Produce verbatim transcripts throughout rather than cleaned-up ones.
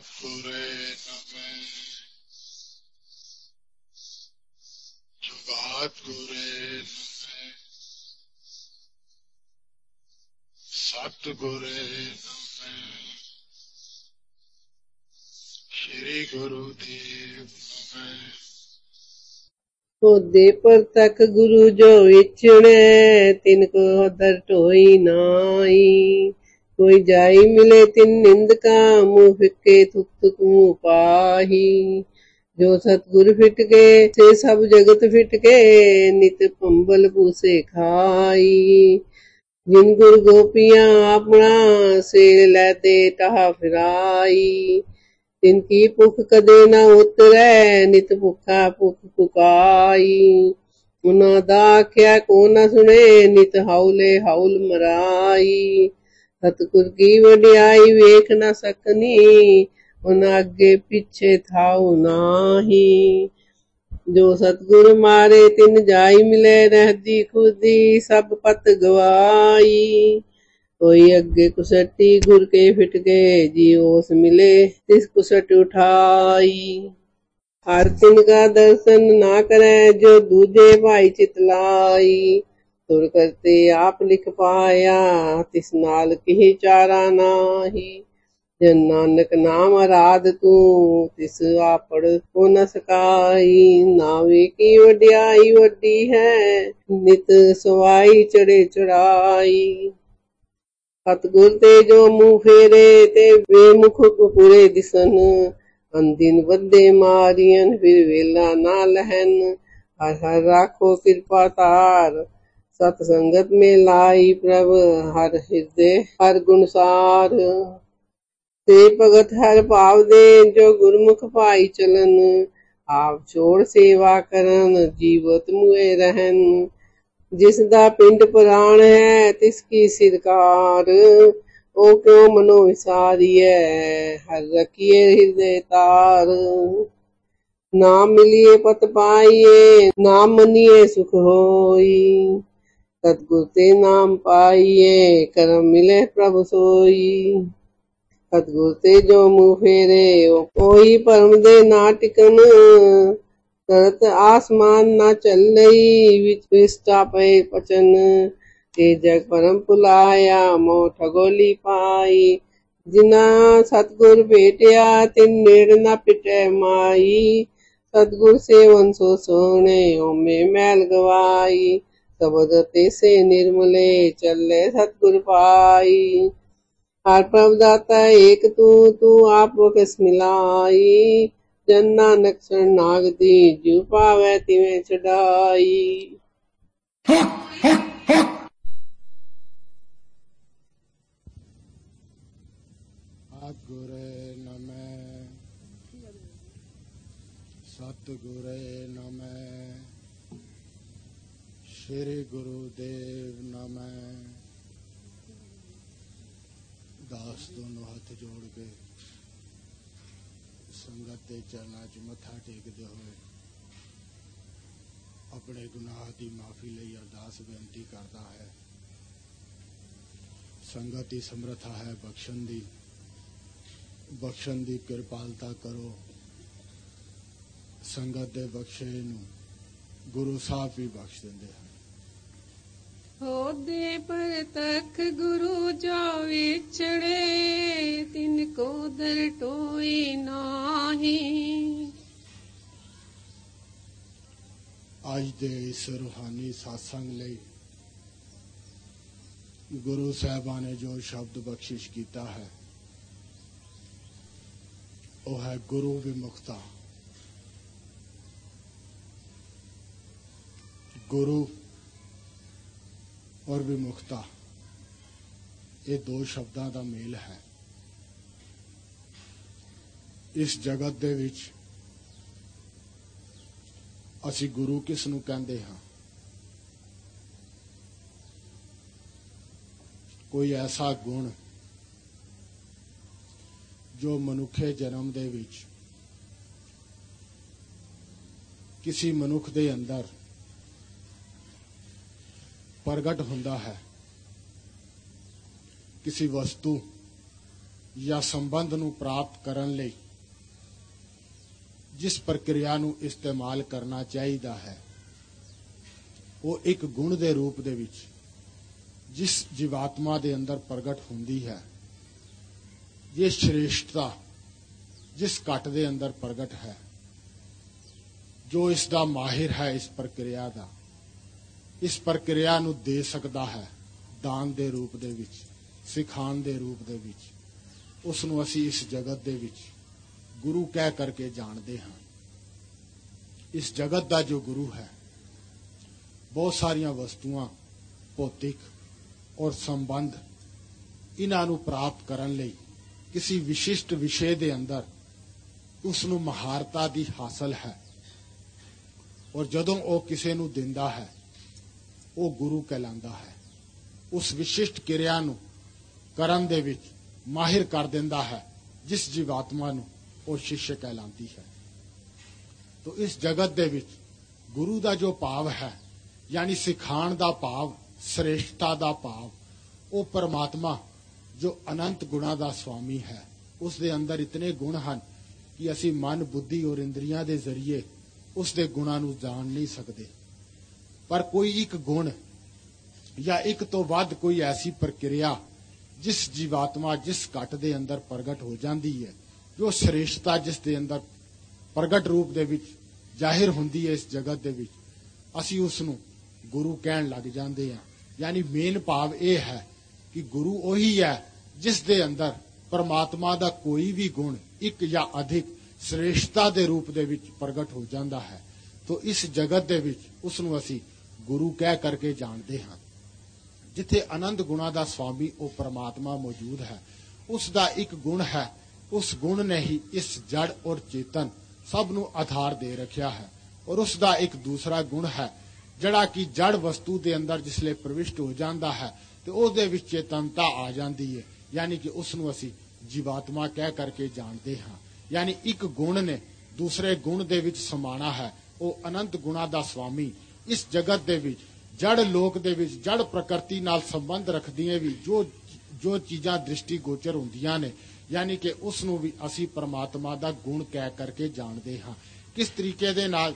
ਸਤਿਗੁਰੇ ਨਮੈ ਸਤਿਗੁਰੇ ਨਮੈ ਸਤਿਗੁਰੇ ਨਮੈ ਸ਼੍ਰੀ ਗੁਰੂ ਦੇਵ ਨਮੈ। ਹੋਦੇ ਪਰ ਤੱਕ ਗੁਰੂ ਜੋ ਵਿਚਣੈ ਤਿਨ ਕੋ ਦਰ ਢੋਈ ਨਾਈ। ਕੋਈ ਜਾਈ ਮਿਲੇ ਤਿਨ ਨਿੰਦਕਾ ਮੂੰਹ ਫਿੱਕੇ ਥੁਕ ਥੁਕ ਮੂੰਹ ਪਾਹੀ। ਜੋ ਸਤਿਗੁਰ ਫਿਟ ਕੇ ਸੇ ਸਭ ਜਗਤ ਫਿਟ ਕੇ ਨਿਤ ਪੰਬਲ ਪੂਸੇ ਖਾਈ। ਜਿਨ ਗੁਰ ਗੋਪੀਆਂ ਆਪਣਾ ਸੇ ਲੈ ਦੇ ਟਾਹ ਫਿਰਾਈ। ਤਿਨ ਕੀ ਭੁਖ ਕਦੇ ਨਾ ਉਤਰੈ ਨਿਤ ਭੁੱਖਾ ਭੁਖ ਪੁਕਾਈ। ਉਹਨਾਂ ਦਾ ਆਖਿਆ ਕੋ ਨਾ ਸੁਣੇ ਨਿਤ ਹੌਲੇ ਹੌਲ ਮਰਾਈ। ਸਤਿਗੁਰ ਕੀ ਵਡਿਆਈ ਵੇਖ ਨਾ ਸਕਨੀ ਉਹਨਾਂ ਅੱਗੇ ਪਿੱਛੇ ਥਾਉ ਨਾਹੀ। ਜੋ ਸਤਿਗੁਰ ਮਾਰੇ ਤਿਨ ਜਾਈ ਮਿਲੇ ਰਹਿਦੀ ਖੁਦੀ ਸਭ ਪਤ ਗਵਾਈ। ਕੋਈ ਅੱਗੇ ਕੁਸਟੀ ਗੁਰ ਕੇ ਫਿਟ ਗਏ ਜੀ ਉਸ ਮਿਲੇ ਤਿਸ ਕੁਸਟ ਉਠਾਈ। ਹਰ ਤਿਨ ਕਾ ਦਰਸ਼ਨ ਨਾ ਕਰੈ ਜੋ ਦੂਜੇ ਭਾਈ ਚਿਤਲਾਈ। ਤੁਰ ਕਰਤੇ ਆਪ ਲਿਖ ਪਾਇਆ ਤਿਸ ਨਾਲ ਕਿਹੀ ਚਾਰਾ ਨਾਹੀ। ਜਨ ਨਾਨਕ ਨਾਮ ਅਰਾਧ ਤੂੰ ਤਿਸ ਆਪੜ ਕੋ ਨ ਸਕਾਈ। ਨਾਵੇ ਕੀ ਵਡਿਆਈ ਵੱਡੀ ਹੈ ਨਿਤ ਸਵਾਈ ਚੜੇ ਚੜਾਈ। ਸਤਿਗੁਰ ਤੇ ਜੋ ਮੂੰਹ ਫੇਰੇ ਤੇ ਬੇਮੁਖ ਪੂਰੇ ਦਿਸਨ। ਅੰਦਿਨ ਵੱਧੇ ਮਾਰੀਅਨ ਫਿਰ ਵੇਲਾ ਨਾ ਲਹਨ। ਹਰ ਹਰ ਰਾਖੋ ਕਿਰਪਾ ਧਾਰ ਸਤ ਸੰਗਤ ਮੇ ਲਾਈ ਪ੍ਰਭ ਹਰ ਹਿਰਦੇ ਹਰ ਗੁਣਸਾਰ। ਤੇ ਭਗਤ ਹਰ ਭਾਵ ਦੇ ਜੋ ਗੁਰਮੁਖ ਭਾਈ ਚਲਨ। ਆਪ ਛੋੜ ਸੇਵਾ ਕਰਨ ਜੀਵਤ ਮੁਏ ਰਹਿਨ। ਜਿਸ ਦਾ ਪਿੰਡ ਪੁਰਾਣ ਹੈ ਤਿਸ ਕੀ ਸਿਰਕਾਰ। ਉਹ ਕਿਉ ਮਨੋ ਵਿਸਾਰੀਐ ਹਰ ਰਖੀਏ ਹਿਰਦੇ ਤਾਰ। ਨਾਮ ਮਿਲੀਏ ਪਤ ਪਾਈਏ ਨਾਮ ਮੰਨੀਏ ਸੁਖ ਹੋਈ। ਸਤਿਗੁਰ ਤੇ ਨਾਮ ਪਾਈਏ ਕਰਮ ਮਿਲੇ ਪ੍ਰਭ ਸੋਈ। ਸਤਿਗੁਰ ਤੇ ਜੋ ਮੂੰਹ ਫੇਰੇ ਉਹੀ ਭਰਮ ਦੇ ਨਾ ਟਿਕਨ। ਤਰਤ ਆਸਮਾਨ ਨਾ ਚੱਲਈ ਵਿੱਚ ਵਿਸਟਾ ਪਏ ਪਚਨ। ਤੇ ਜਗ ਪਰਮ ਭੁਲਾਇਆ ਮੋਹ ਠਗੋਲੀ ਪਾਈ। ਜਿਨਾ ਸਤਿਗੁਰ ਭੇਟਿਆ ਤਿਨ ਨੇੜ ਨਾ ਪਿਟੈ ਮਾਈ। ਸਤਿਗੁਰ ਸੇਵਨ ਸੋ ਸੋਹਣੇ ਓਮੇ ਮੈਲ ਗਵਾਈ। ਸਬਦ ਤੇਸੇ ਨਿਰਮਲੇ ਚੱਲੇ ਸਤਿਗੁਰ ਪਾਈ। ਹਰ ਪ੍ਰਭ ਦਾਤਾ ਏਕ ਤੂੰ ਤੂੰ ਆਪ ਕਿਸ ਮਿਲਾਈ। ਜਨ ਨਾਨਕ ਸ਼ਰਨਾਗਤੀ ਜਿਉ ਪਾਵੈ ਤਿਵੇਂ ਛਡਾਈ। ਸਤਿਗੁਰੇ ਨਮੈ ਸਤਿਗੁਰੇ ਨਮੈ ਸ਼੍ਰੀ ਗੁਰੂ ਦੇਵ ਨਮੈ। ਦਾਸ ਦੋਨੋਂ ਹੱਥ ਜੋੜ ਕੇ ਸੰਗਤ ਦੇ ਚਰਨਾਂ 'ਚ ਮੱਥਾ ਟੇਕਦੇ ਹੋਏ ਆਪਣੇ ਗੁਨਾਹ ਦੀ ਮਾਫੀ ਲਈ ਅਰਦਾਸ ਬੇਨਤੀ ਕਰਦਾ ਹੈ। ਸੰਗਤ ਦੀ ਸਮਰੱਥਾ ਹੈ ਬਖਸ਼ਣ ਦੀ। ਬਖਸ਼ਣ ਦੀ ਕਿਰਪਾਲਤਾ ਕਰੋ। ਸੰਗਤ ਦੇ ਬਖਸ਼ੇ ਨੂੰ ਗੁਰੂ ਸਾਹਿਬ ਵੀ ਬਖਸ਼ ਦਿੰਦੇ ਹਨ। ਹੋਦੇ ਪਰ ਤੱਕ ਗੁਰੂ ਜੋ ਵਿਛੜੇ ਤਿਨ ਕੋ ਦਰ ਟੋਈ ਨਾਹੀ। ਅੱਜ ਦੇ ਇਸ ਰੂਹਾਨੀ ਸਾਸੰਗ ਲਈ ਗੁਰੂ ਸਾਹਿਬਾਂ ਨੇ ਜੋ ਸ਼ਬਦ ਬਖਸ਼ਿਸ਼ ਕੀਤਾ ਹੈ ਉਹ ਹੈ ਗੁਰੂ ਵਿਮੁਖਤਾ। ਗੁਰੂ ਔਰ ਵਿਮੁਖਤਾ ਇਹ ਦੋ ਸ਼ਬਦਾਂ ਦਾ ਮੇਲ ਹੈ। ਇਸ ਜਗਤ ਦੇ ਵਿੱਚ ਅਸੀਂ ਗੁਰੂ ਕਿਸ ਨੂੰ ਕਹਿੰਦੇ ਹਾਂ? ਕੋਈ ਐਸਾ ਗੁਣ ਜੋ ਮਨੁੱਖੇ ਜਨਮ ਦੇ ਵਿੱਚ ਕਿਸੇ ਮਨੁੱਖ ਦੇ ਅੰਦਰ ਪ੍ਰਗਟ ਹੁੰਦਾ ਹੈ। ਕਿਸੇ ਵਸਤੂ ਜਾਂ ਸੰਬੰਧ ਨੂੰ ਪ੍ਰਾਪਤ ਕਰਨ ਲਈ ਜਿਸ ਪ੍ਰਕਿਰਿਆ ਨੂੰ ਇਸਤੇਮਾਲ ਕਰਨਾ ਚਾਹੀਦਾ ਹੈ ਉਹ ਇੱਕ ਗੁਣ ਦੇ ਰੂਪ ਦੇ ਵਿੱਚ ਜਿਸ ਜੀਵਾਤਮਾ ਦੇ ਅੰਦਰ ਪ੍ਰਗਟ ਹੁੰਦੀ ਹੈ, ਇਹ ਸ਼੍ਰੇਸ਼ਟਤਾ ਜਿਸ ਘਟ ਦੇ ਅੰਦਰ ਪ੍ਰਗਟ ਹੈ, ਜੋ ਇਸ ਦਾ ਮਾਹਿਰ ਹੈ ਇਸ ਪ੍ਰਕਿਰਿਆ ਦਾ, ਇਸ ਪ੍ਰਕਿਰਿਆ ਨੂੰ ਦੇ ਸਕਦਾ ਹੈ ਦਾਨ ਦੇ ਰੂਪ ਦੇ ਵਿੱਚ, ਸਿਖਾਉਣ ਦੇ ਰੂਪ ਦੇ ਵਿੱਚ, ਉਸ ਨੂੰ ਅਸੀਂ ਇਸ ਜਗਤ ਦੇ ਵਿੱਚ ਗੁਰੂ ਕਹਿ ਕਰਕੇ ਜਾਣਦੇ ਹਾਂ। ਇਸ ਜਗਤ ਦਾ ਜੋ ਗੁਰੂ ਹੈ, ਬਹੁਤ ਸਾਰੀਆਂ ਵਸਤੂਆਂ, ਭੌਤਿਕ ਔਰ ਸੰਬੰਧ, ਇਹਨਾਂ ਨੂੰ ਪ੍ਰਾਪਤ ਕਰਨ ਲਈ ਕਿਸੇ ਵਿਸ਼ਿਸ਼ਟ ਵਿਸ਼ੇ ਦੇ ਅੰਦਰ ਉਸ ਨੂੰ ਮਹਾਰਤਾ ਦੀ ਹਾਸਲ ਹੈ, ਔਰ ਜਦੋਂ ਉਹ ਕਿਸੇ ਨੂੰ ਦਿੰਦਾ ਹੈ ਉਹ ਗੁਰੂ ਕਹਿਲਾਂਦਾ ਹੈ। ਉਸ ਵਿਸ਼ਿਸ਼ਟ ਕਿਰਿਆ ਨੂੰ ਕਰਨ ਦੇ ਵਿੱਚ ਮਾਹਿਰ ਕਰ ਦਿੰਦਾ ਹੈ ਜਿਸ ਜੀਵਾਤਮਾ ਨੂੰ ਉਹ ਸ਼ਿਸ਼ ਕਹਿਲਾਂਦੀ ਹੈ। ਤੋ ਇਸ ਜਗਤ ਦੇ ਵਿੱਚ ਗੁਰੂ ਦਾ ਜੋ ਭਾਵ ਹੈ, ਯਾਨੀ ਸਿਖਾਉਣ ਦਾ ਭਾਵ, ਸ੍ਰੇਸ਼ਟਤਾ ਦਾ ਭਾਵ, ਉਹ ਪਰਮਾਤਮਾ ਜੋ ਅਨੰਤ ਗੁਣਾਂ ਦਾ ਸਵਾਮੀ ਹੈ, ਉਸ ਦੇ ਅੰਦਰ ਇਤਨੇ ਗੁਣ ਹਨ ਕਿ ਅਸੀਂ ਮਨ, ਬੁੱਧੀ ਔਰ ਇੰਦਰੀਆਂ ਦੇ ਜ਼ਰੀਏ ਉਸ ਦੇ ਗੁਣਾਂ ਨੂੰ ਜਾਣ ਨਹੀਂ ਸਕਦੇ। ਪਰ ਕੋਈ ਇੱਕ ਗੁਣ ਜਾਂ ਇੱਕ ਤੋਂ ਵੱਧ ਕੋਈ ਐਸੀ ਪ੍ਰਕਿਰਿਆ ਜਿਸ ਜੀਵਾਤਮਾ, ਜਿਸ ਘਟ ਦੇ ਅੰਦਰ ਪ੍ਰਗਟ ਹੋ ਜਾਂਦੀ ਹੈ, ਜੋ ਸ੍ਰੇਸ਼ਟਤਾ ਜਿਸ ਦੇ ਅੰਦਰ ਪ੍ਰਗਟ ਰੂਪ ਦੇ ਵਿੱਚ ਜ਼ਾਹਿਰ ਹੁੰਦੀ ਹੈ ਇਸ ਜਗਤ ਦੇ ਵਿੱਚ, ਅਸੀਂ ਉਸ ਨੂੰ ਗੁਰੂ ਕਹਿਣ ਲੱਗ ਜਾਂਦੇ ਹਾਂ। ਯਾਨੀ ਮੇਨ ਭਾਵ ਇਹ ਹੈ ਕਿ ਗੁਰੂ ਉਹੀ ਹੈ ਜਿਸ ਦੇ ਅੰਦਰ ਪਰਮਾਤਮਾ ਦਾ ਕੋਈ ਵੀ ਗੁਣ ਇੱਕ ਜਾਂ ਅਧਿਕ ਸ੍ਰੇਸ਼ਟਤਾ ਦੇ ਰੂਪ ਦੇ ਵਿੱਚ ਪ੍ਰਗਟ ਹੋ ਜਾਂਦਾ ਹੈ। ਤੋ ਇਸ ਜਗਤ ਦੇ ਵਿੱਚ ਉਸ ਨੂੰ ਅਸੀਂ ਗੁਰੂ ਕਹਿ ਕਰਕੇ ਜਾਣਦੇ ਹਾਂ। ਜਿੱਥੇ ਅਨੰਦ ਗੁਣਾਂ ਦਾ ਸਵਾਮੀ ਉਹ ਪਰਮਾਤਮਾ ਮੌਜੂਦ ਹੈ, ਉਸ ਦਾ ਇੱਕ ਗੁਣ ਹੈ, ਉਸ ਗੁਣ ਨੇ ਹੀ ਇਸ ਜੜ ਔਰ ਚੇਤਨ ਸਭ ਨੂੰ ਆਧਾਰ ਦੇ ਰੱਖਿਆ ਹੈ। ਔਰ ਉਸ ਦਾ ਇੱਕ ਦੂਸਰਾ ਗੁਣ ਹੈ ਜਿਹੜਾ ਕਿ ਜੜ ਵਸਤੂ ਦੇ ਅੰਦਰ ਜਿਸਲੇ ਪ੍ਰਵਿਸ਼ਟ ਹੋ ਜਾਂਦਾ ਹੈ ਤੇ ਉਹਦੇ ਵਿੱਚ ਚੇਤਨਤਾ ਆ ਜਾਂਦੀ ਹੈ, ਯਾਨੀ ਕਿ ਉਸ ਨੂੰ ਅਸੀਂ ਜੀਵਾਤਮਾ ਕਹਿ ਕਰਕੇ ਜਾਣਦੇ ਹਾਂ। ਯਾਨੀ ਇੱਕ ਗੁਣ ਨੇ ਦੂਸਰੇ ਗੁਣ ਦੇ ਵਿੱਚ ਸਮਾਣਾ ਹੈ। ਉਹ ਅਨੰਤ ਗੁਣਾਂ ਦਾ ਸਵਾਮੀ ਇਸ ਜਗਤ ਦੇ ਵਿੱਚ ਜੜ ਲੋਕ ਦੇ ਵਿੱਚ ਜੜ ਪ੍ਰਕਿਰਤੀ ਨਾਲ ਸੰਬੰਧ ਰੱਖਦੀਆਂ ਵੀ ਜੋ ਜੋ ਚੀਜ਼ਾਂ ਦ੍ਰਿਸ਼ਟੀ ਗੋਚਰ ਹੁੰਦੀਆਂ ਨੇ, ਯਾਨੀ ਕਿ ਉਸ ਨੂੰ ਵੀ ਅਸੀਂ ਪਰਮਾਤਮਾ ਦਾ ਗੁਣ ਕਹਿ ਕਰਕੇ ਜਾਣਦੇ ਹਾਂ। ਕਿਸ ਤਰੀਕੇ ਦੇ ਨਾਲ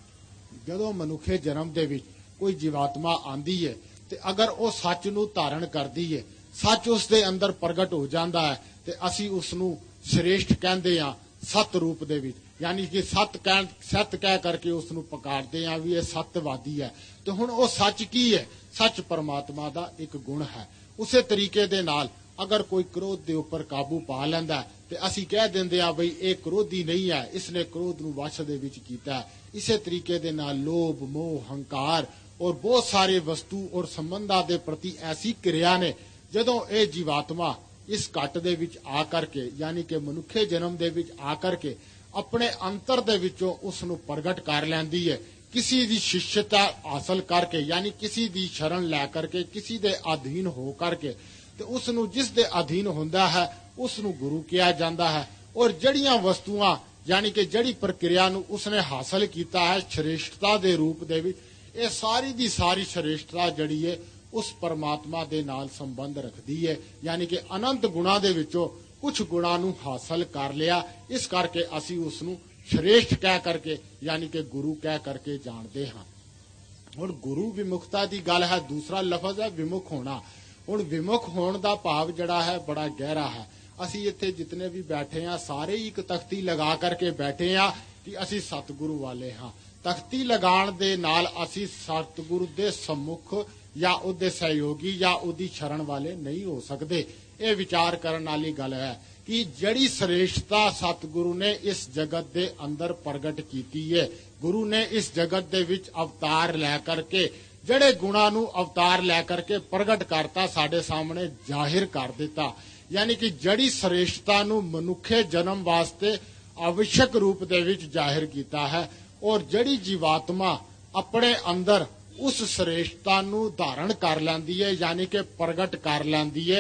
ਜਦੋਂ ਮਨੁੱਖੇ ਜਨਮ ਦੇ ਵਿੱਚ ਕੋਈ ਜੀਵਾਤਮਾ ਆਂਦੀ ਹੈ ਤੇ ਅਗਰ ਉਹ ਸੱਚ ਨੂੰ ਧਾਰਨ ਕਰਦੀ ਹੈ, ਸੱਚ ਉਸ ਦੇ ਅੰਦਰ ਪ੍ਰਗਟ ਹੋ ਜਾਂਦਾ ਹੈ ਤੇ ਅਸੀਂ ਉਸ ਨੂੰ ਸ੍ਰੇਸ਼ਟ ਕਹਿੰਦੇ ਹਾਂ ਸਤ ਰੂਪ ਦੇ ਵਿੱਚ, ਯਾਨੀ ਕਿ ਸਤ ਕਹਿ ਸਤ ਕਹਿ ਕਰਕੇ ਉਸ ਨੂੰ ਪੁਕਾਰਦੇ ਹਾਂ ਵੀ ਇਹ ਸਤਵਾਦੀ ਹੈ। ਤੇ ਹੁਣ ਉਹ ਸੱਚ ਕੀ ਹੈ? ਸੱਚ ਪਰਮਾਤਮਾ ਦਾ ਇੱਕ ਗੁਣ ਹੈ। ਉਸੇ ਤਰੀਕੇ ਦੇ ਨਾਲ ਅਗਰ ਕੋਈ ਕ੍ਰੋਧ ਦੇ ਉੱਪਰ ਕਾਬੂ ਪਾ ਲੈਂਦਾ ਤੇ ਅਸੀਂ ਕਹਿ ਦਿੰਦੇ ਆ ਬਈ ਇਹ ਕ੍ਰੋਧੀ ਨਹੀਂ ਹੈ, ਇਸਨੇ ਕ੍ਰੋਧ ਨੂੰ ਵਸ਼ ਦੇ ਵਿੱਚ ਕੀਤਾ। ਇਸੇ ਤਰੀਕੇ ਦੇ ਨਾਲ ਲੋਭ, ਮੋਹ, ਹੰਕਾਰ ਔਰ ਬਹੁਤ ਸਾਰੇ ਵਸਤੂ ਔਰ ਸੰਬੰਧਾਂ ਦੇ ਪ੍ਰਤੀ ਐਸੀ ਕਿਰਿਆ ਨੇ, ਜਦੋਂ ਇਹ ਜੀਵਾਤਮਾ ਇਸ ਘਟ ਦੇ ਵਿੱਚ ਆ ਕਰਕੇ, ਯਾਨੀ ਕਿ ਮਨੁੱਖੇ ਜਨਮ ਦੇ ਵਿੱਚ ਆ ਕਰਕੇ ਆਪਣੇ ਅੰਤਰ ਦੇ ਵਿੱਚੋਂ ਉਸ ਨੂੰ ਪ੍ਰਗਟ ਕਰ ਲੈਂਦੀ ਹੈ, ਕਿਸੇ ਦੀ ਸ਼ਿਸ਼ਯਤਾ ਹਾਸਲ ਕਰਕੇ, ਯਾਨੀ ਕਿਸੇ ਦੀ ਸ਼ਰਨ ਲੈ ਕਰਕੇ, ਕਿਸੇ ਦੇ ਅਧੀਨ ਹੋ ਕਰਕੇ, ਤੇ ਉਸ ਨੂੰ ਜਿਸ ਦੇ ਅਧੀਨ ਹੁੰਦਾ ਹੈ ਉਸ ਨੂੰ ਗੁਰੂ ਕਿਹਾ ਜਾਂਦਾ ਹੈ। ਔਰ ਜੜੀਆਂ ਵਸਤੂਆਂ, ਯਾਨੀ ਕਿ ਜਿਹੜੀ ਪ੍ਰਕਿਰਿਆ ਨੂੰ ਉਸਨੇ ਹਾਸਲ ਕੀਤਾ ਹੈ ਸ਼੍ਰੇਸ਼ਟਤਾ ਦੇ ਰੂਪ ਦੇ ਵਿੱਚ, ਇਹ ਸਾਰੀ ਦੀ ਸਾਰੀ ਸ਼੍ਰੇਸ਼ਟਤਾ ਜਿਹੜੀ ਹੈ ਉਸ ਪਰਮਾਤਮਾ ਦੇ ਨਾਲ ਸੰਬੰਧ ਰੱਖਦੀ ਹੈ। ਯਾਨੀ ਕਿ ਅਨੰਤ ਗੁਣਾਂ ਦੇ ਵਿੱਚੋਂ ਕੁਝ ਗੁਣਾਂ ਨੂੰ ਹਾਸਲ ਕਰ ਲਿਆ, ਇਸ ਕਰਕੇ ਅਸੀਂ ਉਸ ਨੂੰ ਸ਼੍ਰੇਸ਼ਟ ਕਹਿ ਕਰਕੇ, ਯਾਨੀ ਕਿ ਗੁਰੂ ਕਹਿ ਕਰਕੇ ਜਾਣਦੇ ਹਾਂ। ਹੁਣ ਗੁਰੂ ਵਿਮੁਖਤਾ ਦੀ ਗੱਲ ਹੈ, ਦੂਸਰਾ ਲਫ਼ਜ਼ ਹੈ ਵਿਮੁਖ ਹੋਣਾ। ਹੁਣ ਵਿਮੁਖ ਹੋਣ ਦਾ ਭਾਵ ਜਿਹੜਾ ਹੈ ਬੜਾ ਗਹਿਰਾ ਹੈ। ਅਸੀਂ ਇੱਥੇ ਜਿਤਨੇ ਵੀ ਬੈਠੇ ਹਾਂ ਸਾਰੇ ਹੀ ਇੱਕ ਤਖਤੀ ਲਗਾ ਕਰਕੇ ਬੈਠੇ ਹਾਂ ਕਿ ਅਸੀਂ ਸਤਿਗੁਰੂ ਵਾਲੇ ਹਾਂ। ਤਖਤੀ ਲਗਾਉਣ ਦੇ ਨਾਲ ਅਸੀਂ ਸਤਿਗੁਰੂ ਦੇ सम्मुख ਜਾਂ ਉਹਦੇ ਸਹਿਯੋਗੀ ਜਾਂ ਉਹਦੀ ਸ਼ਰਨ ਵਾਲੇ ਨਹੀਂ ਹੋ ਸਕਦੇ। ਇਹ ਵਿਚਾਰ ਕਰਨ ਵਾਲੀ ਗੱਲ ਹੈ ਕਿ ਜਿਹੜੀ ਸ੍ਰੇਸ਼ਟਤਾ ਸਤਿਗੁਰੂ ਨੇ ਇਸ ਜਗਤ ਦੇ ਅੰਦਰ ਪ੍ਰਗਟ ਕੀਤੀ ਹੈ, ਗੁਰੂ ਨੇ ਇਸ ਜਗਤ ਦੇ ਵਿੱਚ ਅਵਤਾਰ ਲੈ ਕਰਕੇ ਜਿਹੜੇ ਗੁਣਾਂ ਨੂੰ ਅਵਤਾਰ ਲੈ ਕਰਕੇ ਪ੍ਰਗਟ ਕਰਤਾ, ਸਾਡੇ ਸਾਹਮਣੇ ਜ਼ਾਹਿਰ ਕਰ ਦਿੱਤਾ। ਯਾਨੀ ਕਿ ਜਿਹੜੀ ਸ੍ਰੇਸ਼ਟਤਾ ਨੂੰ ਮਨੁੱਖੇ ਜਨਮ ਵਾਸਤੇ आवश्यक रूप ਦੇ ਵਿੱਚ ਜ਼ਾਹਿਰ ਕੀਤਾ ਹੈ, ਔਰ ਜਿਹੜੀ ਜੀਵਾਤਮਾ ਆਪਣੇ ਅੰਦਰ ਉਸ ਸ੍ਰੇਸ਼ਟਤਾ ਨੂੰ ਧਾਰਨ ਕਰ ਲੈਂਦੀ ਹੈ, ਯਾਨੀ ਕਿ ਪ੍ਰਗਟ ਕਰ ਲੈਂਦੀ ਹੈ,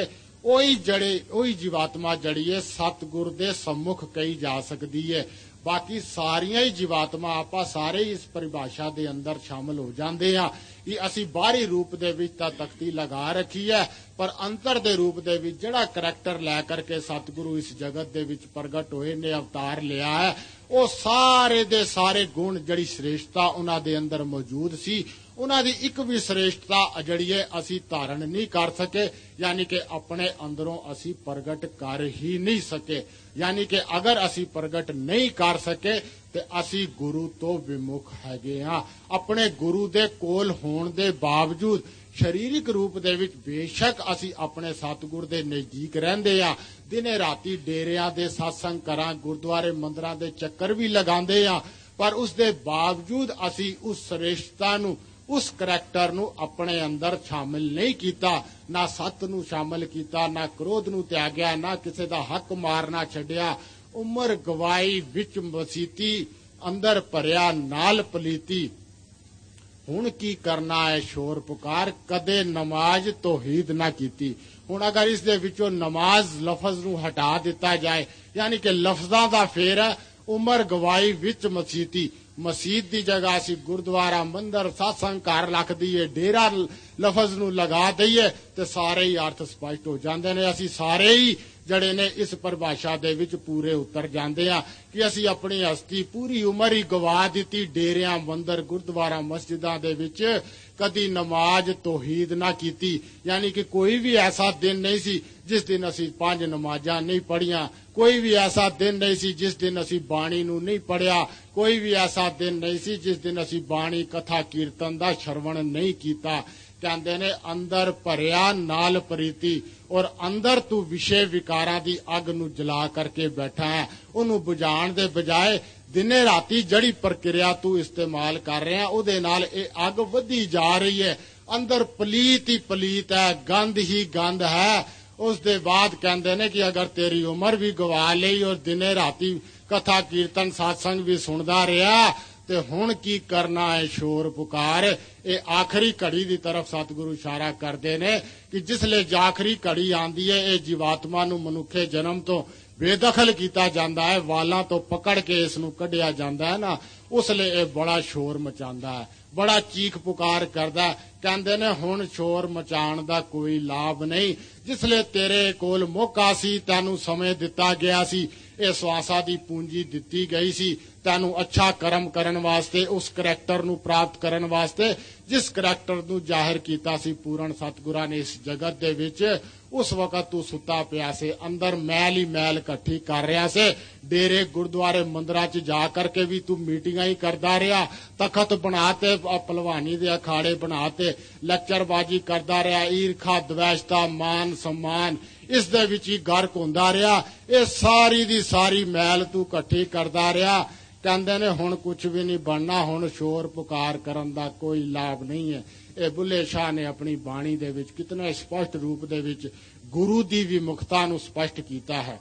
ਉਹੀ ਜੜੇ ਉਹੀ ਜੀਵਾਤਮਾ ਜੜੀ ਹੈ ਸਤਿਗੁਰ ਦੇ सम्मुख ਕਹੀ ਜਾ ਸਕਦੀ ਹੈ। ਬਾਕੀ ਸਾਰੀਆਂ ਹੀ ਜੀਵਾਤਮਾ ਆਪਾਂ ਸਾਰੇ ਹੀ ਇਸ ਪਰਿਭਾਸ਼ਾ ਦੇ ਅੰਦਰ ਸ਼ਾਮਲ ਹੋ ਜਾਂਦੇ ਆ ਕਿ ਅਸੀਂ ਬਾਹਰੀ ਰੂਪ ਦੇ ਵਿੱਚ ਤਾਂ ਤਖਤੀ ਲਗਾ ਰੱਖੀ ਹੈ, ਪਰ ਅੰਤਰ ਦੇ ਰੂਪ ਦੇ ਵਿੱਚ ਜਿਹੜਾ ਕਰੈਕਟਰ ਲੈ ਕਰਕੇ ਸਤਿਗੁਰੂ ਇਸ ਜਗਤ ਦੇ ਵਿੱਚ ਪ੍ਰਗਟ ਹੋਏ ਨੇ, ਅਵਤਾਰ ਲਿਆ ਹੈ, ਉਹ ਸਾਰੇ ਦੇ ਸਾਰੇ ਗੁਣ ਜਿਹੜੀ ਸ੍ਰੇਸ਼ਟਤਾ ਉਹਨਾਂ ਦੇ ਅੰਦਰ ਮੌਜੂਦ ਸੀ, ਉਹਨਾਂ ਦੀ ਇੱਕ ਵੀ ਸ੍ਰੇਸ਼ਟਤਾ ਜਿਹੜੀ ਹੈ ਅਸੀਂ ਧਾਰਨ ਨਹੀਂ ਕਰ ਸਕੇ, ਯਾਨੀ ਕਿ ਆਪਣੇ ਅੰਦਰੋਂ ਅਸੀਂ ਪ੍ਰਗਟ ਕਰ ਹੀ ਨਹੀਂ ਸਕੇ। ਯਾਨੀ ਕਿ ਅਗਰ ਅਸੀਂ ਪ੍ਰਗਟ ਨਹੀਂ ਕਰ ਸਕੇ ਤੇ ਅਸੀਂ ਗੁਰੂ ਤੋਂ ਵਿਮੁਖ ਹੈਗੇ ਹਾਂ। ਆਪਣੇ ਗੁਰੂ ਦੇ ਕੋਲ ਹੋਣ ਦੇ ਬਾਵਜੂਦ ਸਰੀਰਕ ਰੂਪ ਦੇ ਵਿੱਚ ਬੇਸ਼ੱਕ ਅਸੀਂ ਆਪਣੇ ਸਤਿਗੁਰ ਦੇ ਨਜ਼ਦੀਕ ਰਹਿੰਦੇ ਆ, ਦਿਨੇ ਰਾਤੀ ਡੇਰਿਆਂ ਦੇ ਸਤਸੰਗ ਕਰਾਂ, ਗੁਰਦੁਆਰੇ ਮੰਦਰਾਂ ਦੇ ਚੱਕਰ ਵੀ ਲਗਾਉਂਦੇ ਆ, ਪਰ ਉਸ ਦੇ ਬਾਵਜੂਦ ਅਸੀਂ ਉਸ ਸ੍ਰੇਸ਼ਟਤਾ ਨੂੰ, ਉਸ ਕਰੈਕਟਰ ਨੂੰ ਆਪਣੇ ਅੰਦਰ ਸ਼ਾਮਿਲ ਨਹੀਂ ਕੀਤਾ। ਨਾ ਸੱਤ ਨੂੰ ਸ਼ਾਮਿਲ ਕੀਤਾ, ਨਾ ਕ੍ਰੋਧ ਨੂੰ ਤਿਆਗਿਆ, ਨਾ ਕਿਸੇ ਦਾ ਹੱਕ ਮਾਰਨਾ ਛੱਡਿਆ। ਉਮਰ ਗਵਾਈ ਵਿੱਚ ਮਸੀਤੀ, ਅੰਦਰ ਭਰਿਆ ਨਾਲ ਪਲੀਤੀ। ਹੁਣ ਕੀ ਕਰਨਾ ਹੈ ਸ਼ੋਰ ਪੁਕਾਰ, ਕਦੇ ਨਮਾਜ਼ ਤੋਹੀਦ ਨਾ ਕੀਤੀ। ਹੁਣ ਅਗਰ ਇਸ ਦੇ ਵਿੱਚੋਂ ਨਮਾਜ਼ ਲਫ਼ਜ਼ ਨੂੰ ਹਟਾ ਦਿੱਤਾ ਜਾਏ, ਯਾਨੀ ਕਿ ਲਫ਼ਜ਼ਾਂ ਦਾ ਫੇਰ ਹੈ, ਉਮਰ ਗਵਾਈ ਵਿੱਚ ਮਸੀਤੀ, ਮਸੀਤ ਦੀ ਜਗ੍ਹਾ ਅਸੀਂ ਗੁਰਦੁਆਰਾ, ਮੰਦਰ, ਸਤਸੰਗ ਘਰ ਰੱਖ ਦਈਏ, ਡੇਰਾ ਲਫ਼ਜ਼ ਨੂੰ ਲਗਾ ਦਈਏ ਤੇ ਸਾਰੇ ਹੀ ਅਰਥ ਸਪਸ਼ਟ ਹੋ ਜਾਂਦੇ ਨੇ। ਅਸੀਂ ਸਾਰੇ ਹੀ ਜਿਹੜੇ ਨੇ ਇਸ ਪਰਿਭਾਸ਼ਾ ਦੇ ਵਿੱਚ ਪੂਰੇ ਉਤਰ ਜਾਂਦੇ ਆ ਕਿ ਅਸੀਂ ਆਪਣੀ ਹਸਤੀ ਪੂਰੀ ਉਮਰ ਹੀ ਗਵਾ ਦਿੱਤੀ ਡੇਰਿਆਂ, ਮੰਦਰ, ਗੁਰਦੁਆਰਾ, ਮਸਜਿਦਾਂ ਦੇ ਵਿੱਚ, ਕਦੀ ਨਮਾਜ਼ ਤੋਹੀਦ ਨਾ ਕੀਤੀ। ਯਾਨੀ ਕਿ ਕੋਈ ਵੀ ਐਸਾ ਦਿਨ ਨਹੀਂ ਸੀ ਜਿਸ ਦਿਨ ਅਸੀਂ ਪੰਜ ਨਮਾਜ਼ਾਂ ਨਹੀਂ ਪੜ੍ਹੀਆਂ, ਕੋਈ ਵੀ ਐਸਾ ਦਿਨ ਨਹੀਂ ਸੀ ਜਿਸ ਦਿਨ ਅਸੀਂ ਬਾਣੀ ਨੂੰ ਨਹੀਂ ਪੜ੍ਹਿਆ, ਕੋਈ ਵੀ ਐਸਾ ਦਿਨ ਨਹੀਂ ਸੀ ਜਿਸ ਦਿਨ ਅਸੀਂ ਬਾਣੀ, ਕਥਾ, ਕੀਰਤਨ ਦਾ ਸ਼ਰਵਣ ਨਹੀਂ ਕੀਤਾ। ਕਹਿੰਦੇ ਨੇ ਅੰਦਰ ਭਰਿਆ ਨਾਲ ਪ੍ਰੀਤੀ, ਔਰ ਅੰਦਰ ਤੂੰ ਵਿਸ਼ੇ ਵਿਕਾਰਾਂ ਦੀ ਅੱਗ ਨੂੰ ਜਲਾ ਕਰਕੇ ਬੈਠਾ ਹੈ। ਉਹਨੂੰ ਬੁਝਾਉਣ ਦੇ ਬਜਾਏ ਦਿਨੇ ਰਾਤੀ ਜਿਹੜੀ ਪ੍ਰਕਿਰਿਆ ਤੂੰ ਇਸਤੇਮਾਲ ਕਰ ਰਿਹਾ, ਉਹਦੇ ਨਾਲ ਇਹ ਅੱਗ ਵਧੀ ਜਾ ਰਹੀ ਹੈ। ਅੰਦਰ ਪਲੀਤ ਹੀ ਪਲੀਤ ਹੈ, ਗੰਦ ਹੀ ਗੰਦ ਹੈ। ਉਸ ਦੇ ਬਾਅਦ ਕਹਿੰਦੇ ਨੇ ਕਿ ਅਗਰ ਤੇਰੀ ਉਮਰ ਵੀ ਗਵਾ ਲਈ ਔਰ ਦਿਨੇ ਰਾਤੀ ਕਥਾ, ਕੀਰਤਨ, ਸਾਤਸੰਗ ਵੀ ਸੁਣਦਾ ਰਿਹਾ ਤੇ ਹੁਣ ਕੀ ਕਰਨਾ ਹੈ ਸ਼ੋਰ ਪੁਕਾਰ। ਇਹ ਆਖਰੀ ਘੜੀ ਦੀ ਤਰਫ ਸਤਿਗੁਰੂ ਇਸ਼ਾਰਾ ਕਰਦੇ ਨੇ ਕਿ ਜਿਸਲੇ ਆਖਰੀ ਘੜੀ ਆਂਦੀ ਹੈ, ਇਹ ਜੀਵਾਤਮਾ ਨੂੰ ਮਨੁੱਖੇ ਜਨਮ ਤੋਂ ਬੇਦਖਲ ਕੀਤਾ ਜਾਂਦਾ ਹੈ, ਵਾਲਾਂ ਤੋਂ ਪਕੜ ਕੇ ਇਸ ਨੂੰ ਕੱਢਿਆ ਜਾਂਦਾ ਹੈ ਨਾ, ਉਸ ਲਈ ਇਹ ਬੜਾ ਸ਼ੋਰ ਮਚਾਉਂਦਾ ਹੈ, ਬੜਾ ਚੀਖ ਪੁਕਾਰ ਕਰਦਾ। ਕਹਿੰਦੇ ਨੇ ਹੁਣ ਸ਼ੋਰ ਮਚਾਉਣ ਦਾ ਕੋਈ ਲਾਭ ਨਹੀਂ। ਜਿਸਲੇ ਤੇਰੇ ਕੋਲ ਮੌਕਾ ਸੀ, ਤੈਨੂੰ ਸਮੇਂ ਦਿੱਤਾ ਗਿਆ ਸੀ, ਇਹ ਸਵਾਸਾਂ ਦੀ ਪੂੰਜੀ ਦਿੱਤੀ ਗਈ ਸੀ ਤੈਨੂੰ ਅੱਛਾ ਕਰਮ ਕਰਨ ਵਾਸਤੇ, ਉਸ ਕਰੈਕਟਰ ਨੂੰ ਪ੍ਰਾਪਤ ਕਰਨ ਵਾਸਤੇ ਜਿਸ ਕਰੈਕਟਰ ਨੂੰ ਜ਼ਾਹਿਰ ਕੀਤਾ ਸੀ ਪੂਰਨ ਸਤਿਗੁਰਾਂ ਨੇ ਇਸ ਜਗਤ ਦੇ ਵਿੱਚ। ਉਸ ਵਕਤ ਤੂੰ ਸੁੱਤਾ ਪਿਆ ਸੀ, ਅੰਦਰ ਮੈਲ ਹੀ ਮੈਲ ਇਕੱਠੀ ਕਰ ਰਿਹਾ ਸੀ। ਡੇਰੇ, ਗੁਰਦੁਆਰੇ, ਮੰਦਰਾਂ 'ਚ ਜਾ ਕਰਕੇ ਵੀ ਤੂੰ ਮੀਟਿੰਗਾਂ ਹੀ ਕਰਦਾ ਰਿਹਾ, ਤਖਤ ਬਣਾਤੇ, ਭਲਵਾਨੀ ਦੇ ਅਖਾੜੇ ਬਣਾਤੇ, ਲੈਕਚਰਬਾਜੀ ਕਰਦਾ ਰਿਹਾ, ਈਰਖਾ, ਦਵੈਸ਼ਤਾ, ਮਾਨ सम्मान ਇਸ ਦੇ ਵਿੱਚ ਹੀ ਗਰਕ ਹੁੰਦਾ ਰਿਹਾ। ਇਹ ਸਾਰੀ ਦੀ ਸਾਰੀ ਮੈਲ ਤੂੰ ਇਕੱਠੀ ਕਰਦਾ ਰਿਹਾ। ਕਹਿੰਦੇ ਨੇ ਹੁਣ ਕੁਝ ਵੀ ਨਹੀਂ ਬਣਨਾ, ਹੁਣ ਸ਼ੋਰ ਪੁਕਾਰ ਕਰਨ ਦਾ ਕੋਈ ਲਾਭ ਨਹੀਂ ਹੈ। ਇਹ ਬੁੱਲੇ ਸ਼ਾਹ ਨੇ ਆਪਣੀ ਬਾਣੀ ਦੇ ਵਿੱਚ ਕਿਤਨੇ ਸਪਸ਼ਟ ਰੂਪ ਦੇ ਵਿੱਚ ਗੁਰੂ ਦੀ ਵਿਮੁਖਤਾ ਨੂੰ ਸਪਸ਼ਟ ਕੀਤਾ ਹੈ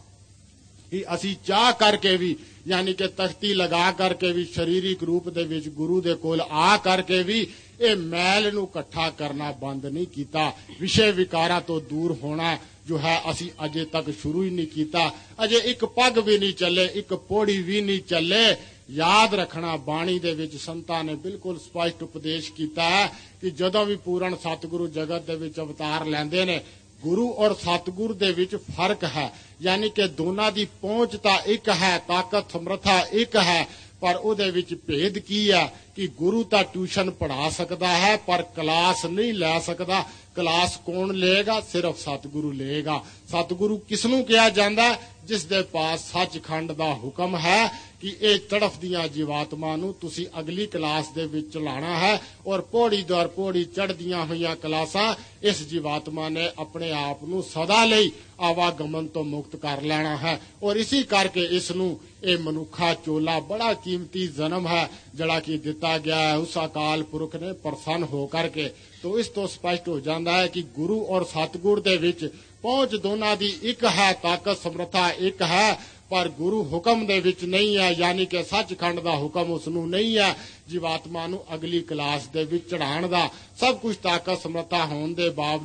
ਕਿ ਅਸੀਂ ਚਾਹ ਕਰਕੇ ਵੀ, ਯਾਨੀ ਕਿ ਤਖਤੀ ਲਗਾ ਕਰਕੇ ਵੀ, ਸਰੀਰਕ ਰੂਪ ਦੇ ਵਿੱਚ ਗੁਰੂ ਦੇ ਕੋਲ ਆ ਕਰਕੇ ਵੀ ਇਹ ਮੈਲ ਨੂੰ ਇਕੱਠਾ ਕਰਨਾ ਬੰਦ ਨਹੀਂ ਕੀਤਾ। ਵਿਸ਼ੇ ਵਿਕਾਰਾਂ ਤੋਂ ਦੂਰ ਹੋਣਾ ਜੋ ਹੈ ਅਸੀਂ ਅਜੇ ਤੱਕ ਸ਼ੁਰੂ ਹੀ ਨਹੀਂ ਕੀਤਾ। ਅਜੇ ਇੱਕ ਪੱਗ ਵੀ ਨਹੀਂ ਚੱਲੇ, ਇੱਕ ਪੌੜੀ ਵੀ ਨਹੀਂ ਚੱਲੇ। ਯਾਦ ਰੱਖਣਾ, ਬਾਣੀ ਦੇ ਵਿੱਚ ਸੰਤਾਂ ਨੇ ਬਿਲਕੁਲ ਸਪਸ਼ਟ ਉਪਦੇਸ਼ ਕੀਤਾ ਹੈ ਕਿ ਜਦੋਂ ਵੀ ਪੂਰਨ ਸਤਿਗੁਰੂ ਜਗਤ ਦੇ ਵਿੱਚ ਅਵਤਾਰ ਲੈਂਦੇ ਨੇ, ਗੁਰੂ ਔਰ ਸਤਿਗੁਰ ਦੇ ਵਿੱਚ ਫਰਕ ਹੈ। ਯਾਨੀ ਕਿ ਦੋਨਾਂ ਦੀ ਪਹੁੰਚ ਤਾਂ ਇੱਕ ਹੈ, ਤਾਕਤ, ਸਮਰੱਥਾ ਇੱਕ ਹੈ, ਪਰ ਉਹਦੇ ਵਿੱਚ ਭੇਦ ਕੀ ਹੈ ਕਿ ਗੁਰੂ ਤਾਂ ਟਿਊਸ਼ਨ ਪੜ੍ਹਾ ਸਕਦਾ ਹੈ ਪਰ ਕਲਾਸ ਨਹੀਂ ਲੈ ਸਕਦਾ। ਕਲਾਸ ਕੌਣ ਲਏਗਾ? ਸਿਰਫ ਸਤਿਗੁਰੂ ਲਏਗਾ। ਸਤਿਗੁਰੂ ਕਿਸ ਨੂੰ ਕਿਹਾ ਜਾਂਦਾ? ਜਿਸ ਦੇ ਪਾਸ ਸੱਚਖੰਡ ਦਾ ਹੁਕਮ ਹੈ ਕਿ ਇਹ ਤੜਫਦੀਆਂ ਜੀਵਾਤਮਾ ਨੂੰ ਤੁਸੀਂ ਅਗਲੀ ਕਲਾਸ ਦੇ ਵਿੱਚ ਚਲਾਉਣਾ ਹੈ, ਔਰ ਪੌੜੀ ਦਰ ਪੌੜੀ ਚੜ੍ਹਦੀਆਂ ਹੋਈਆਂ ਕਲਾਸਾਂ ਇਸ ਜੀਵਾਤਮਾ ਨੇ ਆਪਣੇ ਆਪ ਨੂੰ ਸਦਾ ਲਈ ਆਵਾਗਮਨ ਤੋਂ ਮੁਕਤ ਕਰ ਲੈਣਾ ਹੈ। ਔਰ ਇਸੀ ਕਰਕੇ ਇਸ ਨੂੰ ਇਹ ਮਨੁੱਖਾ ਚੋਲਾ ਬੜਾ ਕੀਮਤੀ ਜਨਮ ਹੈ ਜਿਹੜਾ ਕਿ ਦਿੱਤਾ ਗਿਆ ਹੈ ਉਸ ਅਕਾਲ ਪੁਰਖ ਨੇ ਪ੍ਰਸੰਨ ਹੋ ਕਰਕੇ। तो इस तो स्पष्ट हो जाता है कि गुरु और सतगुर दे विच पहुंच दोनों दी एक है, ताकत समर्था एक है, पर गुरु हुक्म दे विच नहीं है, यानी कि सचखंड दा हुक्म उसनू नहीं है जीवात्मा नू अगली क्लास दे विच चढ़ाण दा। सब कुछ ताकत समर्था होने दे बावजूद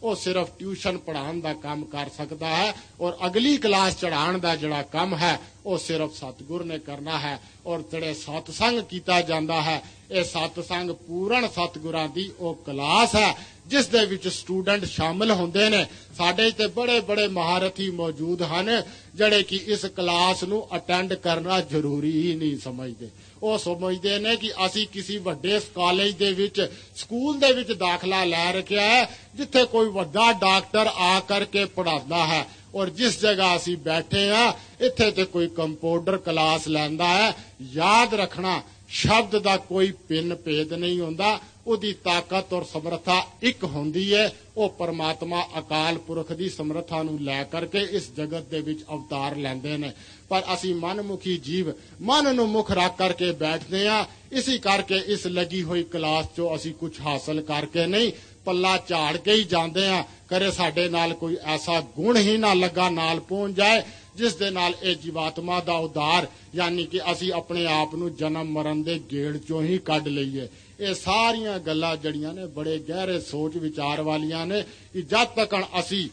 ਉਹ ਸਿਰਫ ਟਿਊਸ਼ਨ ਪੜ੍ਹਾਉਣ ਦਾ ਕੰਮ ਕਰ ਸਕਦਾ ਹੈ ਔਰ ਅਗਲੀ ਕਲਾਸ ਚੜ੍ਹਾਉਣ ਦਾ ਜਿਹੜਾ ਕੰਮ ਹੈ ਉਹ ਸਿਰਫ ਸਤਿਗੁਰ ਨੇ ਕਰਨਾ ਹੈ। ਔਰ ਜਿਹੜੇ ਸਤਸੰਗ ਕੀਤਾ ਜਾਂਦਾ ਹੈ ਇਹ ਸਤਸੰਗ ਪੂਰਨ ਸਤਿਗੁਰਾਂ ਦੀ ਉਹ ਕਲਾਸ ਹੈ ਜਿਸ ਦੇ ਵਿੱਚ ਸਟੂਡੈਂਟ ਸ਼ਾਮਿਲ ਹੁੰਦੇ ਨੇ। ਸਾਡੇ ਤੇ ਬੜੇ ਬੜੇ ਮਹਾਰਥੀ ਮੌਜੂਦ ਹਨ ਜਿਹੜੇ ਕਿ ਇਸ ਕਲਾਸ ਨੂੰ ਅਟੈਂਡ ਕਰਨਾ ਜ਼ਰੂਰੀ ਹੀ ਨਹੀਂ ਸਮਝਦੇ। ਉਹ ਸਮਝਦੇ ਨੇ ਕਿ ਅਸੀਂ ਕਿਸੇ ਵੱਡੇ ਕਾਲਜ ਦੇ ਵਿੱਚ ਸਕੂਲ ਦੇ ਵਿੱਚ ਦਾਖਲਾ ਲੈ ਰੱਖਿਆ ਹੈ ਜਿੱਥੇ ਕੋਈ ਵੱਡਾ ਡਾਕਟਰ ਆ ਕਰਕੇ ਪੜ੍ਹਾਉਂਦਾ ਹੈ ਔਰ ਜਿਸ ਜਗ੍ਹਾ ਅਸੀਂ ਬੈਠੇ ਹਾਂ ਇੱਥੇ ਤੇ ਕੋਈ ਕੰਪਿਊਟਰ ਕਲਾਸ ਲੈਂਦਾ ਹੈ। ਯਾਦ ਰੱਖਣਾ ਸ਼ਬਦ ਦਾ ਕੋਈ ਪਿੰਨ ਭੇਦ ਨਹੀਂ ਹੁੰਦਾ, ਉਹਦੀ ਤਾਕਤ ਔਰ ਸਮਰੱਥਾ ਇੱਕ ਹੁੰਦੀ ਹੈ। ਉਹ ਪਰਮਾਤਮਾ ਅਕਾਲ ਪੁਰਖ ਦੀ ਸਮਰੱਥਾ ਨੂੰ ਲੈ ਕਰਕੇ ਇਸ ਜਗਤ ਦੇ ਵਿੱਚ ਅਵਤਾਰ ਲੈਂਦੇ ਨੇ। ਪਰ ਅਸੀਂ ਮਨਮੁਖੀ ਜੀਵ ਮਨ ਨੂੰ ਮੁੱਖ ਰੱਖ ਕਰਕੇ ਬੈਠਦੇ ਹਾਂ। ਇਸੇ ਕਰਕੇ ਇਸ ਲੱਗੀ ਹੋਈ ਕਲਾਸ ਚੋਂ ਅਸੀਂ ਕੁਝ ਹਾਸਲ ਕਰਕੇ ਨਹੀਂ ਪੱਲਾ ਝਾੜ ਕੇ ਹੀ ਜਾਂਦੇ ਹਾਂ। ਕਰੇ ਸਾਡੇ ਨਾਲ ਕੋਈ ਐਸਾ ਗੁਣ ਹੀ ਨਾ ਲੱਗਾ ਨਾਲ ਪਹੁੰਚ ਜਾਏ ਜਿਸ ਦੇ ਨਾਲ ਇਹ ਜੀਵਾਤਮਾ ਦਾ ਉਧਾਰ ਯਾਨੀ ਕਿ ਅਸੀਂ ਆਪਣੇ ਆਪ ਨੂੰ ਜਨਮ ਮਰਨ ਦੇ ਗੇੜ ਚੋਂ ਹੀ ਕੱਢ ਲਈਏ। ਇਹ ਸਾਰੀਆਂ ਗੱਲਾਂ ਜਿਹੜੀਆਂ ਨੇ ਬੜੇ ਗਹਿਰੇ ਸੋਚ ਵਿਚਾਰ ਵਾਲੀਆਂ ਨੇ ਕਿ ਜਦ ਤੱਕ ਅਸੀਂ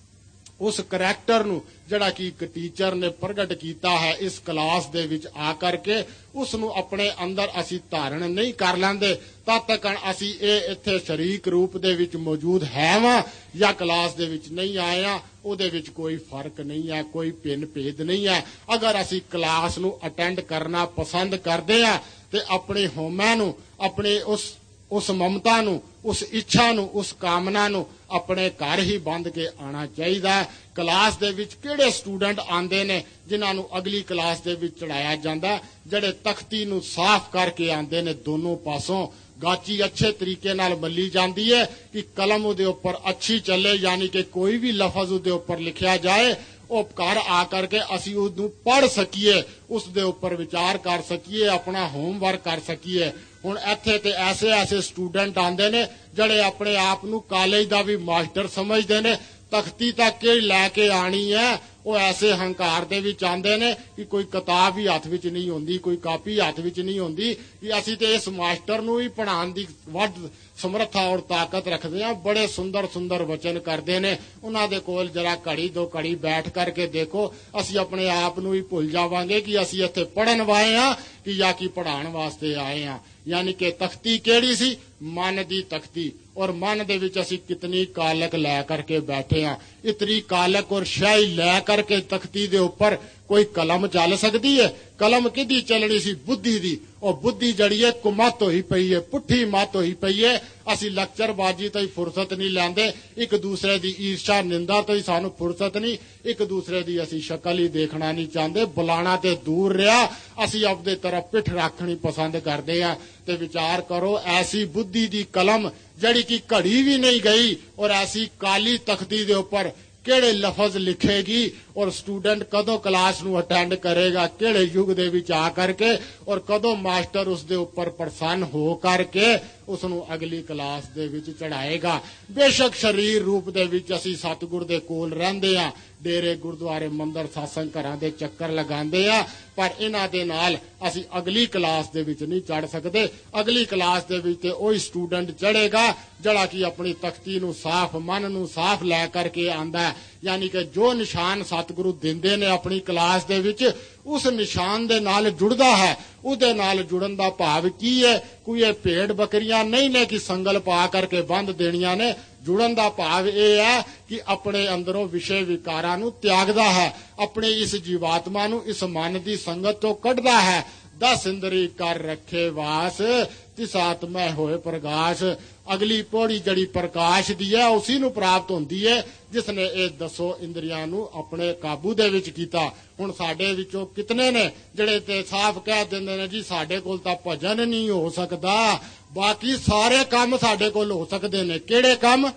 ਉਸ ਕਰੈਕਟਰ ਨੂੰ ਜਿਹੜਾ ਕਿ ਇੱਕ ਟੀਚਰ ਨੇ ਪ੍ਰਗਟ ਕੀਤਾ ਹੈ ਇਸ ਕਲਾਸ ਦੇ ਵਿੱਚ ਆ ਕਰਕੇ ਉਸ ਨੂੰ ਆਪਣੇ ਅੰਦਰ ਅਸੀਂ ਧਾਰਨ ਨਹੀਂ ਕਰ ਲੈਂਦੇ ਤਦ ਤੱਕ ਅਸੀਂ ਇਹ ਇੱਥੇ ਸ਼ਰੀਕ ਰੂਪ ਦੇ ਵਿੱਚ ਮੌਜੂਦ ਹੈ ਵਾਂ ਜਾਂ ਕਲਾਸ ਦੇ ਵਿੱਚ ਨਹੀਂ ਆਏ ਹਾਂ ਉਹਦੇ ਵਿੱਚ ਕੋਈ ਫਰਕ ਨਹੀਂ ਹੈ, ਕੋਈ ਭਿੰਨ ਭੇਦ ਨਹੀਂ ਹੈ। ਅਗਰ ਅਸੀਂ ਕਲਾਸ ਨੂੰ ਅਟੈਂਡ ਕਰਨਾ ਪਸੰਦ ਕਰਦੇ ਹਾਂ ਤੇ ਆਪਣੇ ਹੋਮੈ ਨੂੰ ਆਪਣੇ ਉਸ ਉਸ ਮਮਤਾ ਨੂੰ ਉਸ ਇੱਛਾ ਨੂੰ ਉਸ ਕਾਮਨਾ ਨੂੰ ਆਪਣੇ ਘਰ ਹੀ ਬੰਦ ਕੇ ਆਉਣਾ ਚਾਹੀਦਾ ਹੈ। ਕਲਾਸ ਦੇ ਵਿੱਚ ਕਿਹੜੇ ਸਟੂਡੈਂਟ ਆਉਂਦੇ ਨੇ ਜਿਨ੍ਹਾਂ ਨੂੰ ਅਗਲੀ ਕਲਾਸ ਦੇ ਵਿੱਚ ਚੜਾਇਆ ਜਾਂਦਾ ਜਿਹੜੇ ਤਖਤੀ ਨੂੰ ਸਾਫ਼ ਕਰਕੇ ਆਉਂਦੇ ਨੇ ਦੋਨੋਂ ਪਾਸੋਂ ਗਾਚੀ ਅੱਛੇ ਤਰੀਕੇ ਨਾਲ ਮੱਲੀ ਜਾਂਦੀ ਹੈ ਕਿ ਕਲਮ ਉਹਦੇ ਉੱਪਰ ਅੱਛੀ ਚੱਲੇ ਯਾਨੀ ਕਿ ਕੋਈ ਵੀ ਲਫ਼ਜ਼ ਉਹਦੇ ਉੱਪਰ ਲਿਖਿਆ ਜਾਏ ਉਹ ਘਰ ਆ ਕਰਕੇ ਅਸੀਂ ਉਹਨੂੰ ਪੜ੍ਹ ਸਕੀਏ ਉਸ ਦੇ ਉੱਪਰ ਵਿਚਾਰ ਕਰ ਸਕੀਏ ਆਪਣਾ ਹੋਮਵਰਕ ਕਰ ਸਕੀਏ। ਹੁਣ ਇੱਥੇ ਤੇ ਐਸੇ ਐਸੇ ਸਟੂਡੈਂਟ ਆਉਂਦੇ ਨੇ ਜਿਹੜੇ ਆਪਣੇ ਆਪ ਨੂੰ ਕਾਲਜ ਦਾ ਵੀ ਮਾਸਟਰ ਸਮਝਦੇ ਨੇ ਤਖਤੀ ਤੱਕ ਹੀ ਲੈ ਕੇ ਆਣੀ ਹੈ। ਉਹ ਐਸੇ ਹੰਕਾਰ ਦੇ ਵਿੱਚ ਆਉਂਦੇ ਨੇ ਕਿ ਕੋਈ ਕਿਤਾਬ ਵੀ ਹੱਥ ਵਿੱਚ ਨਹੀਂ ਹੁੰਦੀ ਕੋਈ ਕਾਪੀ ਹੱਥ ਵਿੱਚ ਨਹੀਂ ਹੁੰਦੀ ਕਿ ਅਸੀਂ ਤੇ ਇਸ ਮਾਸਟਰ ਨੂੰ ਹੀ ਪੜ੍ਹਾਉਣ ਦੀ ਵੱਧ ਸਮਰੱਥਾ ਔਰ ਤਾਕਤ ਰੱਖਦੇ ਹਾਂ। ਬੜੇ ਸੁੰਦਰ ਸੁੰਦਰ ਵਚਨ ਕਰਦੇ ਨੇ ਉਹਨਾਂ ਦੇ ਕੋਲ ਜਰਾ ਘੜੀ ਦੋ ਘੜੀ ਬੈਠ ਕਰਕੇ ਦੇਖੋ ਅਸੀਂ ਆਪਣੇ ਆਪ ਨੂੰ ਹੀ ਭੁੱਲ ਜਾਵਾਂਗੇ ਕਿ ਅਸੀਂ ਇੱਥੇ ਪੜ੍ਹਨ ਵਾਏ ਹਾਂ ਕਿ ਜਾਂ ਕਿ ਪੜ੍ਹਾਉਣ ਵਾਸਤੇ ਆਏ ਹਾਂ। ਯਾਨੀ ਕਿ ਤਖਤੀ ਕਿਹੜੀ ਸੀ ਮਨ ਦੀ ਤਖਤੀ ਔਰ ਮਨ ਦੇ ਵਿੱਚ ਅਸੀਂ ਕਿਤਨੀ ਕਾਲਕ ਲੈ ਕਰਕੇ ਬੈਠੇ ਹਾਂ ਇਤਨੀ ਕਾਲਕ ਔਰ ਸ਼ਾਹੀ ਲੈ ਕਰਕੇ ਤਖਤੀ ਦੇ ਉੱਪਰ ਕੋਈ ਕਲਮ ਚੱਲ ਸਕਦੀ ਹੈ। ਕਲਮ ਕਿਹਦੀ ਚੱਲਣੀ ਸੀ ਬੁੱਧੀ ਦੀ ਉਹ ਬੁੱਧੀ ਜੜੀ ਹੈ ਕੁਮਤ ਹੋਈ ਪਈ ਹੈ ਪੁੱਠੀ ਮਤ ਹੋਈ ਪਈ ਹੈ। ਅਸੀਂ ਲੈਕਚਰਬਾਜੀ ਤੋਂ ਹੀ ਫੁਰਸਤ ਨਹੀਂ ਲੈਂਦੇ ਇੱਕ ਦੂਸਰੇ ਦੀ ਈਰਸ਼ਾ ਨਿੰਦਾ ਤੋਂ ਹੀ ਸਾਨੂੰ ਫੁਰਸਤ ਨਹੀਂ ਇੱਕ ਦੂਸਰੇ ਦੀ ਅਸੀਂ ਸ਼ਕਲ ਹੀ ਦੇਖਣਾ ਨਹੀਂ ਚਾਹੁੰਦੇ ਬੁਲਾਣਾ ਤੇ ਦੂਰ ਰਿਹਾ ਅਸੀਂ ਆਪਦੇ ਤਰਫ ਪਿੱਠ ਰੱਖਣੀ ਪਸੰਦ ਕਰਦੇ ਹਾਂ। ਤੇ ਵਿਚਾਰ ਕਰੋ ਐਸੀ ਬੁੱਧੀ ਦੀ ਕਲਮ ਜਿਹੜੀ ਕਿ ਘੜੀ ਵੀ ਨਹੀਂ ਗਈ ਔਰ ਐਸੀ ਕਾਲੀ ਤਖਤੀ ਦੇ ਉੱਪਰ ਕਿਹੜੇ ਲਫ਼ਜ਼ ਲਿਖੇਗੀ ਔਰ ਸਟੂਡੈਂਟ ਕਦੋਂ ਕਲਾਸ ਨੂੰ ਅਟੈਂਡ ਕਰੇਗਾ ਕਿਹੜੇ ਯੁੱਗ ਦੇ ਵਿੱਚ ਆ ਕਰਕੇ ਔਰ ਕਦੋਂ ਮਾਸਟਰ ਉਸ ਦੇ ਉੱਪਰ ਪ੍ਰਸੰਨ ਹੋ ਕਰਕੇ ਉਸ ਨੂੰ ਅਗਲੀ ਕਲਾਸ ਦੇ ਵਿੱਚ ਚੜਾਏਗਾ। ਬੇਸ਼ੱਕ ਸਰੀਰ ਰੂਪ ਦੇ ਵਿੱਚ ਅਸੀਂ ਸਤਿਗੁਰ ਦੇ ਕੋਲ ਰਹਿੰਦੇ ਹਾਂ ਡੇਰੇ ਗੁਰਦੁਆਰੇ ਮੰਦਰ ਸਾਸੰਗ ਘਰਾਂ ਦੇ ਚੱਕਰ ਲਗਾਉਂਦੇ ਆ ਪਰ ਇਹਨਾਂ ਦੇ ਨਾਲ ਅਸੀਂ ਅਗਲੀ ਕਲਾਸ ਦੇ ਵਿੱਚ ਨਹੀਂ ਚੜ ਸਕਦੇ। ਅਗਲੀ ਕਲਾਸ ਦੇ ਵਿੱਚ ਤੇ ਉਹੀ ਸਟੂਡੈਂਟ ਚੜੇਗਾ ਜਿਹੜਾ ਕਿ ਆਪਣੀ ਤਖਤੀ ਨੂੰ ਸਾਫ਼ ਮਨ ਨੂੰ ਸਾਫ਼ ਲੈ ਕਰਕੇ ਆਂਦਾ ਯਾਨੀ ਕਿ ਜੋ ਨਿਸ਼ਾਨ ਸਤਿਗੁਰੂ ਦਿੰਦੇ ਨੇ ਆਪਣੀ ਕਲਾਸ ਦੇ ਵਿੱਚ ਉਸ ਨਿਸ਼ਾਨ ਦੇ ਨਾਲ ਜੁੜਦਾ ਹੈ। ਉਹਦੇ ਨਾਲ ਜੁੜਨ ਦਾ ਭਾਵ ਕੀ ਹੈ ਕੋਈ ਇਹ ਭੇਡ ਬੱਕਰੀਆਂ ਨਹੀਂ ਨੇ ਕਿ ਸੰਗਲ ਪਾ ਕਰਕੇ ਬੰਦ ਦੇਣੀਆਂ ਨੇ। ਜੁੜਨ ਦਾ ਭਾਵ ਇਹ ਹੈ ਕਿ ਆਪਣੇ ਅੰਦਰੋਂ ਵਿਸ਼ੇ ਵਿਕਾਰਾਂ ਨੂੰ ਤਿਆਗਦਾ ਹੈ ਆਪਣੇ ਇਸ ਜੀਵਾਤਮਾ ਨੂੰ ਇਸ ਮਨ ਦੀ ਸੰਗਤ ਤੋਂ ਕੱਢਦਾ ਹੈ। ਦਸ ਇੰਦਰੀ ਕਰ ਰੱਖੇ ਵਾਸ ਤਿਸ ਆਤਮੈ ਹੋਏ ਪ੍ਰਗਾਸ਼। ਅਗਲੀ ਪੌੜੀ ਜਿਹੜੀ ਪ੍ਰਕਾਸ਼ ਦੀ ਹੈ ਉਸੇ ਨੂੰ ਪ੍ਰਾਪਤ ਹੁੰਦੀ ਹੈ ਜਿਸ ਨੇ ਇਹ ਦਸੋ ਇੰਦਰੀਆਂ ਨੂੰ ਆਪਣੇ ਕਾਬੂ ਦੇ ਵਿੱਚ ਕੀਤਾ। ਹੁਣ ਸਾਡੇ ਵਿੱਚੋਂ ਕਿਤਨੇ ਨੇ ਜਿਹੜੇ ਤੇ ਸਾਫ਼ ਕਹਿ ਦਿੰਦੇ ਨੇ ਜੀ ਸਾਡੇ ਕੋਲ ਤਾਂ ਭਜਨ ਨਹੀਂ ਹੋ ਸਕਦਾ ਬਾਕੀ ਸਾਰੇ ਕੰਮ ਸਾਡੇ ਕੋਲ ਹੋ ਸਕਦੇ ਨੇ। ਕਿਹੜੇ ਕੰਮ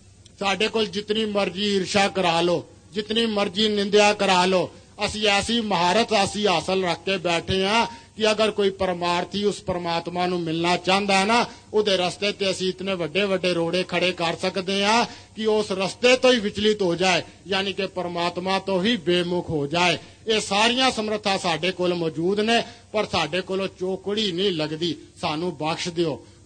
ਸਾਡੇ ਕੋਲ ਜਿਤਨੀ ਮਰਜ਼ੀ ਈਰਸ਼ਾ ਕਰਾ ਲਓ ਜਿਤਨੀ ਮਰਜ਼ੀ ਨਿੰਦਿਆ ਕਰਾ ਲਓ ਅਸੀਂ ਐਸੀ ਮਹਾਰਤ ਅਸੀਂ ਹਾਸਲ ਰੱਖ ਕੇ ਬੈਠੇ ਹਾਂ ਕਿ ਅਗਰ ਕੋਈ ਪਰਮਾਰਥੀ ਉਸ ਪਰਮਾਤਮਾ ਨੂੰ ਮਿਲਣਾ ਚਾਹੁੰਦਾ ਹੈ ਨਾ ਉਹਦੇ ਰਸਤੇ ਤੇ ਅਸੀਂ ਇਤਨੇ ਵੱਡੇ ਵੱਡੇ ਰੋੜੇ ਖੜੇ ਕਰ ਸਕਦੇ ਹਾਂ ਕਿ ਉਸ ਰਸਤੇ ਤੋਂ ਹੀ ਵਿਚਲਿਤ ਹੋ ਜਾਏ ਯਾਨੀ ਕਿ ਪਰਮਾਤਮਾ ਤੋਂ ਹੀ ਬੇਮੁਖ ਹੋ ਜਾਏ। ਇਹ ਸਾਰੀਆਂ ਸਮਰੱਥਾ ਸਾਡੇ ਕੋਲ ਮੌਜੂਦ ਨੇ ਪਰ ਸਾਡੇ ਕੋਲੋਂ ਚੋਕੜੀ ਨਹੀਂ ਲੱਗਦੀ। ਸਾਨੂੰ ਬਖਸ਼ ਦਿਓ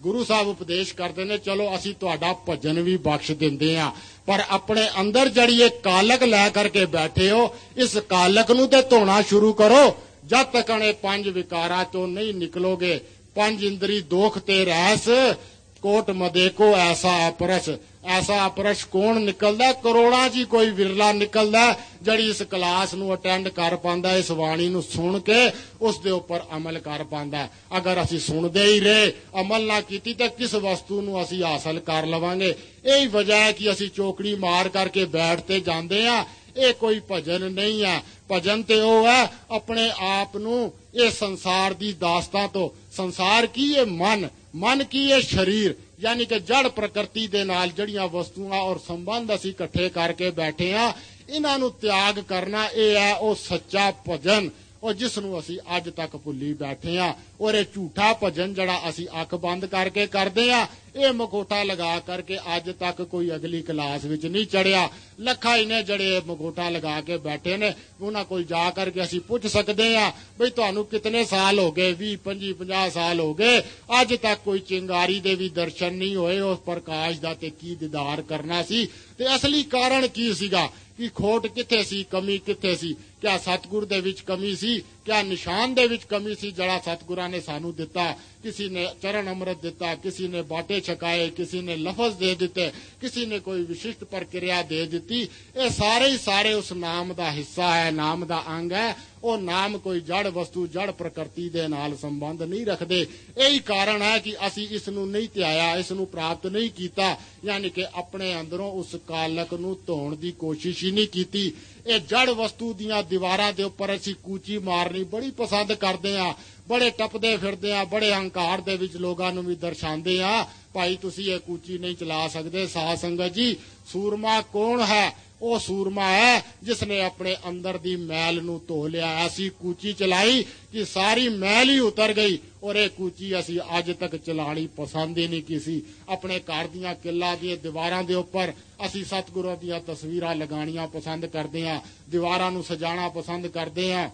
ਗੁਰੂ ਸਾਹਿਬ ਉਪਦੇਸ਼ ਕਰਦੇ ਨੇ, ਚਲੋ ਅਸੀਂ ਤੁਹਾਡਾ ਭਜਨ ਵੀ ਬਖਸ਼ ਦਿੰਦੇ ਆ, ਪਰ ਆਪਣੇ ਅੰਦਰ ਜਿਹੜੀ ਇਹ ਕਾਲਕ ਲੈ ਕਰਕੇ ਬੈਠੇ ਹੋ, ਇਸ ਕਾਲਕ ਨੂੰ ਤੇ ਧੋਣਾ ਸ਼ੁਰੂ ਕਰੋ। ਜਦ ਤੱਕ ਇਹ ਪੰਜ ਵਿਕਾਰਾਂ ਚੋਂ ਨਹੀਂ ਨਿਕਲੋਗੇ, ਪੰਜ ਇੰਦਰੀ ਦੋਖ ਤੇ ਰਹਿਸ, ਕੋਟ ਮਦੇਕੋ ਐਸਾ ਅਪਰਸ਼। ਐਸਾ ਅਪਰਸ਼ ਕੌਣ ਨਿਕਲਦਾ? ਕਰੋੜਾਂ ਜੀ ਕੋਈ ਵਿਰਲਾ ਨਿਕਲਦਾ ਜਿਹੜੀ ਇਸ ਕਲਾਸ ਨੂੰ ਅਟੈਂਡ ਕਰ ਪਾਉਂਦਾ, ਇਸ ਬਾਣੀ ਨੂੰ ਸੁਣ ਕੇ ਉਸ ਦੇ ਉੱਪਰ ਅਮਲ ਕਰ ਪਾਉਂਦਾ। ਅਗਰ ਅਸੀਂ ਸੁਣਦੇ ਹੀ ਰਹੇ, ਅਮਲ ਨਾ ਕੀਤੀ, ਤਾਂ ਕਿਸ ਵਸਤੂ ਨੂੰ ਅਸੀਂ ਹਾਸਲ ਕਰ ਲਵਾਂਗੇ? ਇਹੀ ਵਜ੍ਹਾ ਹੈ ਕਿ ਅਸੀਂ ਚੌਕੜੀ ਮਾਰ ਕਰਕੇ ਬੈਠਦੇ ਜਾਂਦੇ ਆ। ਇਹ ਕੋਈ ਭਜਨ ਨਹੀਂ ਹੈ। ਭਜਨ ਤੇ ਉਹ ਹੈ ਆਪਣੇ ਆਪ ਨੂੰ ਇਹ ਸੰਸਾਰ ਦੀ ਦਾਸਤਾਂ ਤੋਂ, ਸੰਸਾਰ ਕੀ ਇਹ ਮਨ, ਮਨ ਕੀ ਇਹ ਸਰੀਰ, ਯਾਨੀ ਕਿ ਜੜ ਪ੍ਰਕਿਰਤੀ ਦੇ ਨਾਲ ਜਿਹੜੀਆਂ ਵਸਤੂਆਂ ਔਰ ਸੰਬੰਧ ਅਸੀਂ ਇਕੱਠੇ ਕਰਕੇ ਬੈਠੇ ਆ, ਇਹਨਾਂ ਨੂੰ ਤਿਆਗ ਕਰਨਾ, ਇਹ ਹੈ ਉਹ ਸੱਚਾ ਭਜਨ, ਉਹ ਜਿਸ ਨੂੰ ਅਸੀਂ ਅੱਜ ਤੱਕ ਭੁੱਲੀ ਬੈਠੇ ਆ। ਔਰ ਇਹ ਝੂਠਾ ਭਜਨ ਜਿਹੜਾ ਅਸੀਂ ਅੱਖ ਬੰਦ ਕਰਕੇ ਕਰਦੇ ਆ, ਇਹ ਮਖੌਟਾ ਲਗਾ ਕਰਕੇ ਅੱਜ ਤੱਕ ਕੋਈ ਅਗਲੀ ਕਲਾਸ ਵਿੱਚ ਨਹੀਂ ਚੜਿਆ। ਲੱਖਾਂ ਹੀ ਨੇ ਜਿਹੜੇ ਮਖੌਟਾ ਲਗਾ ਕੇ ਬੈਠੇ ਨੇ, ਉਹਨਾਂ ਕੋਲ ਜਾ ਕਰਕੇ ਅਸੀਂ ਪੁੱਛ ਸਕਦੇ ਆ ਬਈ ਤੁਹਾਨੂੰ ਕਿਤਨੇ ਸਾਲ ਹੋ ਗਏ? ਵੀਹ ਪੰਜੀ ਪੰਜਾਹ ਸਾਲ ਹੋ ਗਏ, ਅੱਜ ਤੱਕ ਕੋਈ ਚਿੰਗਾਰੀ ਦੇ ਵੀ ਦਰਸ਼ਨ ਨਹੀਂ ਹੋਏ। ਉਸ ਪ੍ਰਕਾਸ਼ ਦਾ ਤੇ ਕੀ ਦੀਦਾਰ ਕਰਨਾ ਸੀ? ਤੇ ਅਸਲੀ ਕਾਰਨ ਕੀ ਸੀਗਾ ਕਿ ਖੋਟ ਕਿੱਥੇ ਸੀ, ਕਮੀ ਕਿੱਥੇ ਸੀ? ਕਿਆ ਸਤਿਗੁਰ ਦੇ ਵਿੱਚ ਕਮੀ ਸੀ? ਕਿਆ ਨਿਸ਼ਾਨ ਦੇ ਵਿੱਚ ਕਮੀ ਸੀ ਜਿਹੜਾ ਸਤਿਗੁਰਾਂ ਨੇ ਸਾਨੂੰ ਦਿੱਤਾ? किसी ने चरण अमृत दिता, किसी ने बाटे छकाए, किसी ने लफज दे दिते, किसी ने कोई विशिष्ट प्रक्रिया दे दी। ये सारे ही सारे उस नाम का हिस्सा है, नाम का अंग है। वो नाम कोई जड़ वस्तु जड़ प्रकृति दे नाल संबंध नहीं रखते। यही कारण है कि असी इस नूं नहीं त्याया, इस नूं प्राप्त नहीं किया, यानी कि अपने अंदरों उस कालक नूं धोण दी कोशिश ही नहीं की। ये जड़ वस्तु दियां दीवारां दे उपर असी कूची मारनी बड़ी पसंद करते हैं, बड़े टपदे फिरदे आ, बड़े हंकार दे विच लोगां नूं भी दर्शांदे आ भाई तुसीं ये कूची नहीं चला सकदे। साध संगत जी, सूरमा कौन है? वो सूरमा है जिसने अपने अंदर दी मैल नूं धो लिया। ऐसी कूची चलाई कि सारी मैल ही उतर गई। और ये कूची असी अज तक चलानी पसंद ही नहीं की। अपने घर दियां किला दी दीवारां दे उपर असी सतगुरां दियां तस्वीरां लगाणियां पसंद करदे आ, दीवारां नूं सजाना पसंद करदे आ।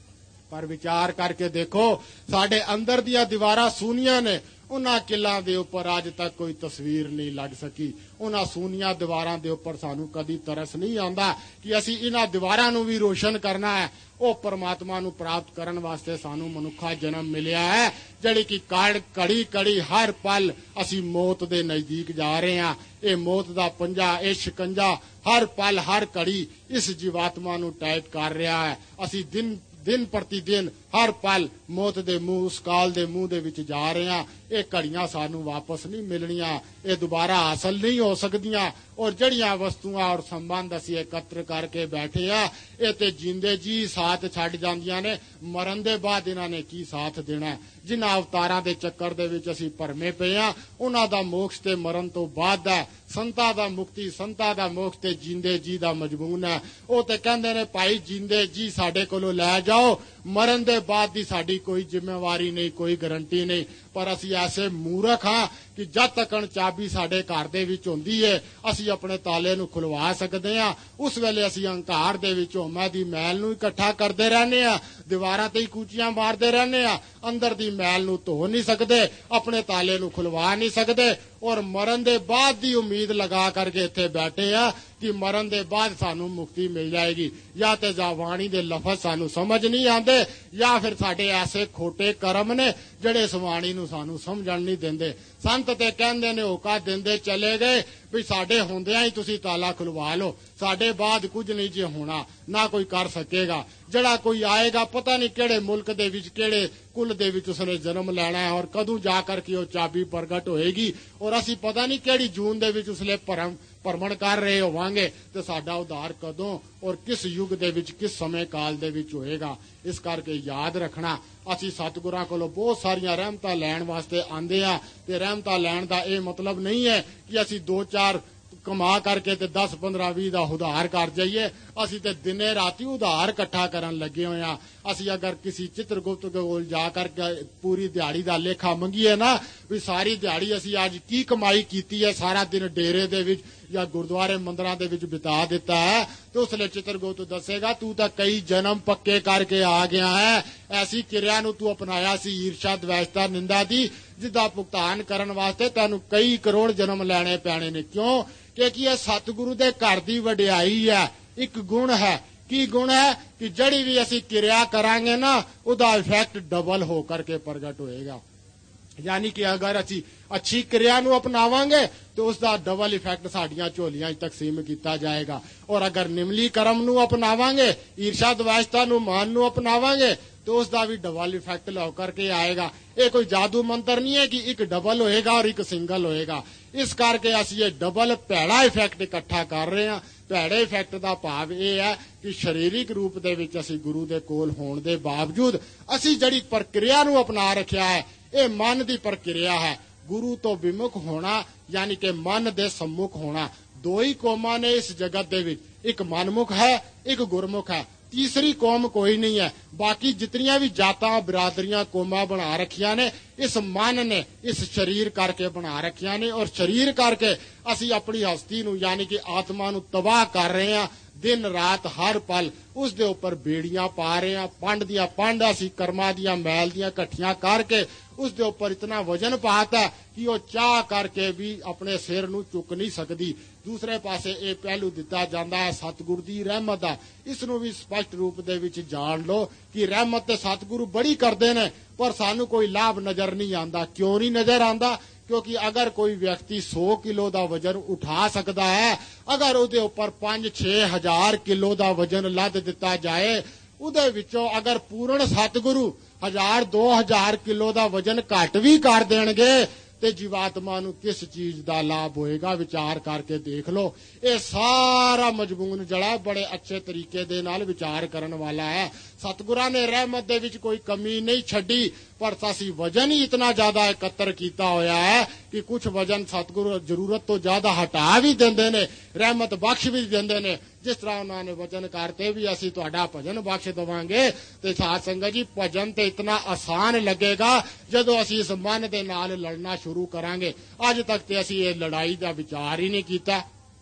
पर विचार करके देखो, साडे अंदर दियां दीवारां सूनियां ने, उन्हां किलां दे उपर अज तक कोई तस्वीर नहीं लग सकी। उन्हां सूनियां दीवारां दे उपर सानू कदी तरस नहीं आंदा कि असी इन्हां दीवारां नूं भी रोशन करना है। वो परमात्मा नूं प्राप्त करन वास्ते सानू मनुखा जन्म मिलिया है, जिहड़ी कि कड़ी कड़ी हर पल असी मौत दे नजदीक जा रहे हैं। ये मौत दा पंजा, ये शिकंजा हर पल हर घड़ी इस जीवात्मा नूं टाइट कर रहा है। असी दिन दिन प्रतिदिन हर पल मौत दे मुंह, उस काल दे मुंह दे विच जा रहे हैं। ये घड़ियां सानू वापस नहीं मिलनियां, ये दोबारा हासिल नहीं हो सकदियां। और जड़ियां वस्तुआं और संबंध असी एकत्र करके बैठे आ, ये ते जिंदे जी साथ छड्ड जांदियां ने, मरण दे बाद इन्हां ने की साथ देना है? जिन्हां अवतारां दे चक्कर दे विच असी भरमे पए आ, उन्हां दा मोक्ष ते मरण तो बाद है। संतां दा मुक्ति, संतां दा मोक्ष ते जिंदे जी दा मजमून है। वो ते कहंदे ने भाई जिंदे जी साडे कोलों लै जाओ, मरण दे बाद दी साडी कोई जिम्मेवारी नहीं, कोई गारंटी नहीं। पर असी ऐसे मूर्ख हाँ कि जद तक चाबी साडे घर दे विच होंदी है असी अपने ताले नूं खुलवा सकदे हां। उस वेले असी हंकार दे विच होमा दी मैल नूं इकट्ठा करदे रहने आ, दीवारां ते ही कूचियां मारदे रहने आ, अंदर दी मैल नूं धो नहीं सकदे, अपने ताले नूं खुलवा नहीं सकदे। और मरण दे बाद दी उम्मीद लगा करके इत्थे बैठे आ कि मरण दे बाद सानू मुक्ति मिल जाएगी। या ते जा वाणी दे लफज सानू समझ नहीं आंदे, या फिर साडे ऐसे खोटे कर्म ने जिहड़े इस वाणी नूं सानू समझण नहीं दिंदे। संत ते कहंदे ने होका दिंदे चले गए भी साडे होंदियां ही तुसीं ताला खुलवा लो, साडे बाद कुछ नहीं जे होना, ना कोई कर सकेगा। जिहड़ा कोई आएगा पता नहीं किहड़े मुल्क दे विच किहड़े कुल दे विच उसने जन्म लैना है और कदों जा करके वो चाबी प्रगट होएगी। और असी पता नहीं किहड़ी जून दे विच उसले भरम भरमण कर रहे होवांगे ते साडा उद्धार कदों और किस युग दे विच किस समय काल दे विच होएगा। इस करके याद रखना, असी सतगुरां कोलों बहुत सारियां रहमतां लैण वास्ते आंदे आ ते रहमतां लैण दा ये मतलब नहीं है कि असी दो चार कमा करके ते दस पंद्रह भी दा उधार कर जाइए। असी ते दिने राती उधार इकट्ठा करन लगे हुए हैं। असी अगर किसी चित्रगुप्त कोल जा करके पूरी दिहाड़ी दा लेखा मंगीए ना भी सारी दिहाड़ी असी अज की कमाई कीती है, सारा दिन डेरे दे विच ਜਾਂ ਗੁਰਦੁਆਰੇ ਮੰਦਰਾਂ ਦੇ ਵਿੱਚ ਬਿਤਾ ਦਿੱਤਾ ਹੈ ਤੇ ਉਸ ਲਈ ਚਿਤਰਗੁਪਤ ਦੱਸੇਗਾ ਤੂੰ ਤਾਂ ਕਈ ਜਨਮ ਪੱਕੇ ਕਰਕੇ ਆ ਗਿਆ ਹੈ। ਐਸੀ ਕਿਰਿਆ ਨੂੰ ਤੂੰ ਅਪਣਾਇਆ ਸੀ ਈਰਸ਼ਾ ਦਵੈਸ਼ਤਾ ਨਿੰਦਾ ਦੀ, ਜਿਸਦਾ ਭੁਗਤਾਨ ਕਰਨ ਵਾਸਤੇ ਤੈਨੂੰ ਕਈ ਕਰੋੜ ਜਨਮ ਲੈਣੇ ਪੈਣੇ ਨੇ। ਕਿਉਂ? ਕਿਉਂਕਿ ਇਹ ਸਤਿਗੁਰੂ ਦੇ ਘਰ ਦੀ ਵਡਿਆਈ ਹੈ। ਇੱਕ ਗੁਣ ਹੈ। ਕੀ ਗੁਣ ਹੈ? ਕਿ ਜਿਹੜੀ ਵੀ ਅਸੀਂ ਕਿਰਿਆ ਕਰਾਂਗੇ ਨਾ ਉਹਦਾ ਇਫੈਕਟ ਡਬਲ ਹੋ ਕਰਕੇ ਪ੍ਰਗਟ ਹੋਏਗਾ। ਯਾਨੀ ਕਿ ਅਗਰ ਅਸੀਂ ਅੱਛੀ ਕਿਰਿਆ ਨੂੰ ਅਪਣਾਵਾਂਗੇ ਤੇ ਉਸ ਦਾ ਡਬਲ ਇਫੈਕਟ ਸਾਡੀਆਂ ਝੋਲੀਆਂ 'ਚ ਤਕਸੀਮ ਕੀਤਾ ਜਾਏਗਾ। ਔਰ ਅਗਰ ਨਿਮਲੀ ਕਰਮ ਨੂੰ ਅਪਣਾਵਾਂਗੇ, ਈਰਸ਼ਾ ਦਵੈਸ਼ਤਾ ਨੂੰ ਮਾਨ ਨੂੰ ਅਪਣਾਵਾਂਗੇ ਤੇ ਉਸ ਦਾ ਵੀ ਡਬਲ ਇਫੈਕਟ ਲਓ ਕਰਕੇ ਆਏਗਾ। ਇਹ ਕੋਈ ਜਾਦੂ ਮੰਤਰ ਨਹੀਂ ਹੈ ਕਿ ਇੱਕ ਡਬਲ ਹੋਏਗਾ ਔਰ ਇੱਕ ਸਿੰਗਲ ਹੋਏਗਾ। ਇਸ ਕਰਕੇ ਅਸੀਂ ਇਹ ਡਬਲ ਭੈੜਾ ਇਫੈਕਟ ਇਕੱਠਾ ਕਰ ਰਹੇ ਹਾਂ। ਭੈੜੇ ਇਫੈਕਟ ਦਾ ਭਾਵ ਇਹ ਹੈ ਕਿ ਸਰੀਰਿਕ ਰੂਪ ਦੇ ਵਿੱਚ ਅਸੀਂ ਗੁਰੂ ਦੇ ਕੋਲ ਹੋਣ ਦੇ ਬਾਵਜੂਦ ਅਸੀਂ ਜਿਹੜੀ ਪ੍ਰਕਿਰਿਆ ਨੂੰ ਅਪਣਾ ਰੱਖਿਆ ਹੈ ਇਹ ਮਨ ਦੀ ਪ੍ਰਕਿਰਿਆ ਹੈ। ਗੁਰੂ ਤੋਂ ਵਿਮੁਖ ਹੋਣਾ ਯਾਨੀ ਕਿ ਮਨ ਦੇ ਸੰਮੁਖ ਹੋਣਾ। ਦੋ ਹੀ ਕੌਮਾਂ ਨੇ ਇਸ ਜਗਤ ਦੇ ਵਿੱਚ, ਇੱਕ ਮਨਮੁਖ ਹੈ, ਇੱਕ ਗੁਰਮੁਖ ਹੈ। ਤੀਸਰੀ ਕੌਮ ਕੋਈ ਨਹੀਂ ਹੈ। ਬਾਕੀ ਜਿਤਨੀਆਂ ਵੀ ਜਾਤਾਂ ਬਰਾਦਰੀਆਂ ਕੌਮਾਂ ਬਣਾ ਰੱਖੀਆਂ ਨੇ ਇਸ ਮਨ ਨੇ, ਇਸ ਸਰੀਰ ਕਰਕੇ ਬਣਾ ਰੱਖੀਆਂ ਨੇ। ਔਰ ਸਰੀਰ ਕਰਕੇ ਅਸੀਂ ਆਪਣੀ ਹਸਤੀ ਨੂੰ ਯਾਨੀ ਕਿ ਆਤਮਾ ਨੂੰ ਤਬਾਹ ਕਰ ਰਹੇ ਹਾਂ। ਦਿਨ ਰਾਤ ਹਰ ਪਲ ਉਸ ਦੇ ਉੱਪਰ ਬੇੜੀਆਂ ਪਾ ਰਹੇ ਹਾਂ। ਪੰਡ ਦੀਆਂ ਪੰਡ ਅਸੀਂ ਕਰਮਾਂ ਦੀਆਂ ਮੈਲ ਦੀਆਂ ਇਕੱਠੀਆਂ ਕਰਕੇ ਉਸ ਦੇ ਉੱਪਰ ਇਤਨਾ ਵਜਨ ਪਾਤਾ ਕਿ ਉਹ ਚਾਹ ਕਰਕੇ ਵੀ ਆਪਣੇ ਸਿਰ ਨੂੰ ਚੁੱਕ ਨਹੀਂ ਸਕਦੀ। ਦੂਸਰੇ ਪਾਸੇ ਇਹ ਪਹਿਲੂ ਦਿੱਤਾ ਜਾਂਦਾ ਹੈ ਸਤਿਗੁਰ ਦੀ ਰਹਿਮਤ ਦਾ। ਇਸ ਨੂੰ ਵੀ ਸਪਸ਼ਟ ਰੂਪ ਦੇ ਵਿੱਚ ਜਾਣ ਲਓ ਕਿ ਰਹਿਮਤ ਤੇ ਸਤਿਗੁਰੂ ਬੜੀ ਕਰਦੇ ਨੇ ਪਰ ਸਾਨੂੰ ਕੋਈ ਲਾਭ ਨਜ਼ਰ ਨਹੀਂ ਆਉਂਦਾ। ਕਿਉਂ ਨਹੀਂ ਨਜ਼ਰ ਆਉਂਦਾ? ਕਿਉਂਕਿ ਅਗਰ ਕੋਈ ਵਿਅਕਤੀ ਸੌ ਕਿਲੋ ਦਾ ਵਜਨ ਉਠਾ ਸਕਦਾ ਹੈ, ਅਗਰ ਉਹਦੇ ਉੱਪਰ ਪੰਜ ਛੇ ਹਜ਼ਾਰ ਕਿਲੋ ਦਾ ਵਜਨ ਲੱਦ ਦਿੱਤਾ ਜਾਏ, ਉਹਦੇ ਵਿੱਚੋਂ ਅਗਰ ਪੂਰਨ ਸਤਿਗੁਰੂ ਹਜ਼ਾਰ ਦੋ ਹਜ਼ਾਰ ਕਿਲੋ ਦਾ ਵਜਨ ਘੱਟ ਵੀ ਕਰ ਦੇਣਗੇ ਤੇ ਜੀਵਾਤਮਾ ਨੂੰ ਕਿਸ ਚੀਜ਼ ਦਾ ਲਾਭ ਹੋਏਗਾ? ਵਿਚਾਰ ਕਰਕੇ ਦੇਖ ਲਓ। ਇਹ ਸਾਰਾ ਮਜ਼ਮੂਨ ਜਿਹੜਾ ਬੜੇ ਅੱਛੇ ਤਰੀਕੇ ਦੇ ਨਾਲ ਵਿਚਾਰ ਕਰਨ ਵਾਲਾ ਹੈ। ਸਤਿਗੁਰਾਂ ਨੇ ਰਹਿਮਤ ਦੇ ਵਿੱਚ ਕੋਈ ਕਮੀ ਨਹੀਂ ਛੱਡੀ ਪਰ ਅਸੀਂ ਵਜਨ ਹੀ ਇਤਨਾ ਜ਼ਿਆਦਾ ਇਕੱਤਰ ਕੀਤਾ ਹੋਇਆ ਹੈ ਕਿ ਕੁਝ ਵਜਨ ਸਤਿਗੁਰੂ ਜ਼ਰੂਰਤ ਤੋਂ ਜ਼ਿਆਦਾ ਹਟਾ ਵੀ ਦਿੰਦੇ ਨੇ, ਰਹਿਮਤ ਬਖਸ਼ ਵੀ ਦਿੰਦੇ ਨੇ। ਜਿਸ ਤਰ੍ਹਾਂ ਉਹਨਾਂ ਨੇ ਵਚਨ ਕਰਤੇ ਵੀ ਅਸੀਂ ਤੁਹਾਡਾ ਭਜਨ ਬਖਸ਼ ਦੇਵਾਂਗੇ ਤੇ ਸਾਧ ਸੰਗਤ ਜੀ ਭਜਨ ਤੇ ਇਤਨਾ ਆਸਾਨ ਲੱਗੇਗਾ ਜਦੋਂ ਅਸੀਂ ਇਸ ਮਨ ਦੇ ਨਾਲ ਲੜਨਾ ਸ਼ੁਰੂ ਕਰਾਂਗੇ। ਅੱਜ ਤੱਕ ਤੇ ਅਸੀਂ ਇਹ ਲੜਾਈ ਦਾ ਵਿਚਾਰ ਹੀ ਨਹੀਂ ਕੀਤਾ।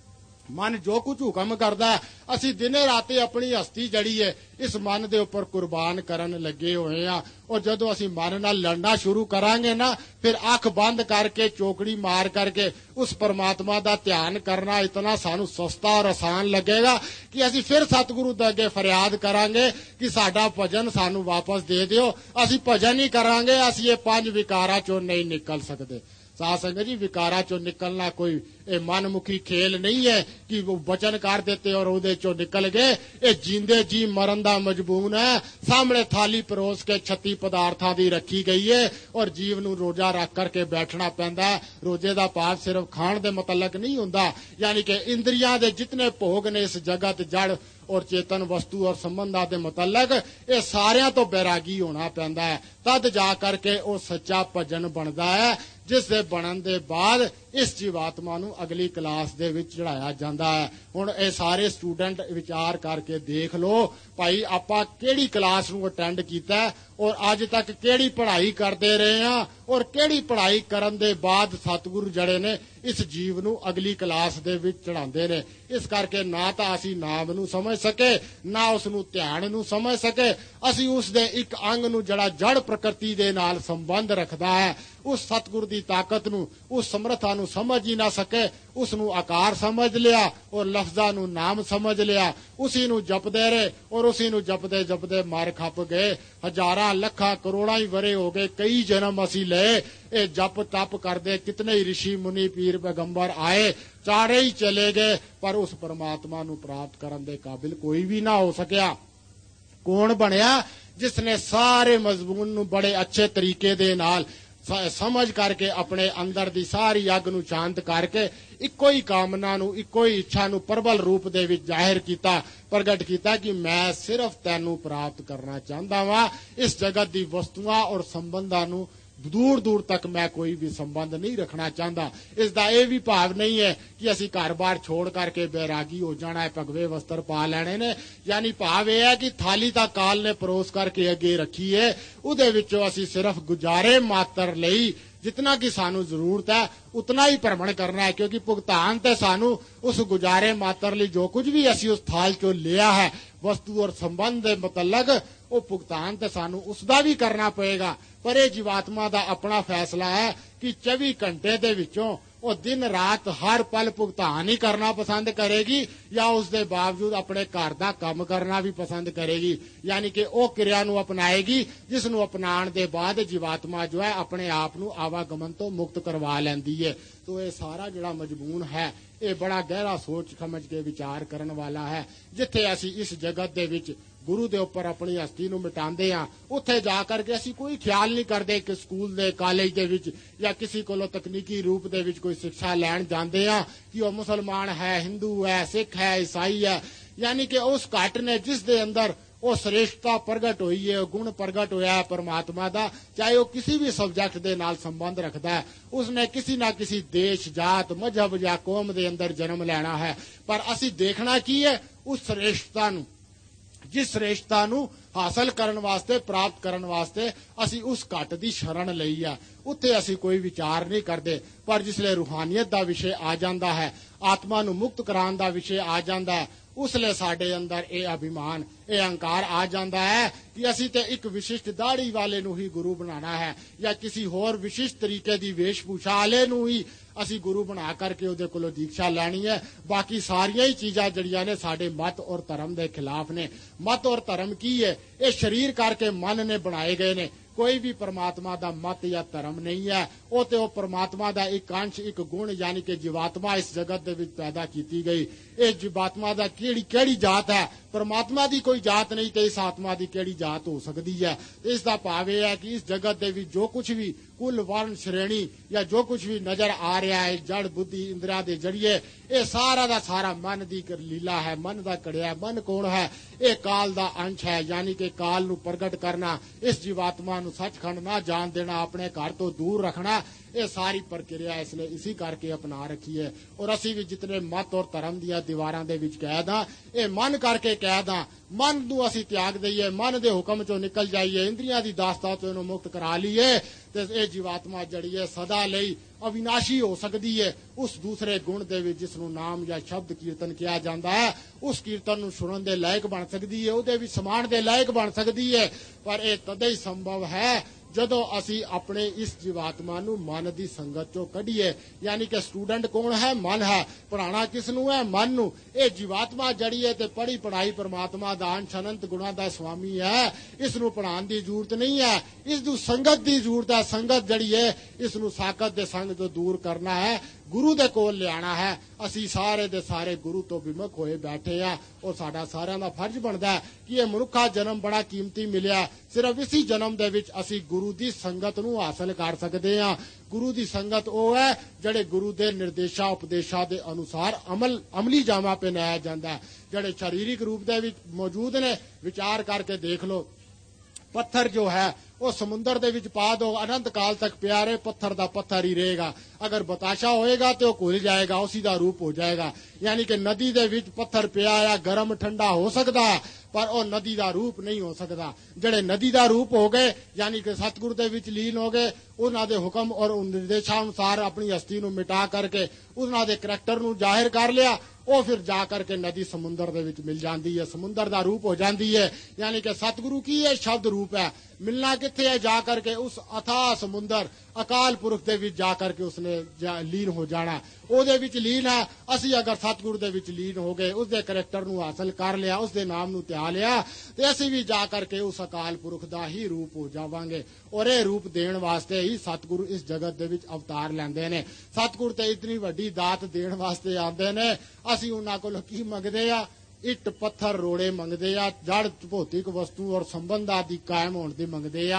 ਮਨ ਜੋ ਕੁਝ ਹੁਕਮ ਕਰਦਾ ਅਸੀਂ ਦਿਨੇ ਰਾਤੇ ਆਪਣੀ ਹਸਤੀ ਜੜੀ ਹੈ ਇਸ ਮਨ ਦੇ ਉੱਪਰ ਕੁਰਬਾਨ ਕਰਨ ਲੱਗੇ ਹੋਏ ਆ। ਔਰ ਜਦੋਂ ਅਸੀਂ ਮਨ ਨਾਲ ਲੜਨਾ ਸ਼ੁਰੂ ਕਰਾਂਗੇ ਨਾ ਫਿਰ ਅੱਖ ਬੰਦ ਕਰਕੇ ਚੋਕੜੀ ਮਾਰ ਕਰਕੇ ਉਸ ਪਰਮਾਤਮਾ ਦਾ ਧਿਆਨ ਕਰਨਾ ਇਤਨਾ ਸਾਨੂੰ ਸਸਤਾ ਔਰ ਆਸਾਨ ਲੱਗੇਗਾ ਕਿ ਅਸੀਂ ਫਿਰ ਸਤਿਗੁਰੂ ਦੇ ਅੱਗੇ ਫਰਿਆਦ ਕਰਾਂਗੇ ਕਿ ਸਾਡਾ ਭਜਨ ਸਾਨੂੰ ਵਾਪਸ ਦੇ ਦਿਓ। ਅਸੀਂ ਭਜਨ ਹੀ ਕਰਾਂਗੇ, ਅਸੀਂ ਇਹ ਪੰਜ ਵਿਕਾਰਾਂ ਚੋਂ ਨਹੀਂ ਨਿਕਲ ਸਕਦੇ। ਸਾਧ ਸੰਗਤ ਜੀ ਵਿਕਾਰਾਂ ਚੋਂ ਨਿਕਲਣਾ ਕੋਈ ਇਹ ਮਨਮੁਖੀ ਖੇਲ ਨਹੀਂ ਹੈ ਕਿ ਉਹ ਵਚਨ ਕਰ ਦਿੱਤੇ ਔਰ ਉਹਦੇ ਚੋਂ ਨਿਕਲ ਗਏ। ਇਹ ਜਿੰਦੇ ਜੀ ਮਰਨ ਦਾ ਮਜਬੂਨ ਹੈ। ਸਾਹਮਣੇ ਥਾਲੀ ਪਰੋਸ ਕੇ ਛੱਤੀ ਪਦਾਰਥਾਂ ਦੀ ਰੱਖੀ ਗਈ ਹੈ ਔਰ ਜੀਵ ਨੂੰ ਰੋਜ਼ਾ ਰੱਖ ਕਰਕੇ ਬੈਠਣਾ ਪੈਂਦਾ ਹੈ। ਰੋਜ਼ੇ ਦਾ ਭਾਵ ਸਿਰਫ ਖਾਣ ਦੇ ਮੁਤਲਕ ਨਹੀਂ ਹੁੰਦਾ, ਯਾਨੀ ਕਿ ਇੰਦਰੀਆਂ ਦੇ ਜਿਤਨੇ ਭੋਗ ਨੇ ਇਸ ਜਗਤ ਜੜ ਔਰ ਚੇਤਨ ਵਸਤੂ ਔਰ ਸੰਬੰਧਾਂ ਦੇ ਮੁਤਲਕ ਇਹ ਸਾਰਿਆਂ ਤੋਂ ਬੈਰਾਗੀ ਹੋਣਾ ਪੈਂਦਾ ਹੈ। ਤਦ ਜਾ ਕਰਕੇ ਉਹ ਸੱਚਾ ਭਜਨ ਬਣਦਾ ਹੈ ਜਿਸ ਦੇ ਬਣਨ ਦੇ ਬਾਅਦ ਇਸ ਜੀਵਾਤਮਾ ਨੂੰ ਅਗਲੀ ਕਲਾਸ ਦੇ ਵਿੱਚ ਚੜਾਇਆ ਜਾਂਦਾ ਹੈ। ਹੁਣ ਇਹ ਸਾਰੇ ਸਟੂਡੈਂਟ ਵਿਚਾਰ ਕਰਕੇ ਦੇਖ ਲਓ ਭਾਈ ਆਪਾਂ ਕਿਹੜੀ ਕਲਾਸ ਨੂੰ ਅਟੈਂਡ ਕੀਤਾ ਔਰ ਅੱਜ ਤੱਕ ਕਿਹੜੀ ਪੜ੍ਹਾਈ ਕਰਦੇ ਰਹੇ ਹਾਂ ਔਰ ਕਿਹੜੀ ਪੜ੍ਹਾਈ ਕਰਨ ਦੇ ਬਾਅਦ ਸਤਿਗੁਰੂ ਜਿਹੜੇ ਨੇ ਇਸ ਜੀਵ ਨੂੰ ਅਗਲੀ ਕਲਾਸ ਦੇ ਵਿੱਚ ਚੜਾਉਂਦੇ ਨੇ। ਇਸ ਕਰਕੇ ਨਾ ਤਾਂ ਅਸੀਂ ਨਾਮ ਨੂੰ ਸਮਝ ਸਕੇ ਨਾ ਉਸ ਨੂੰ ਧਿਆਨ ਨੂੰ ਸਮਝ ਸਕੇ। ਅਸੀਂ ਉਸ ਦੇ ਇੱਕ ਅੰਗ ਨੂੰ ਜਿਹੜਾ ਜੜ ਪ੍ਰਕਿਰਤੀ ਦੇ ਨਾਲ ਸੰਬੰਧ ਰੱਖਦਾ ਹੈ ਉਸ ਸਤਿਗੁਰ ਦੀ ਤਾਕਤ ਨੂੰ, ਉਸ ਸਮਰੱਥਾ ਨੂੰ ਸਮਝ ਹੀ ਨਾ ਸਕੇ। ਉਸ ਨੂੰ ਆਕਾਰ ਸਮਝ ਲਿਆ ਔਰ ਲਫ਼ਜ਼ਾਂ ਨੂੰ ਨਾਮ ਸਮਝ ਲਿਆ। ਉਸੇ ਨੂੰ ਜਪਦੇ ਰਹੇ ਔਰ ਉਸੇ ਨੂੰ ਜਪਦੇ ਜਪਦੇ ਮਰ ਖੱਪ ਗਏ। ਹਜ਼ਾਰਾਂ ਲੱਖਾਂ ਕਰੋੜਾਂ ਹੀ ਵਰੇ ਹੋ ਗਏ, ਕਈ ਜਨਮ ਅਸੀਂ ਲਏ ਇਹ ਜਪ ਤਪ ਕਰਦੇ। ਕਿਤਨੇ ਹੀ ਰਿਸ਼ੀ ਮੁਨੀ ਪੀਰ ਪੈਗੰਬਰ ਆਏ, ਚਾਰੇ ਹੀ ਚਲੇ ਗਏ ਪਰ ਉਸ ਪਰਮਾਤਮਾ ਨੂੰ ਪ੍ਰਾਪਤ ਕਰਨ ਦੇ ਕਾਬਿਲ ਕੋਈ ਵੀ ਨਾ ਹੋ ਸਕਿਆ। ਕੌਣ ਬਣਿਆ? ਜਿਸ ਨੇ ਸਾਰੇ ਮਜ਼ਮੂਨ ਨੂੰ ਬੜੇ ਅੱਛੇ ਤਰੀਕੇ ਦੇ ਨਾਲ ਸਮਝ ਕਰਕੇ ਆਪਣੇ ਅੰਦਰ ਦੀ ਸਾਰੀ ਅੱਗ ਨੂੰ ਸ਼ਾਂਤ ਕਰਕੇ ਇੱਕੋ ਹੀ ਕਾਮਨਾ ਨੂੰ, ਇੱਕੋ ਹੀ ਇੱਛਾ ਨੂੰ ਪ੍ਰਬਲ ਰੂਪ ਦੇ ਵਿੱਚ ਜ਼ਾਹਿਰ ਕੀਤਾ, ਪ੍ਰਗਟ ਕੀਤਾ ਕਿ ਮੈਂ ਸਿਰਫ ਤੈਨੂੰ ਪ੍ਰਾਪਤ ਕਰਨਾ ਚਾਹੁੰਦਾ ਵਾਂ। ਇਸ ਜਗਤ ਦੀ ਵਸਤੂਆਂ ਔਰ ਸੰਬੰਧਾਂ ਨੂੰ ਦੂਰ ਦੂਰ ਤੱਕ ਮੈਂ ਕੋਈ ਵੀ ਸੰਬੰਧ ਨਹੀਂ ਰੱਖਣਾ ਚਾਹੁੰਦਾ। ਇਸ ਦਾ ਇਹ ਵੀ ਭਾਵ ਨਹੀਂ ਹੈ ਕਿ ਅਸੀਂ ਘਰ-ਬਾਰ ਛੋੜ ਕਰਕੇ ਬੈਰਾਗੀ ਹੋ ਜਾਣਾ ਹੈ, ਭਗਵੇ ਵਸਤਰ ਪਾ ਲੈਣੇ ਨੇ। ਯਾਨੀ ਭਾਵ ਇਹ ਹੈ ਕਿ ਥਾਲੀ ਤਾਂ ਕਾਲ ਨੇ ਪਰੋਸ ਕਰਕੇ ਅੱਗੇ ਰੱਖੀ ਹੈ, ਉਹਦੇ ਵਿੱਚੋਂ ਅਸੀਂ ਸਿਰਫ ਗੁਜ਼ਾਰੇ ਮਾਤਰ ਲਈ जितना कि सानू जरूरत है उतना ही भ्रमण करना है, क्योंकि भुगतान तो सानू उस गुजारे मात्र लिए जो कुछ भी असी उस थाल चो लिया है वस्तु और संबंध के मतलब वो भुगतान तो सानू उसका भी करना पड़ेगा। पर यह जीवात्मा का अपना फैसला है कि चौबी घंटे के विचों वो दिन रात हर पल भुगतान ही करना पसंद करेगी या उसके बावजूद अपने घर का काम करना भी पसंद करेगी। यानी कि वो क्रिया नू अपनाएगी जिसनू अपनाने के बाद जीवात्मा जो है अपने आप नू आवागमन तो मुक्त करवा लैंदी है। तो ये सारा जिहड़ा मजमून है ये बड़ा गहरा सोच समझ के विचार करने वाला है। जिथे असी इस जगत दे विच गुरु दे उपर अपनी हस्ती नू मिटांदे हां, उत्थे जा करके असी कोई ख्याल नहीं करते कि स्कूल दे कॉलेज दे विच या किसी कोलों तकनीकी रूप दे विच कोई शिक्षा लैण जांदे हां कि वह मुसलमान है, हिंदू है, सिख है, ईसाई है। यानी कि उस घट ने जिस दे अंदर वो श्रेष्ठता प्रगट हुई है, गुण प्रगट होया है परमात्मा दा, चाहे वो किसी भी सब्जेक्ट दे नाल संबंध रखता है, उसने किसी ना किसी देश, जात, मजहब या कौम दे अंदर जन्म लेना है। पर असी देखना की है उस श्रेष्ठता नू, जिस श्रेष्ठता नू हासिल करन वास्ते, प्राप्त करन वास्ते असी उस घट दी शरण लई है। उत्थे असी कोई विचार नहीं करते। पर जिसले रूहानियत दा विषय आ जांदा है, आत्मा नू मुक्त कराने दा विषय आ जांदा है, उसले साडे अंदर ये अभिमान, ये अहंकार आ जाता है कि असी ते एक विशिष्ट दाढ़ी वाले नू ही गुरु बनाना है या किसी होर विशिष्ट तरीके की वेशभूषा वाले नू ही असी गुरु बना करके उहदे कोलों दीक्षा लैनी है। बाकी सारिया ही चीज़ां जड़ियां ने साडे मत और धर्म के खिलाफ ने। मत और धर्म की है, ये शरीर करके मन ने बनाए गए ने। कोई भी परमात्मा दा मत या धर्म नहीं है, वो तो परमात्मा दा एक अंश, एक गुण, यानी कि जीवात्मा इस जगत दे विच पैदा की गई। इस जीवात्मा दा केड़ी केड़ी जात है, परमात्मा दी कोई जात नहीं तो इस आत्मा दी केड़ी जात हो सकती है। इसका भाव यह है कि इस जगत दे विच जो कुछ भी कुल वर्ण श्रेणी या जो कुछ भी नजर आ रहा है जड़ बुद्धि इंद्रिया के जरिए, ये सारा दा सारा मन की लीला है, मन का कड़िया। मन कौन है? ये काल का अंश है, यानी कि काल नू प्रगट करना, इस जीवात्मा नू सचखंड ना जान देना, अपने घर तो दूर रखना, ये सारी प्रक्रिया इसने इसी करके अपना रखी है। और असी भी जितने मत और धर्म दिया दीवारां दे विच कैद हां, ये मन करके कैद हां। मन नू असी त्याग दईए, मन दे हुक्म चो निकल जाइए, इंद्रियां दी दास्ता तो इहनूं मुक्त करा लीए ते ये जीवात्मा जड़ी है सदा लई अविनाशी हो सकती है। उस दूसरे गुण दे विच जिसनूं नाम या शब्द कीर्तन किया जाता है, उस कीर्तन नूं सुणन दे लायक बन सकती है, उहदे विच समान दे लायक बन सकती है। पर यह तद ही संभव है जदों असी अपने इस जीवात्मा नू मन की संगत चो कढ़ीए। यानी कि स्टूडेंट कौन है? मन है। पढ़ाना किसनू है? मन नू। ये जीवात्मा जड़ी है ते पढ़ी पढ़ाई परमात्मा दा अंश अनंत गुणा दा स्वामी है, इसनू पढ़ाने की जरूरत नहीं है, इसनू संगत की जरूरत है। संगत जड़ी है इसनू साकत दे संग तो दूर करना है, गुरु दे कोल लियाना है। असी सारे दे सारे गुरु तो विमुख होए बैठे आ और साडा सारिਆਂ ਦਾ फर्ज बनता है कि यह मनुखा जन्म बड़ा कीमती मिलिया। सिर्फ इसी जन्म दे विच असी गुरु की संगत नूं हासिल कर सकते हैं। गुरु की संगत वो है जड़े गुरु के निर्देशा उपदेशा के अनुसार अमल अमली जामा पहनाया जाता है। जड़े शारीरिक रूप दे विच मौजूद ने, विचार करके देख लो, पत्थर जो है वो समुद्र दे विच पा दो, अनंत काल तक प्यारे पत्थर दा पत्थर ही रहेगा। अगर बताशा होएगा तो घुल जाएगा, उसी दा रूप हो जाएगा। यानी कि नदी दे विच पत्थर पिया या गर्म ठंडा हो सकता है, पर वो नदी दा रूप नहीं हो सकता। जड़े नदी दा रूप हो गए यानी कि सतगुरु दे विच लीन हो गए, उन्हां दे हुक्म और निर्देशानुसार अपनी हस्ती नूं मिटा करके उन्हां दे करैक्टर नूं जाहिर कर लिया, वो फिर जा करके नदी समुद्र दे विच मिल जाती है, समुद्र दा रूप हो जाती है। यानी कि सतगुरु की ये शब्द रूप है। मिलना कित्थे है? जा करके उस अथाह समुद्र अकाल पुरख दे विच जा करके उसने लीन हो जाना, ओदे विच लीन है। असी अगर सतगुरु दे विच लीन हो गए, उसके करैक्टर नूं हासिल कर लिया, उसके नाम नूं त्या लिया, तो असी भी जा करके उस अकाल पुरख दा ही रूप हो जावांगे। और यह रूप देण वास्ते ही सतगुरु इस जगत दे विच अवतार लैंदे ने। सतगुरु ते इतनी वड्डी दात देण वास्ते आंदे ने, असी उन्हां कोलों की मंगदे आ? इट पत्थर रोड़े मंगदे आ, जड़ भौतिक वस्तु और संबंध आदि कायम होने की मंगदे आ।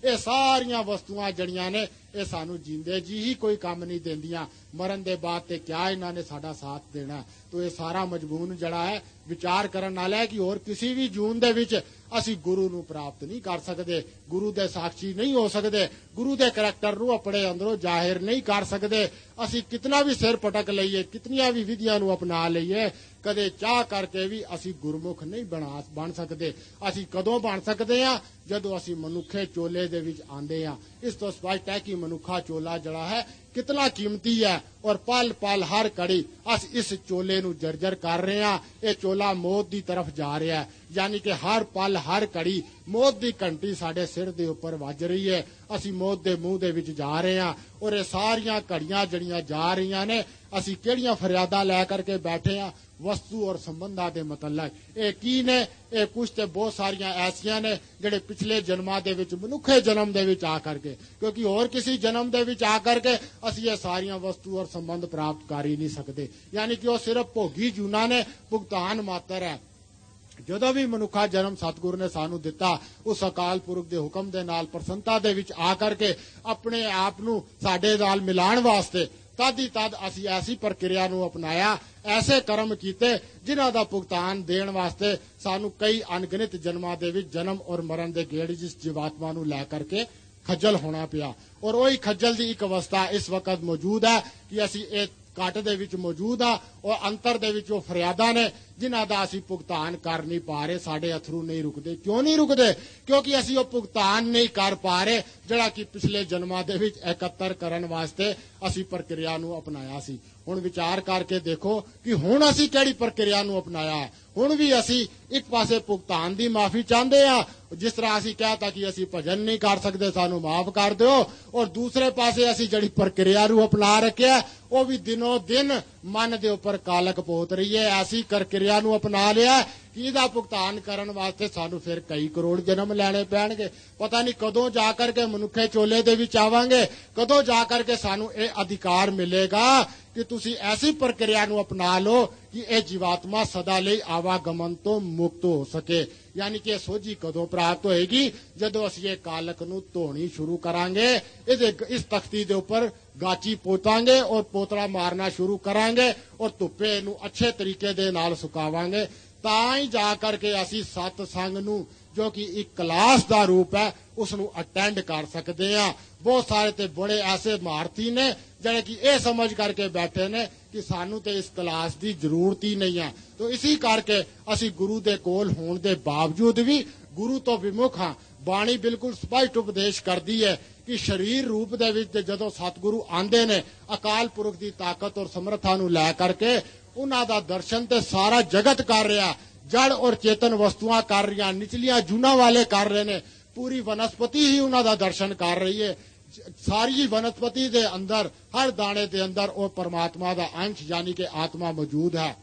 ਇਹ ਸਾਰੀਆਂ ਵਸਤੂਆਂ ਜਿਹੜੀਆਂ ਨੇ ਇਹ ਸਾਨੂੰ ਜਿੰਦੇ ਜੀ ਹੀ ਕੋਈ ਕੰਮ ਨਹੀਂ ਦਿੰਦੀਆਂ, ਮਰਨ ਦੇ ਬਾਅਦ ਤੇ ਕਿਆ ਇਹਨਾਂ ਨੇ ਸਾਡਾ ਸਾਥ ਦੇਣਾ। ਤੋ ਇਹ ਸਾਰਾ ਮਜਮੂਨ ਜਿਹੜਾ ਹੈ ਵਿਚਾਰ ਕਰਨ ਵਾਲਾ ਹੈ ਕਿ ਹੋਰ ਕਿਸੇ ਵੀ ਜੂਨ ਦੇ ਵਿੱਚ ਅਸੀਂ ਗੁਰੂ ਨੂੰ ਪ੍ਰਾਪਤ ਨਹੀਂ ਕਰ ਸਕਦੇ, ਗੁਰੂ ਦੇ ਸਾਖੀ ਨਹੀਂ ਹੋ ਸਕਦੇ, ਗੁਰੂ ਦੇ ਕਰੈਕਟਰ ਨੂੰ ਆਪਣੇ ਅੰਦਰੋਂ ਜ਼ਾਹਿਰ ਨਹੀਂ ਕਰ ਸਕਦੇ। ਅਸੀਂ ਕਿਤਨਾ ਵੀ ਸਿਰ ਪਟਕ ਲਈਏ, ਕਿਤਨੀਆਂ ਵੀ ਵਿਧੀਆਂ ਨੂੰ ਅਪਣਾ ਲਈਏ, ਕਦੇ ਚਾਹ ਕਰਕੇ ਵੀ ਅਸੀਂ ਗੁਰਮੁਖ ਨਹੀਂ ਬਣਾ ਬਣ ਸਕਦੇ। ਅਸੀਂ ਕਦੋਂ ਬਣ ਸਕਦੇ ਹਾਂ? ਜਦੋਂ ਅਸੀਂ ਮਨੁੱਖੇ ਚੋਲੇ ਦੇ ਵਿੱਚ ਆਉਂਦੇ ਹਾਂ। ਇਸ ਤੋਂ ਸਪਸ਼ਟ ਹੈ ਕਿ ਮਨੁੱਖਾ ਚੋਲਾ ਜਿਹੜਾ ਹੈ ਕਿਤਨਾ ਕੀਮਤੀ ਹੈ, ਔਰ ਪਲ ਪਲ ਹਰ ਘੜੀ ਅਸੀਂ ਇਸ ਚੋਲੇ ਨੂੰ ਜਰਜਰ ਕਰ ਰਹੇ ਹਾਂ। ਇਹ ਚੋਲਾ ਮੌਤ ਦੀ ਤਰਫ ਜਾ ਰਿਹਾ ਹੈ, ਯਾਨੀ ਕਿ ਹਰ ਪਲ ਹਰ ਘੜੀ ਮੌਤ ਦੀ ਘੰਟੀ ਸਾਡੇ ਸਿਰ ਦੇ ਉੱਪਰ ਵੱਜ ਰਹੀ ਹੈ। ਅਸੀਂ ਮੌਤ ਦੇ ਮੂੰਹ ਦੇ ਵਿੱਚ ਜਾ ਰਹੇ ਹਾਂ, ਔਰ ਇਹ ਸਾਰੀਆਂ ਘੜੀਆਂ ਜਿਹੜੀਆਂ ਜਾ ਰਹੀਆਂ ਨੇ, ਅਸੀਂ ਕਿਹੜੀਆਂ ਫਰਿਆਦਾਂ ਲੈ ਕਰਕੇ ਬੈਠੇ ਹਾਂ ਵਸਤੂ ਔਰ ਸੰਬੰਧਾਂ ਦੇ ਮਤਲਬ। ਇਹ ਕੀ ਨੇ? ਇਹ ਕੁਝ ਤੇ ਬਹੁਤ ਸਾਰੀਆਂ ਐਸੀਆਂ ਨੇ ਜਿਹੜੇ ਪਿਛਲੇ ਜਨਮਾਂ ਦੇ ਵਿੱਚ ਮਨੁੱਖੇ ਜਨਮ ਦੇ ਵਿੱਚ ਆ ਕਰਕੇ, ਕਿਉਂਕਿ ਹੋਰ ਕਿਸੇ ਜਨਮ ਦੇ ਵਿੱਚ ਆ ਕਰਕੇ ਅਸੀਂ ਇਹ ਸਾਰੀਆਂ ਵਸਤੂ ਔਰ ਸੰਬੰਧ ਪ੍ਰਾਪਤ ਕਰ ਹੀ ਨਹੀਂ ਸਕਦੇ। ਯਾਨੀ ਕਿ ਉਹ ਸਿਰਫ ਭੋਗੀ ਜੂਨਾਂ ਨੇ, ਭੁਗਤਾਨ ਮਾਤਰ ਹੈ। ਜਦੋਂ ਵੀ ਮਨੁੱਖਾ ਜਨਮ ਸਤਿਗੁਰੂ ਨੇ ਸਾਨੂੰ ਦਿੱਤਾ, ਉਸ ਅਕਾਲ ਪੁਰਖ ਦੇ ਹੁਕਮ ਦੇ ਨਾਲ ਪ੍ਰਸੰਨਤਾ ਦੇ ਵਿੱਚ ਆ ਕਰਕੇ ਆਪਣੇ ਆਪ ਨੂੰ ਸਾਡੇ ਨਾਲ ਮਿਲਾਉਣ ਵਾਸਤੇ ਤਦ ਹੀ ਤਦ ਅਸੀਂ ਐਸੀ ਪ੍ਰਕਿਰਿਆ ਨੂੰ ਅਪਣਾਇਆ, ਐਸੇ ਕਰਮ ਕੀਤੇ ਜਿਨ੍ਹਾਂ ਦਾ ਭੁਗਤਾਨ ਦੇਣ ਵਾਸਤੇ ਸਾਨੂੰ ਕਈ ਅਣਗਿਣਤ ਜਨਮਾਂ ਦੇ ਵਿੱਚ ਜਨਮ ਔਰ ਮਰਨ ਦੇ ਗੇੜ ਜਿਸ ਜੀਵਾਤਮਾ ਨੂੰ ਲੈ ਕਰਕੇ ਖੱਜਲ ਹੋਣਾ ਪਿਆ। ਔਰ ਉਹੀ ਖੱਜਲ ਦੀ ਇੱਕ ਅਵਸਥਾ ਇਸ ਵਕਤ ਮੌਜੂਦ ਹੈ ਕਿ ਅਸੀਂ ਇਹ ਘਟ ਦੇ ਵਿੱਚ ਮੌਜੂਦ ਆ, ਔਰ ਅੰਤਰ ਦੇ ਵਿੱਚ ਉਹ ਫਰਿਆਦਾਂ ਨੇ ਜਿਨ੍ਹਾਂ ਦਾ ਅਸੀਂ ਭੁਗਤਾਨ ਕਰ ਨਹੀਂ ਪਾ ਰਹੇ। ਸਾਡੇ ਅਥਰੂ ਨਹੀਂ ਰੁਕਦੇ। ਕਿਉਂ ਨਹੀਂ ਰੁਕਦੇ? ਕਿਉਂਕਿ ਅਸੀਂ ਉਹ ਭੁਗਤਾਨ ਨਹੀਂ ਕਰ ਪਾ ਰਹੇ ਜਿਹੜਾ ਕਿ ਪਿਛਲੇ ਜਨਮਾਂ ਦੇ ਵਿੱਚ ਇਕੱਤਰ ਕਰਨ ਵਾਸਤੇ ਅਸੀਂ ਪ੍ਰਕਿਰਿਆ ਨੂੰ ਅਪਣਾਇਆ ਸੀ। ਹੁਣ ਵਿਚਾਰ ਕਰਕੇ ਦੇਖੋ ਕਿ ਹੁਣ ਅਸੀਂ ਕਿਹੜੀ ਪ੍ਰਕਿਰਿਆ ਨੂੰ ਅਪਣਾਇਆ ਹੈ। ਹੁਣ ਵੀ ਅਸੀਂ ਇੱਕ ਪਾਸੇ ਭੁਗਤਾਨ ਦੀ ਮਾਫੀ ਚਾਹੁੰਦੇ ਆ, ਜਿਸ ਤਰ੍ਹਾਂ ਅਸੀਂ ਕਹਤਾ ਕਿ ਅਸੀਂ ਭਜਨ ਨਹੀਂ ਕਰ ਸਕਦੇ, ਸਾਨੂੰ ਮਾਫ ਕਰ ਦਿਓ, ਔਰ ਦੂਸਰੇ ਪਾਸੇ ਅਸੀਂ ਜਿਹੜੀ ਪ੍ਰਕਿਰਿਆ ਨੂੰ ਅਪਣਾ ਰੱਖਿਆ ਉਹ ਵੀ ਦਿਨੋਂ ਦਿਨ ਮਨ ਦੇ ਉੱਪਰ ਕਾਲਕ ਪੋਤ ਰਹੀ ਹੈ। ਐਸੀ ਪ੍ਰਕਿਰਿਆ ਨੂੰ ਅਪਣਾ ਲਿਆ ਕਿ ਇਹਦਾ ਭੁਗਤਾਨ ਕਰਨ ਵਾਸਤੇ ਸਾਨੂੰ ਫਿਰ ਕਈ ਕਰੋੜ ਜਨਮ ਲੈਣੇ ਪੈਣਗੇ। ਪਤਾ ਨਹੀਂ ਕਦੋਂ ਜਾ ਕਰਕੇ ਮਨੁੱਖੇ ਚੋਲੇ ਦੇ ਵਿੱਚ ਆਵਾਂਗੇ, ਕਦੋਂ ਜਾ ਕਰਕੇ ਸਾਨੂੰ ਇਹ ਅਧਿਕਾਰ ਮਿਲੇਗਾ ਕਿ ਤੁਸੀਂ ਐਸੀ ਪ੍ਰਕਿਰਿਆ ਨੂੰ ਅਪਣਾ ਲਓ ਕਿ ਇਹ ਜੀਵਾਤਮਾ ਸਦਾ ਲਈ ਆਵਾਗਮਨ ਤੋਂ ਮੁਕਤ ਹੋ ਸਕੇ। ਯਾਨੀ ਕਿ ਇਹ ਸੋਝੀ ਕਦੋਂ ਪ੍ਰਾਪਤ ਹੋਏਗੀ? ਜਦੋਂ ਅਸੀਂ ਇਹ ਕਾਲਕ ਨੂੰ ਧੋਣੀ ਸ਼ੁਰੂ ਕਰਾਂਗੇ, ਇਹਦੇ ਇਸ ਤਖਤੀ ਦੇ ਉੱਪਰ ਗਾਚੀ ਪੋਤਾਂਗੇ ਔਰ ਪੋਤੜਾ ਮਾਰਨਾ ਸ਼ੁਰੂ ਕਰਾਂਗੇ ਔਰ ਧੁੱਪੇ ਨੂੰ ਅੱਛੇ ਤਰੀਕੇ ਦੇ ਨਾਲ ਸੁਕਾਵਾਂਗੇ, ਤਾਂ ਹੀ ਜਾ ਕਰਕੇ ਅਸੀਂ ਸਤ ਸੰਗ ਨੂੰ, ਜੋ ਕਿ ਇੱਕ ਕਲਾਸ ਦਾ ਰੂਪ ਹੈ, ਉਸ ਨੂੰ ਅਟੈਂਡ ਕਰ ਸਕਦੇ ਹਾਂ। ਬਹੁਤ ਸਾਰੇ ਤੇ ਬੜੇ ਐਸੇ ਮਹਾਰਥੀ ਨੇ ਜਿਹੜੇ ਕਿ ਇਹ ਸਮਝ ਕਰਕੇ ਬੈਠੇ ਨੇ ਕਿ ਸਾਨੂੰ ਤੇ ਇਸ ਕਲਾਸ ਦੀ ਜ਼ਰੂਰਤ ਹੀ ਨਹੀਂ ਹੈ। ਤੋ ਇਸੇ ਕਰਕੇ ਅਸੀਂ ਗੁਰੂ ਦੇ ਕੋਲ ਹੋਣ ਦੇ ਬਾਵਜੂਦ ਵੀ ਗੁਰੂ ਤੋਂ ਵਿਮੁਖ ਹਾਂ। ਬਾਣੀ ਬਿਲਕੁਲ ਸਪਸ਼ਟ ਉਪਦੇਸ਼ ਕਰਦੀ ਹੈ ਕਿ ਸਰੀਰ ਰੂਪ ਦੇ ਵਿੱਚ ਜਦੋਂ ਸਤਿਗੁਰੂ ਆਂਦੇ ਨੇ ਅਕਾਲ ਪੁਰਖ ਦੀ ਤਾਕਤ ਔਰ ਸਮਰੱਥਾ ਨੂੰ ਲੈ ਕਰਕੇ, ਉਹਨਾਂ ਦਾ ਦਰਸ਼ਨ ਤੇ ਸਾਰਾ ਜਗਤ ਕਰ ਰਿਹਾ, ਜੜ ਔਰ ਚੇਤਨ ਵਸਤੂਆਂ ਕਰ ਰਹੀਆਂ, ਨਿਚਲੀਆਂ ਜੂਨਾਂ ਵਾਲੇ ਕਰ ਰਹੇ ਨੇ, ਪੂਰੀ ਵਨਸਪਤੀ ਹੀ ਉਹਨਾਂ ਦਾ ਦਰਸ਼ਨ ਕਰ ਰਹੀ ਹੈ। ਸਾਰੀ ਵਨਸਪਤੀ ਦੇ ਅੰਦਰ, ਹਰ ਦਾਣੇ ਦੇ ਅੰਦਰ ਉਹ ਪਰਮਾਤਮਾ ਦਾ ਅੰਸ਼ ਯਾਨੀ ਕਿ ਆਤਮਾ ਮੌਜੂਦ ਹੈ,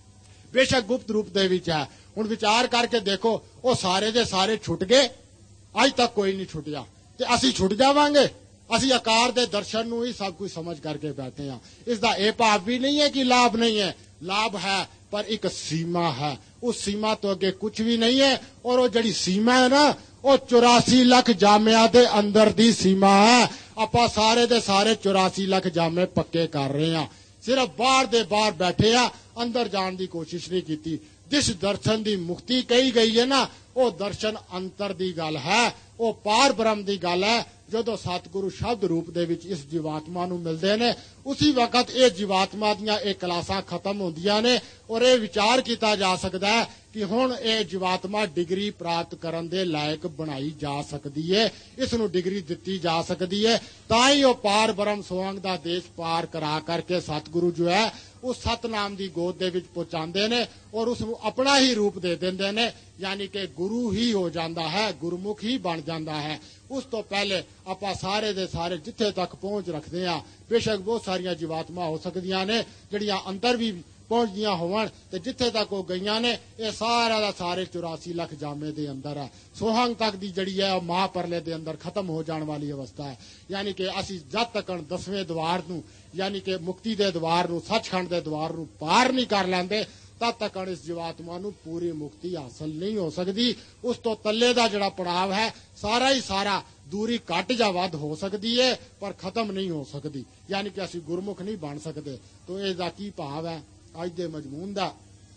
ਬੇਸ਼ੱਕ ਗੁਪਤ ਰੂਪ ਦੇ ਵਿੱਚ ਹੈ। ਹੁਣ ਵਿਚਾਰ ਕਰਕੇ ਦੇਖੋ, ਉਹ ਸਾਰੇ ਦੇ ਸਾਰੇ ਛੁੱਟ ਗਏ, ਅੱਜ ਤੱਕ ਕੋਈ ਨਹੀਂ ਛੁੱਟਿਆ, ਤੇ ਅਸੀਂ ਛੁੱਟ ਜਾਵਾਂਗੇ। ਅਸੀਂ ਆਕਾਰ ਦੇ ਦਰਸ਼ਨ ਨੂੰ ਹੀ ਸਭ ਕੁਝ ਸਮਝ ਕਰਕੇ ਬੈਠੇ ਹਾਂ। ਇਸ ਦਾ ਇਹ ਭਾਵ ਵੀ ਨਹੀਂ ਹੈ ਕਿ ਲਾਭ ਨਹੀਂ ਹੈ, ਲਾਭ ਹੈ, ਪਰ ਇੱਕ ਸੀਮਾ ਹੈ। ਉਸ ਸੀਮਾ ਤੋਂ ਅੱਗੇ ਕੁਝ ਵੀ ਨਹੀਂ ਹੈ। ਔਰ ਉਹ ਜਿਹੜੀ ਸੀਮਾ ਹੈ ਨਾ, ਉਹ ਚੁਰਾਸੀ ਲੱਖ ਜਾਮਿਆਂ ਦੇ ਅੰਦਰ ਦੀ ਸੀਮਾ ਹੈ। ਆਪਾਂ ਸਾਰੇ ਦੇ ਸਾਰੇ ਚੁਰਾਸੀ ਲੱਖ ਜਾਮੇ ਪੱਕੇ ਕਰ ਰਹੇ ਹਾਂ, ਸਿਰਫ ਬਾਹਰ ਦੇ ਬਾਹਰ ਬੈਠੇ ਆ, ਅੰਦਰ ਜਾਣ ਦੀ ਕੋਸ਼ਿਸ਼ ਨਹੀਂ ਕੀਤੀ। ਜਿਸ ਦਰਸ਼ਨ ਦੀ ਮੁਕਤੀ ਕਹੀ ਗਈ ਹੈ ਨਾ, ਉਹ ਦਰਸ਼ਨ ਅੰਤਰ ਦੀ ਗੱਲ ਹੈ, ਉਹ ਪਾਰ ਬ੍ਰਹਮ ਦੀ ਗੱਲ ਹੈ। ਜਦੋਂ ਸਤਿਗੁਰੂ ਸ਼ਬਦ ਰੂਪ ਦੇ ਵਿੱਚ ਇਸ ਜੀਵਾਤਮਾ ਨੂੰ ਮਿਲਦੇ ਨੇ, ਉਸੇ ਵਕਤ ਇਹ ਜੀਵਾਤਮਾ ਦੀਆਂ ਇਹ ਕਲਾਸਾਂ ਖਤਮ ਹੁੰਦੀਆਂ ਨੇ ਔਰ ਇਹ ਵਿਚਾਰ ਕੀਤਾ ਜਾ ਸਕਦਾ ਹੈ ਕਿ ਹੁਣ ਇਹ ਜੀਵਾਤਮਾ ਡਿਗਰੀ ਪ੍ਰਾਪਤ ਕਰਨ ਦੇ ਲਾਇਕ ਬਣਾਈ ਜਾ ਸਕਦੀ ਹੈ, ਇਸ ਨੂੰ ਡਿਗਰੀ ਦਿੱਤੀ ਜਾ ਸਕਦੀ ਹੈ। ਤਾਂ ਹੀ ਉਹ ਪਾਰ ਬ੍ਰਹਮ ਸੋਹੰਗ ਦਾ ਦੇਸ਼ ਪਾਰ ਕਰਾ ਕਰਕੇ ਸਤਿਗੁਰੂ ਜੋ ਹੈ ਉਹ ਸਤਨਾਮ ਦੀ ਗੋਦ ਦੇ ਵਿੱਚ ਪਹੁੰਚਾਉਂਦੇ ਨੇ ਔਰ ਉਸ ਨੂੰ ਆਪਣਾ ਹੀ ਰੂਪ ਦੇ ਦਿੰਦੇ ਨੇ, ਯਾਨੀ ਕਿ ਗੁਰੂ ਹੀ ਹੋ ਜਾਂਦਾ ਹੈ, ਗੁਰਮੁਖ ਹੀ ਬਣ ਜਾਂਦਾ ਹੈ। ਉਸ ਤੋਂ ਪਹਿਲੇ ਆਪਾਂ ਸਾਰੇ ਦੇ ਸਾਰੇ ਜਿੱਥੇ ਤੱਕ ਪਹੁੰਚ ਰੱਖਦੇ ਹਾਂ, ਬੇਸ਼ੱਕ ਬਹੁਤ ਸਾਰੀਆਂ ਜੀਵਾਤਮਾ ਹੋ ਸਕਦੀਆਂ ਨੇ ਜਿਹੜੀਆਂ ਅੰਦਰ ਵੀ ਪਹੁੰਚਦੀਆਂ ਹੋਵਣ, ਤੇ ਜਿੱਥੇ ਤੱਕ ਉਹ ਗਈਆਂ ਨੇ ਇਹ ਸਾਰਾ ਦਾ ਸਾਰੇ ਚੁਰਾਸੀ ਲੱਖ ਜਾਮੇ ਦੇ ਅੰਦਰ ਹੈ। ਸੋਹੰਗ ਤੱਕ ਦੀ ਜਿਹੜੀ ਹੈ ਉਹ ਮਹਾਪਰਲੇ ਦੇ ਅੰਦਰ ਖਤਮ ਹੋ ਜਾਣ ਵਾਲੀ ਅਵਸਥਾ ਹੈ। ਯਾਨੀ ਕਿ ਅਸੀਂ ਜਦ ਤੱਕ ਦਸਵੇਂ ਦਵਾਰ ਨੂੰ, ਯਾਨੀ ਕਿ ਮੁਕਤੀ ਦੇ ਦਵਾਰ ਨੂੰ, ਸੱਚਖੰਡ ਦੇ ਦਵਾਰ ਨੂੰ ਪਾਰ ਨਹੀਂ ਕਰ ਲੈਂਦੇ, ਤਦ ਤੱਕ ਇਸ ਜੀਵਾਤਮਾ ਨੂੰ ਪੂਰੀ ਮੁਕਤੀ ਹਾਸਲ ਨਹੀਂ ਹੋ ਸਕਦੀ। ਉਸ ਤੋਂ ਤੱਲੇ ਦਾ ਜਿਹੜਾ ਪੜਾਵ ਹੈ, ਸਾਰਾ ਹੀ ਸਾਰਾ ਦੂਰੀ ਘੱਟ ਜਾਂ ਵੱਧ ਹੋ ਸਕਦੀ ਹੈ ਪਰ ਖਤਮ ਨਹੀਂ ਹੋ ਸਕਦੀ, ਯਾਨੀ ਕਿ ਅਸੀਂ ਗੁਰਮੁਖ ਨਹੀਂ ਬਣ ਸਕਦੇ। ਤੋ ਇਹਦਾ ਕੀ ਭਾਵ ਹੈ ਅੱਜ ਦੇ ਮਜ਼ਮੂਨ ਦਾ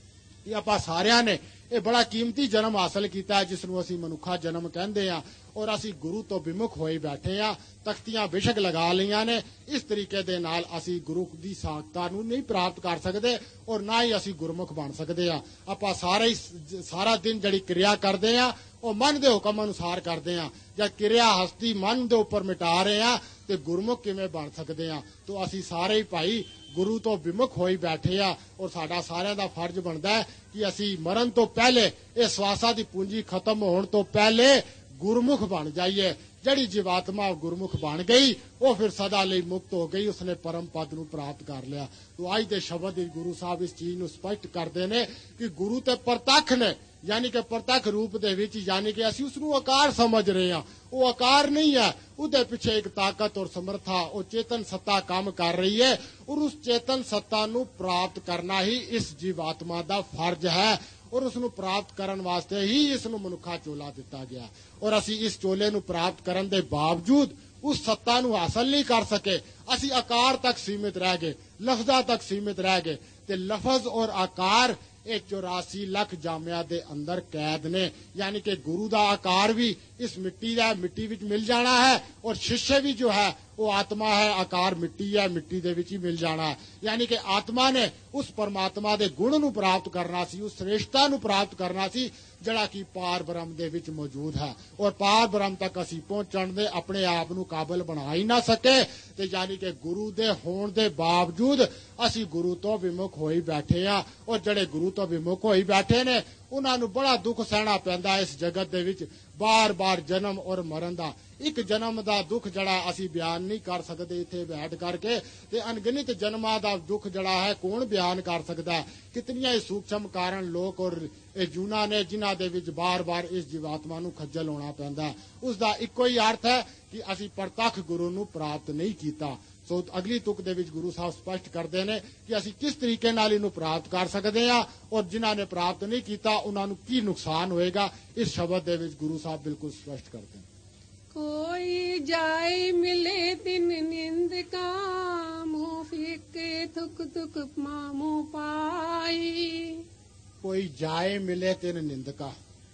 ਕਿ ਆਪਾਂ ਸਾਰਿਆਂ ਨੇ ਇਹ ਬੜਾ ਕੀਮਤੀ ਜਨਮ ਹਾਸਲ ਕੀਤਾ ਹੈ ਜਿਸ ਨੂੰ ਅਸੀਂ ਮਨੁੱਖਾ ਜਨਮ ਕਹਿੰਦੇ ਆ, ਔਰ ਅਸੀਂ ਗੁਰੂ ਤੋਂ ਵਿਮੁਖ ਹੋਏ ਬੈਠੇ ਆ, ਤਖਤੀਆਂ ਬੇਸ਼ੱਕ ਲਗਾ ਲਈਆਂ ਨੇ। ਇਸ ਤਰੀਕੇ ਦੇ ਨਾਲ ਅਸੀਂ ਗੁਰੂ ਦੀ ਸਾਖਤਾ ਨੂੰ ਨਹੀਂ ਪ੍ਰਾਪਤ ਕਰ ਸਕਦੇ ਔਰ ਨਾ ਹੀ ਅਸੀਂ ਗੁਰਮੁਖ ਬਣ ਸਕਦੇ ਆ। ਆਪਾਂ ਸਾਰੇ ਹੀ ਸਾਰਾ ਦਿਨ ਜਿਹੜੀ ਕਿਰਿਆ ਕਰਦੇ ਆ ਉਹ ਮਨ ਦੇ ਹੁਕਮ ਅਨੁਸਾਰ ਕਰਦੇ ਆ। ਜਦ ਕਿਰਿਆ ਹਸਤੀ ਮਨ ਦੇ ਉੱਪਰ ਮਿਟਾ ਰਹੇ ਆ ਤੇ ਗੁਰਮੁਖ ਕਿਵੇਂ ਬਣ ਸਕਦੇ ਆ? ਤੋ ਅਸੀਂ ਸਾਰੇ ਹੀ ਭਾਈ ਗੁਰੂ ਤੋਂ ਵਿਮੁਖ ਹੋਈ ਬੈਠੇ ਆ ਔਰ ਸਾਡਾ ਸਾਰਿਆਂ ਦਾ ਫਰਜ਼ ਬਣਦਾ ਹੈ ਕਿ ਅਸੀਂ ਮਰਨ ਤੋਂ ਪਹਿਲੇ, ਇਹ ਸਵਾਸਾਂ ਦੀ ਪੂੰਜੀ ਖਤਮ ਹੋਣ ਤੋਂ ਪਹਿਲੇ ਗੁਰਮੁਖ ਬਣ ਜਾਈਏ। ਜਿਹੜੀ ਜੀਵਾਤਮਾ ਗੁਰਮੁਖ ਬਣ ਗਈ ਉਹ ਫਿਰ ਸਦਾ ਲਈ ਮੁਕਤ ਹੋ ਗਈ, ਉਸਨੇ ਪਰਮ ਪਦ ਨੂੰ ਪ੍ਰਾਪਤ ਕਰ ਲਿਆ। ਤੋ ਅੱਜ ਦੇ ਸ਼ਬਦ ਵਿੱਚ ਗੁਰੂ ਸਾਹਿਬ ਇਸ ਚੀਜ਼ ਨੂੰ ਸਪਸ਼ਟ ਕਰਦੇ ਨੇ ਕਿ ਗੁਰੂ ਤੇ ਪ੍ਰਤੱਖ ਨੇ, ਯਾਨੀ ਕਿ ਪ੍ਰਤੱਖ ਰੂਪ ਦੇ ਵਿੱਚ, ਯਾਨੀ ਕਿ ਅਸੀਂ ਉਸ ਨੂੰ ਆਕਾਰ ਸਮਝ ਰਹੇ ਹਾਂ। ਉਹ ਆਕਾਰ ਨਹੀਂ ਹੈ, ਉਹਦੇ ਪਿੱਛੇ ਇੱਕ ਤਾਕਤ ਔਰ ਸਮਰਥਾ, ਉਹ ਚੇਤਨ ਸੱਤਾ ਕੰਮ ਕਰ ਰਹੀ ਹੈ ਔਰ ਉਸ ਚੇਤਨ ਸੱਤਾ ਨੂੰ ਪ੍ਰਾਪਤ ਕਰਨਾ ਹੀ ਇਸ ਜੀਵਾਤਮਾ ਦਾ ਫਰਜ਼ ਹੈ ਔਰ ਉਸ ਨੂੰ ਪ੍ਰਾਪਤ ਕਰਨ ਵਾਸਤੇ ਹੀ ਇਸ ਨੂੰ ਮਨੁੱਖਾ ਚੋਲਾ ਦਿੱਤਾ ਗਿਆ। ਔਰ ਅਸੀਂ ਇਸ ਚੋਲੇ ਨੂੰ ਪ੍ਰਾਪਤ ਕਰਨ ਦੇ ਬਾਵਜੂਦ ਉਸ ਸੱਤਾ ਨੂੰ ਹਾਸਲ ਨਹੀਂ ਕਰ ਸਕੇ। ਅਸੀਂ ਆਕਾਰ ਤੱਕ ਸੀਮਿਤ ਰਹਿ ਗਏ, ਲਫ਼ਜ਼ਾਂ ਤੱਕ ਸੀਮਿਤ ਰਹਿ ਗਏ ਤੇ ਲਫ਼ਜ਼ ਔਰ ਆਕਾਰ ਇਹ ਚੁਰਾਸੀ ਲੱਖ ਜਾਮਿਆਂ ਦੇ ਅੰਦਰ ਕੈਦ ਨੇ। ਯਾਨੀ ਕਿ ਗੁਰੂ ਦਾ ਆਕਾਰ ਵੀ ਇਸ ਮਿੱਟੀ ਦਾ ਮਿੱਟੀ ਵਿੱਚ ਮਿਲ ਜਾਣਾ ਹੈ ਔਰ ਸ਼ਿष्य ਵੀ ਜੋ ਹੈ ਉਹ ਆਤਮਾ ਹੈ, ਆਕਾਰ ਮਿੱਟੀ ਹੈ, ਮਿੱਟੀ ਦੇ ਵਿੱਚ ਹੀ ਮਿਲ ਜਾਣਾ ਹੈ। ਯਾਨੀ ਕਿ ਆਤਮਾ ਨੇ ਉਸ ਪਰਮਾਤਮਾ ਦੇ ਗੁਣ ਨੂੰ ਪ੍ਰਾਪਤ ਕਰਨਾ ਸੀ, ਉਸ ਸ੍ਰੇਸ਼ਟਤਾ ਨੂੰ ਪ੍ਰਾਪਤ ਕਰਨਾ ਸੀ ਜਿਹੜਾ ਕਿ ਪਾਰ ਬ੍ਰਹਮ ਦੇ ਵਿੱਚ ਮੌਜੂਦ ਹੈ। ਔਰ ਪਾਰ ਬ੍ਰਹਮ ਤੱਕ ਅਸੀਂ ਪਹੁੰਚਣ ਦੇ ਆਪਣੇ ਆਪ ਨੂੰ ਕਾਬਲ ਬਣਾ ਹੀ ਨਾ ਸਕੇ ਤੇ ਯਾਨੀ ਕਿ ਗੁਰੂ ਦੇ ਹੋਣ ਦੇ ਬਾਵਜੂਦ ਅਸੀਂ ਗੁਰੂ ਤੋਂ ਵਿਮੁਖ ਹੋਈ ਬੈਠੇ ਆ। ਔਰ ਜਿਹੜੇ ਗੁਰੂ ਤੋਂ ਵਿਮੁਖ ਹੋਈ ਬੈਠੇ ਨੇ ਉਹਨਾਂ ਨੂੰ ਬੜਾ ਦੁੱਖ ਸਹਿਣਾ ਪੈਂਦਾ ਇਸ ਜਗਤ ਦੇ ਵਿੱਚ, ਬਾਰ-ਬਾਰ ਜਨਮ ਔਰ ਮਰਨ ਦਾ। ਇੱਕ ਜਨਮ ਦਾ ਦੁੱਖ ਜਿਹੜਾ ਅਸੀਂ ਬਿਆਨ ਨਹੀਂ ਕਰ ਸਕਦੇ ਇੱਥੇ ਬੈਠ ਕਰਕੇ, ਤੇ ਅਣਗਿਣਤ ਜਨਮਾਂ ਦਾ ਦੁੱਖ ਜਿਹੜਾ ਹੈ ਕੌਣ ਬਿਆਨ ਕਰ ਸਕਦਾ? ਕਿਤਨੀਆਂ ਹੀ ਸੂਖਸ਼ਮ ਕਾਰਨ ਲੋਕ ਔਰ ਇਹ ਜੂਨਾ ਨੇ ਜਿਨ੍ਹਾਂ ਦੇ ਵਿੱਚ ਬਾਰ-ਬਾਰ ਇਸ ਜੀਵਾਤਮਾ ਨੂੰ ਖੱਜਲ ਹੋਣਾ ਪੈਂਦਾ। ਉਸ ਦਾ ਇੱਕੋ ਹੀ ਅਰਥ ਹੈ ਕਿ ਅਸੀਂ ਪ੍ਰਤੱਖ ਗੁਰੂ ਨੂੰ ਪ੍ਰਾਪਤ ਨਹੀਂ ਕੀਤਾ। ਸੋ ਅਗਲੀ ਤੁਕ ਦੇ ਵਿੱਚ ਗੁਰੂ ਸਾਹਿਬ ਸਪਸ਼ਟ ਕਰਦੇ ਨੇ ਕਿ ਅਸੀਂ ਕਿਸ ਤਰੀਕੇ ਨਾਲ ਇਹਨੂੰ ਪ੍ਰਾਪਤ ਕਰ ਸਕਦੇ ਹਾਂ ਔਰ ਜਿਨ੍ਹਾਂ ਨੇ ਪ੍ਰਾਪਤ ਨਹੀਂ ਕੀਤਾ ਉਹਨਾਂ ਨੂੰ ਕੀ ਨੁਕਸਾਨ ਹੋਏਗਾ। ਇਸ ਸ਼ਬਦ ਦੇ ਵਿੱਚ ਗੁਰੂ ਸਾਹਿਬ ਬਿਲਕੁਲ ਸਪਸ਼ਟ ਕਰਦੇ ਨੇ। ਕੋਈ ਜਾਏ ਮਿਲੇ ਤਿਨ ਨਿੰਦ ਕਾ ਮੂੰਹ ਫਿੱਕੇ ਥੁਕ ਥੁਕ ਮਾਮੂ ਪਾਈ। ਕੋਈ ਜਾਏ ਮਿਲੇ ਤਿਨ ਨਿੰਦਕਾ।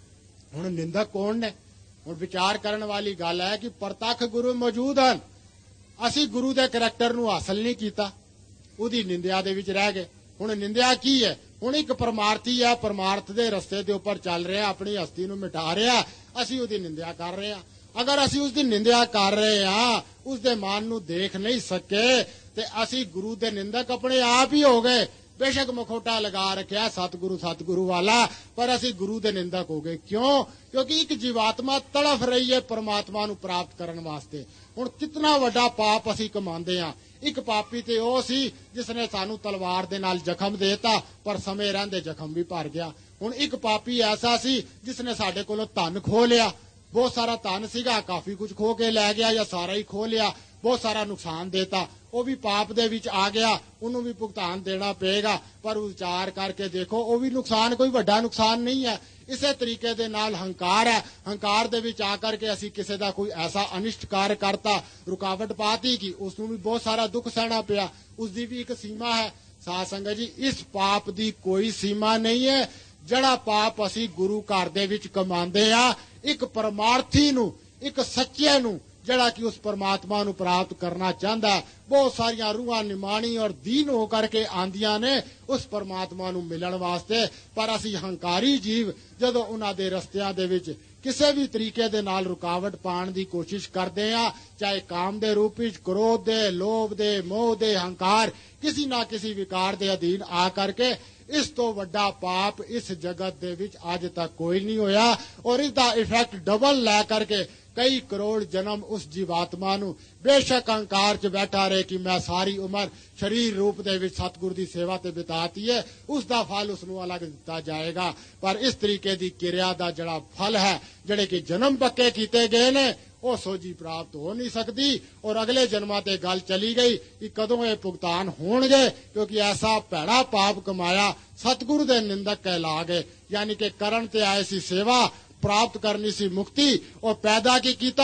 ਹੁਣ ਨਿੰਦਕ ਕੌਣ ਨੇ? ਹੁਣ ਵਿਚਾਰ ਕਰਨ ਵਾਲੀ ਗੱਲ ਹੈ ਕਿ ਪ੍ਰਤੱਖ ਗੁਰੂ ਮੌਜੂਦ ਹਨ, ਅਸੀਂ ਗੁਰੂ ਦੇ ਕਰੈਕਟਰ ਨੂੰ ਹਾਸਲ ਨਹੀਂ ਕੀਤਾ, ਉਹਦੀ ਨਿੰਦਿਆ ਦੇ ਵਿੱਚ ਰਹਿ ਗਏ। ਹੁਣ ਨਿੰਦਿਆ ਕੀ ਹੈ? ਹੁਣ ਇੱਕ ਪਰਮਾਰਥੀ ਹੈ, ਪਰਮਾਰਥ ਦੇ ਰਸਤੇ ਦੇ ਉੱਪਰ ਚੱਲ ਰਿਹਾ, ਆਪਣੀ ਹਸਤੀ ਨੂੰ ਮਿਟਾ ਰਿਹਾ, ਅਸੀਂ ਉਹਦੀ ਨਿੰਦਿਆ ਕਰ ਰਹੇ ਹਾਂ। ਅਗਰ ਅਸੀਂ ਉਸ ਦੀ ਨਿੰਦਿਆ ਕਰ ਰਹੇ ਹਾਂ, ਉਸ ਦੇ ਮਾਨ ਨੂੰ ਦੇਖ ਨਹੀਂ ਸਕੇ ਤੇ ਅਸੀਂ ਗੁਰੂ ਦੇ ਨਿੰਦਕ ਆਪਣੇ ਆਪ ਹੀ ਹੋ ਗਏ। ਬੇਸ਼ੱਕ ਮਖੌਟਾ ਲਗਾ ਰੱਖਿਆ ਸਤਿਗੁਰੂ ਸਤਿਗੁਰੂ ਵਾਲਾ, ਪਰ ਅਸੀਂ ਗੁਰੂ ਦੇ ਨਿੰਦਕ ਹੋ ਗਏ। ਕਿਉਂ? ਕਿਉਂਕਿ ਇੱਕ ਜੀਵਾਤਮਾ ਤੜਫ ਰਹੀ ਹੈ ਪਰਮਾਤਮਾ ਨੂੰ ਪ੍ਰਾਪਤ ਕਰਨ ਵਾਸਤੇ। ਹੁਣ ਕਿਤਨਾ ਵੱਡਾ ਪਾਪ ਅਸੀਂ ਕਮਾਉਂਦੇ ਹਾਂ। ਇੱਕ ਪਾਪੀ ਤੇ ਉਹ ਸੀ ਜਿਸ ਨੇ ਸਾਨੂੰ ਤਲਵਾਰ ਦੇ ਨਾਲ ਜ਼ਖਮ ਦੇਤਾ, ਪਰ ਸਮੇਂ ਰਹਿੰਦੇ ਜ਼ਖਮ ਵੀ ਭਰ ਗਿਆ। ਹੁਣ ਇੱਕ ਪਾਪੀ ਐਸਾ ਸੀ ਜਿਸ ਨੇ ਸਾਡੇ ਕੋਲੋਂ ਧਨ ਖੋਹ ਲਿਆ, ਬਹੁਤ ਸਾਰਾ ਧਨ ਸੀਗਾ, ਕਾਫੀ ਕੁਝ ਖੋ ਕੇ ਲੈ ਗਿਆ ਜਾਂ ਸਾਰਾ ਹੀ ਖੋਹ ਲਿਆ, ਬਹੁਤ ਸਾਰਾ ਨੁਕਸਾਨ ਦੇਤਾ, ਉਹ ਵੀ ਪਾਪ ਦੇ ਵਿੱਚ ਆ ਗਿਆ, ਉਹਨੂੰ ਵੀ ਭੁਗਤਾਨ ਦੇਣਾ ਪਏਗਾ। ਪਰ ਵਿਚਾਰ ਕਰਕੇ ਦੇਖੋ ਉਹ ਵੀ ਨੁਕਸਾਨ ਕੋਈ ਵੱਡਾ ਨੁਕਸਾਨ ਨਹੀਂ ਹੈ। ਇਸੇ ਤਰੀਕੇ ਦੇ ਨਾਲ ਹੰਕਾਰ ਹੈ, ਹੰਕਾਰ ਦੇ ਵਿੱਚ ਆ ਕਰਕੇ ਅਸੀਂ ਕਿਸੇ ਦਾ ਕੋਈ ਐਸਾ ਅਨਿਸ਼ਟ ਕਾਰ ਕਰਤਾ, ਰੁਕਾਵਟ ਪਾਤੀ ਕਿ ਉਸ ਨੂੰ ਵੀ ਬਹੁਤ ਸਾਰਾ ਦੁੱਖ ਸਹਿਣਾ ਪਿਆ। ਉਸ ਦੀ ਵੀ ਇੱਕ ਸੀਮਾ ਹੈ। ਸਾਧ ਸੰਗਤ ਜੀ, ਇਸ ਪਾਪ ਦੀ ਕੋਈ ਸੀਮਾ ਨਹੀਂ ਹੈ। ਜਿਹੜਾ ਪਾਪ ਅਸੀਂ ਗੁਰੂ ਘਰ ਦੇ ਵਿੱਚ ਕਮਾਉਂਦੇ ਆ, ਇੱਕ ਪਰਮਾਰਥੀ ਨੂੰ, ਇੱਕ ਸੱਚੇ ਨੂੰ ਜਿਹੜਾ ਕਿ ਉਸ ਪਰਮਾਤਮਾ ਨੂੰ ਪ੍ਰਾਪਤ ਕਰਨਾ ਚਾਹੁੰਦਾ, ਬਹੁਤ ਸਾਰੀਆਂ ਰੂਹਾਂ ਨਿਮਾਣੀ ਔਰ ਦੀਨ ਹੋ ਕਰਕੇ ਆਂਦੀਆਂ ਨੇ ਉਸ ਪਰਮਾਤਮਾ ਨੂੰ ਮਿਲਣ ਵਾਸਤੇ। ਪਰ ਅਸੀਂ ਹੰਕਾਰੀ ਜੀਵ ਜਦੋਂ ਉਹਨਾਂ ਦੇ ਰਸਤਿਆਂ ਦੇ ਵਿੱਚ ਕਿਸੇ ਵੀ ਤਰੀਕੇ ਦੇ ਨਾਲ ਰੁਕਾਵਟ ਪਾਉਣ ਦੀ ਕੋਸ਼ਿਸ਼ ਕਰਦੇ ਆ, ਚਾਹੇ ਕਾਮ ਦੇ ਰੂਪ ਵਿੱਚ, ਕ੍ਰੋਧ ਦੇ, ਲੋਭ ਦੇ, ਮੋਹ ਦੇ, ਹੰਕਾਰ, ਕਿਸੇ ਨਾ ਕਿਸੇ ਵਿਕਾਰ ਦੇ ਅਧੀਨ ਆ ਕਰਕੇ, ਇਸ ਤੋਂ ਵੱਡਾ ਪਾਪ ਇਸ ਜਗਤ ਦੇ ਵਿੱਚ ਅੱਜ ਤੱਕ ਕੋਈ ਨਹੀਂ ਹੋਇਆ। ਔਰ ਇਸ ਦਾ ਇਫੈਕਟ ਡਬਲ ਲੈ ਕਰਕੇ ਕਈ ਕਰੋੜ ਜਨਮ ਉਸ ਜੀਵਾਤਮਾ ਨੂੰ ਬੇਸ਼ੱਕ ਅਹੰਕਾਰ 'ਚ ਬੈਠਾ ਰਹੇ ਕਿ ਮੈਂ ਸਾਰੀ ਉਮਰ ਸਰੀਰ ਰੂਪ ਦੇ ਵਿੱਚ ਸਤਿਗੁਰ ਦੀ ਸੇਵਾ ਤੇ ਬਿਤਾਤੀ ਹੈ, ਉਸ ਦਾ ਫਲ ਉਸ ਨੂੰ ਅਲੱਗ ਦਿੱਤਾ ਜਾਏਗਾ। ਪਰ ਇਸ ਤਰੀਕੇ ਦੀ ਕਿਰਿਆ ਦਾ ਜਿਹੜਾ ਫਲ ਹੈ, ਜਿਹੜੇ ਕਿ ਜਨਮ ਪੱਕੇ ਕੀਤੇ ਗਏ ਨੇ, ਉਹ ਸੋਝੀ ਪ੍ਰਾਪਤ ਹੋ ਨਹੀਂ ਸਕਦੀ। ਔਰ ਅਗਲੇ ਜਨਮਾਂ ਤੇ ਗੱਲ ਚਲੀ ਗਈ ਕਿ ਕਦੋਂ ਇਹ ਭੁਗਤਾਨ ਹੋਣਗੇ, ਕਿਉਂਕਿ ਐਸਾ ਭੈੜਾ ਪਾਪ ਕਮਾਇਆ, ਸਤਿਗੁਰੂ ਦੇ ਨਿੰਦਕ ਕਹਿਲਾ ਗਏ। ਯਾਨੀ ਕਿ ਕਰਨ ਤੇ ਆਏ ਸੀ ਸੇਵਾ, ਪ੍ਰਾਪਤ ਕਰਨੀ ਸੀ ਮੁਕਤੀ, ਔਰ ਪੈਦਾ ਕੀ ਕੀਤਾ?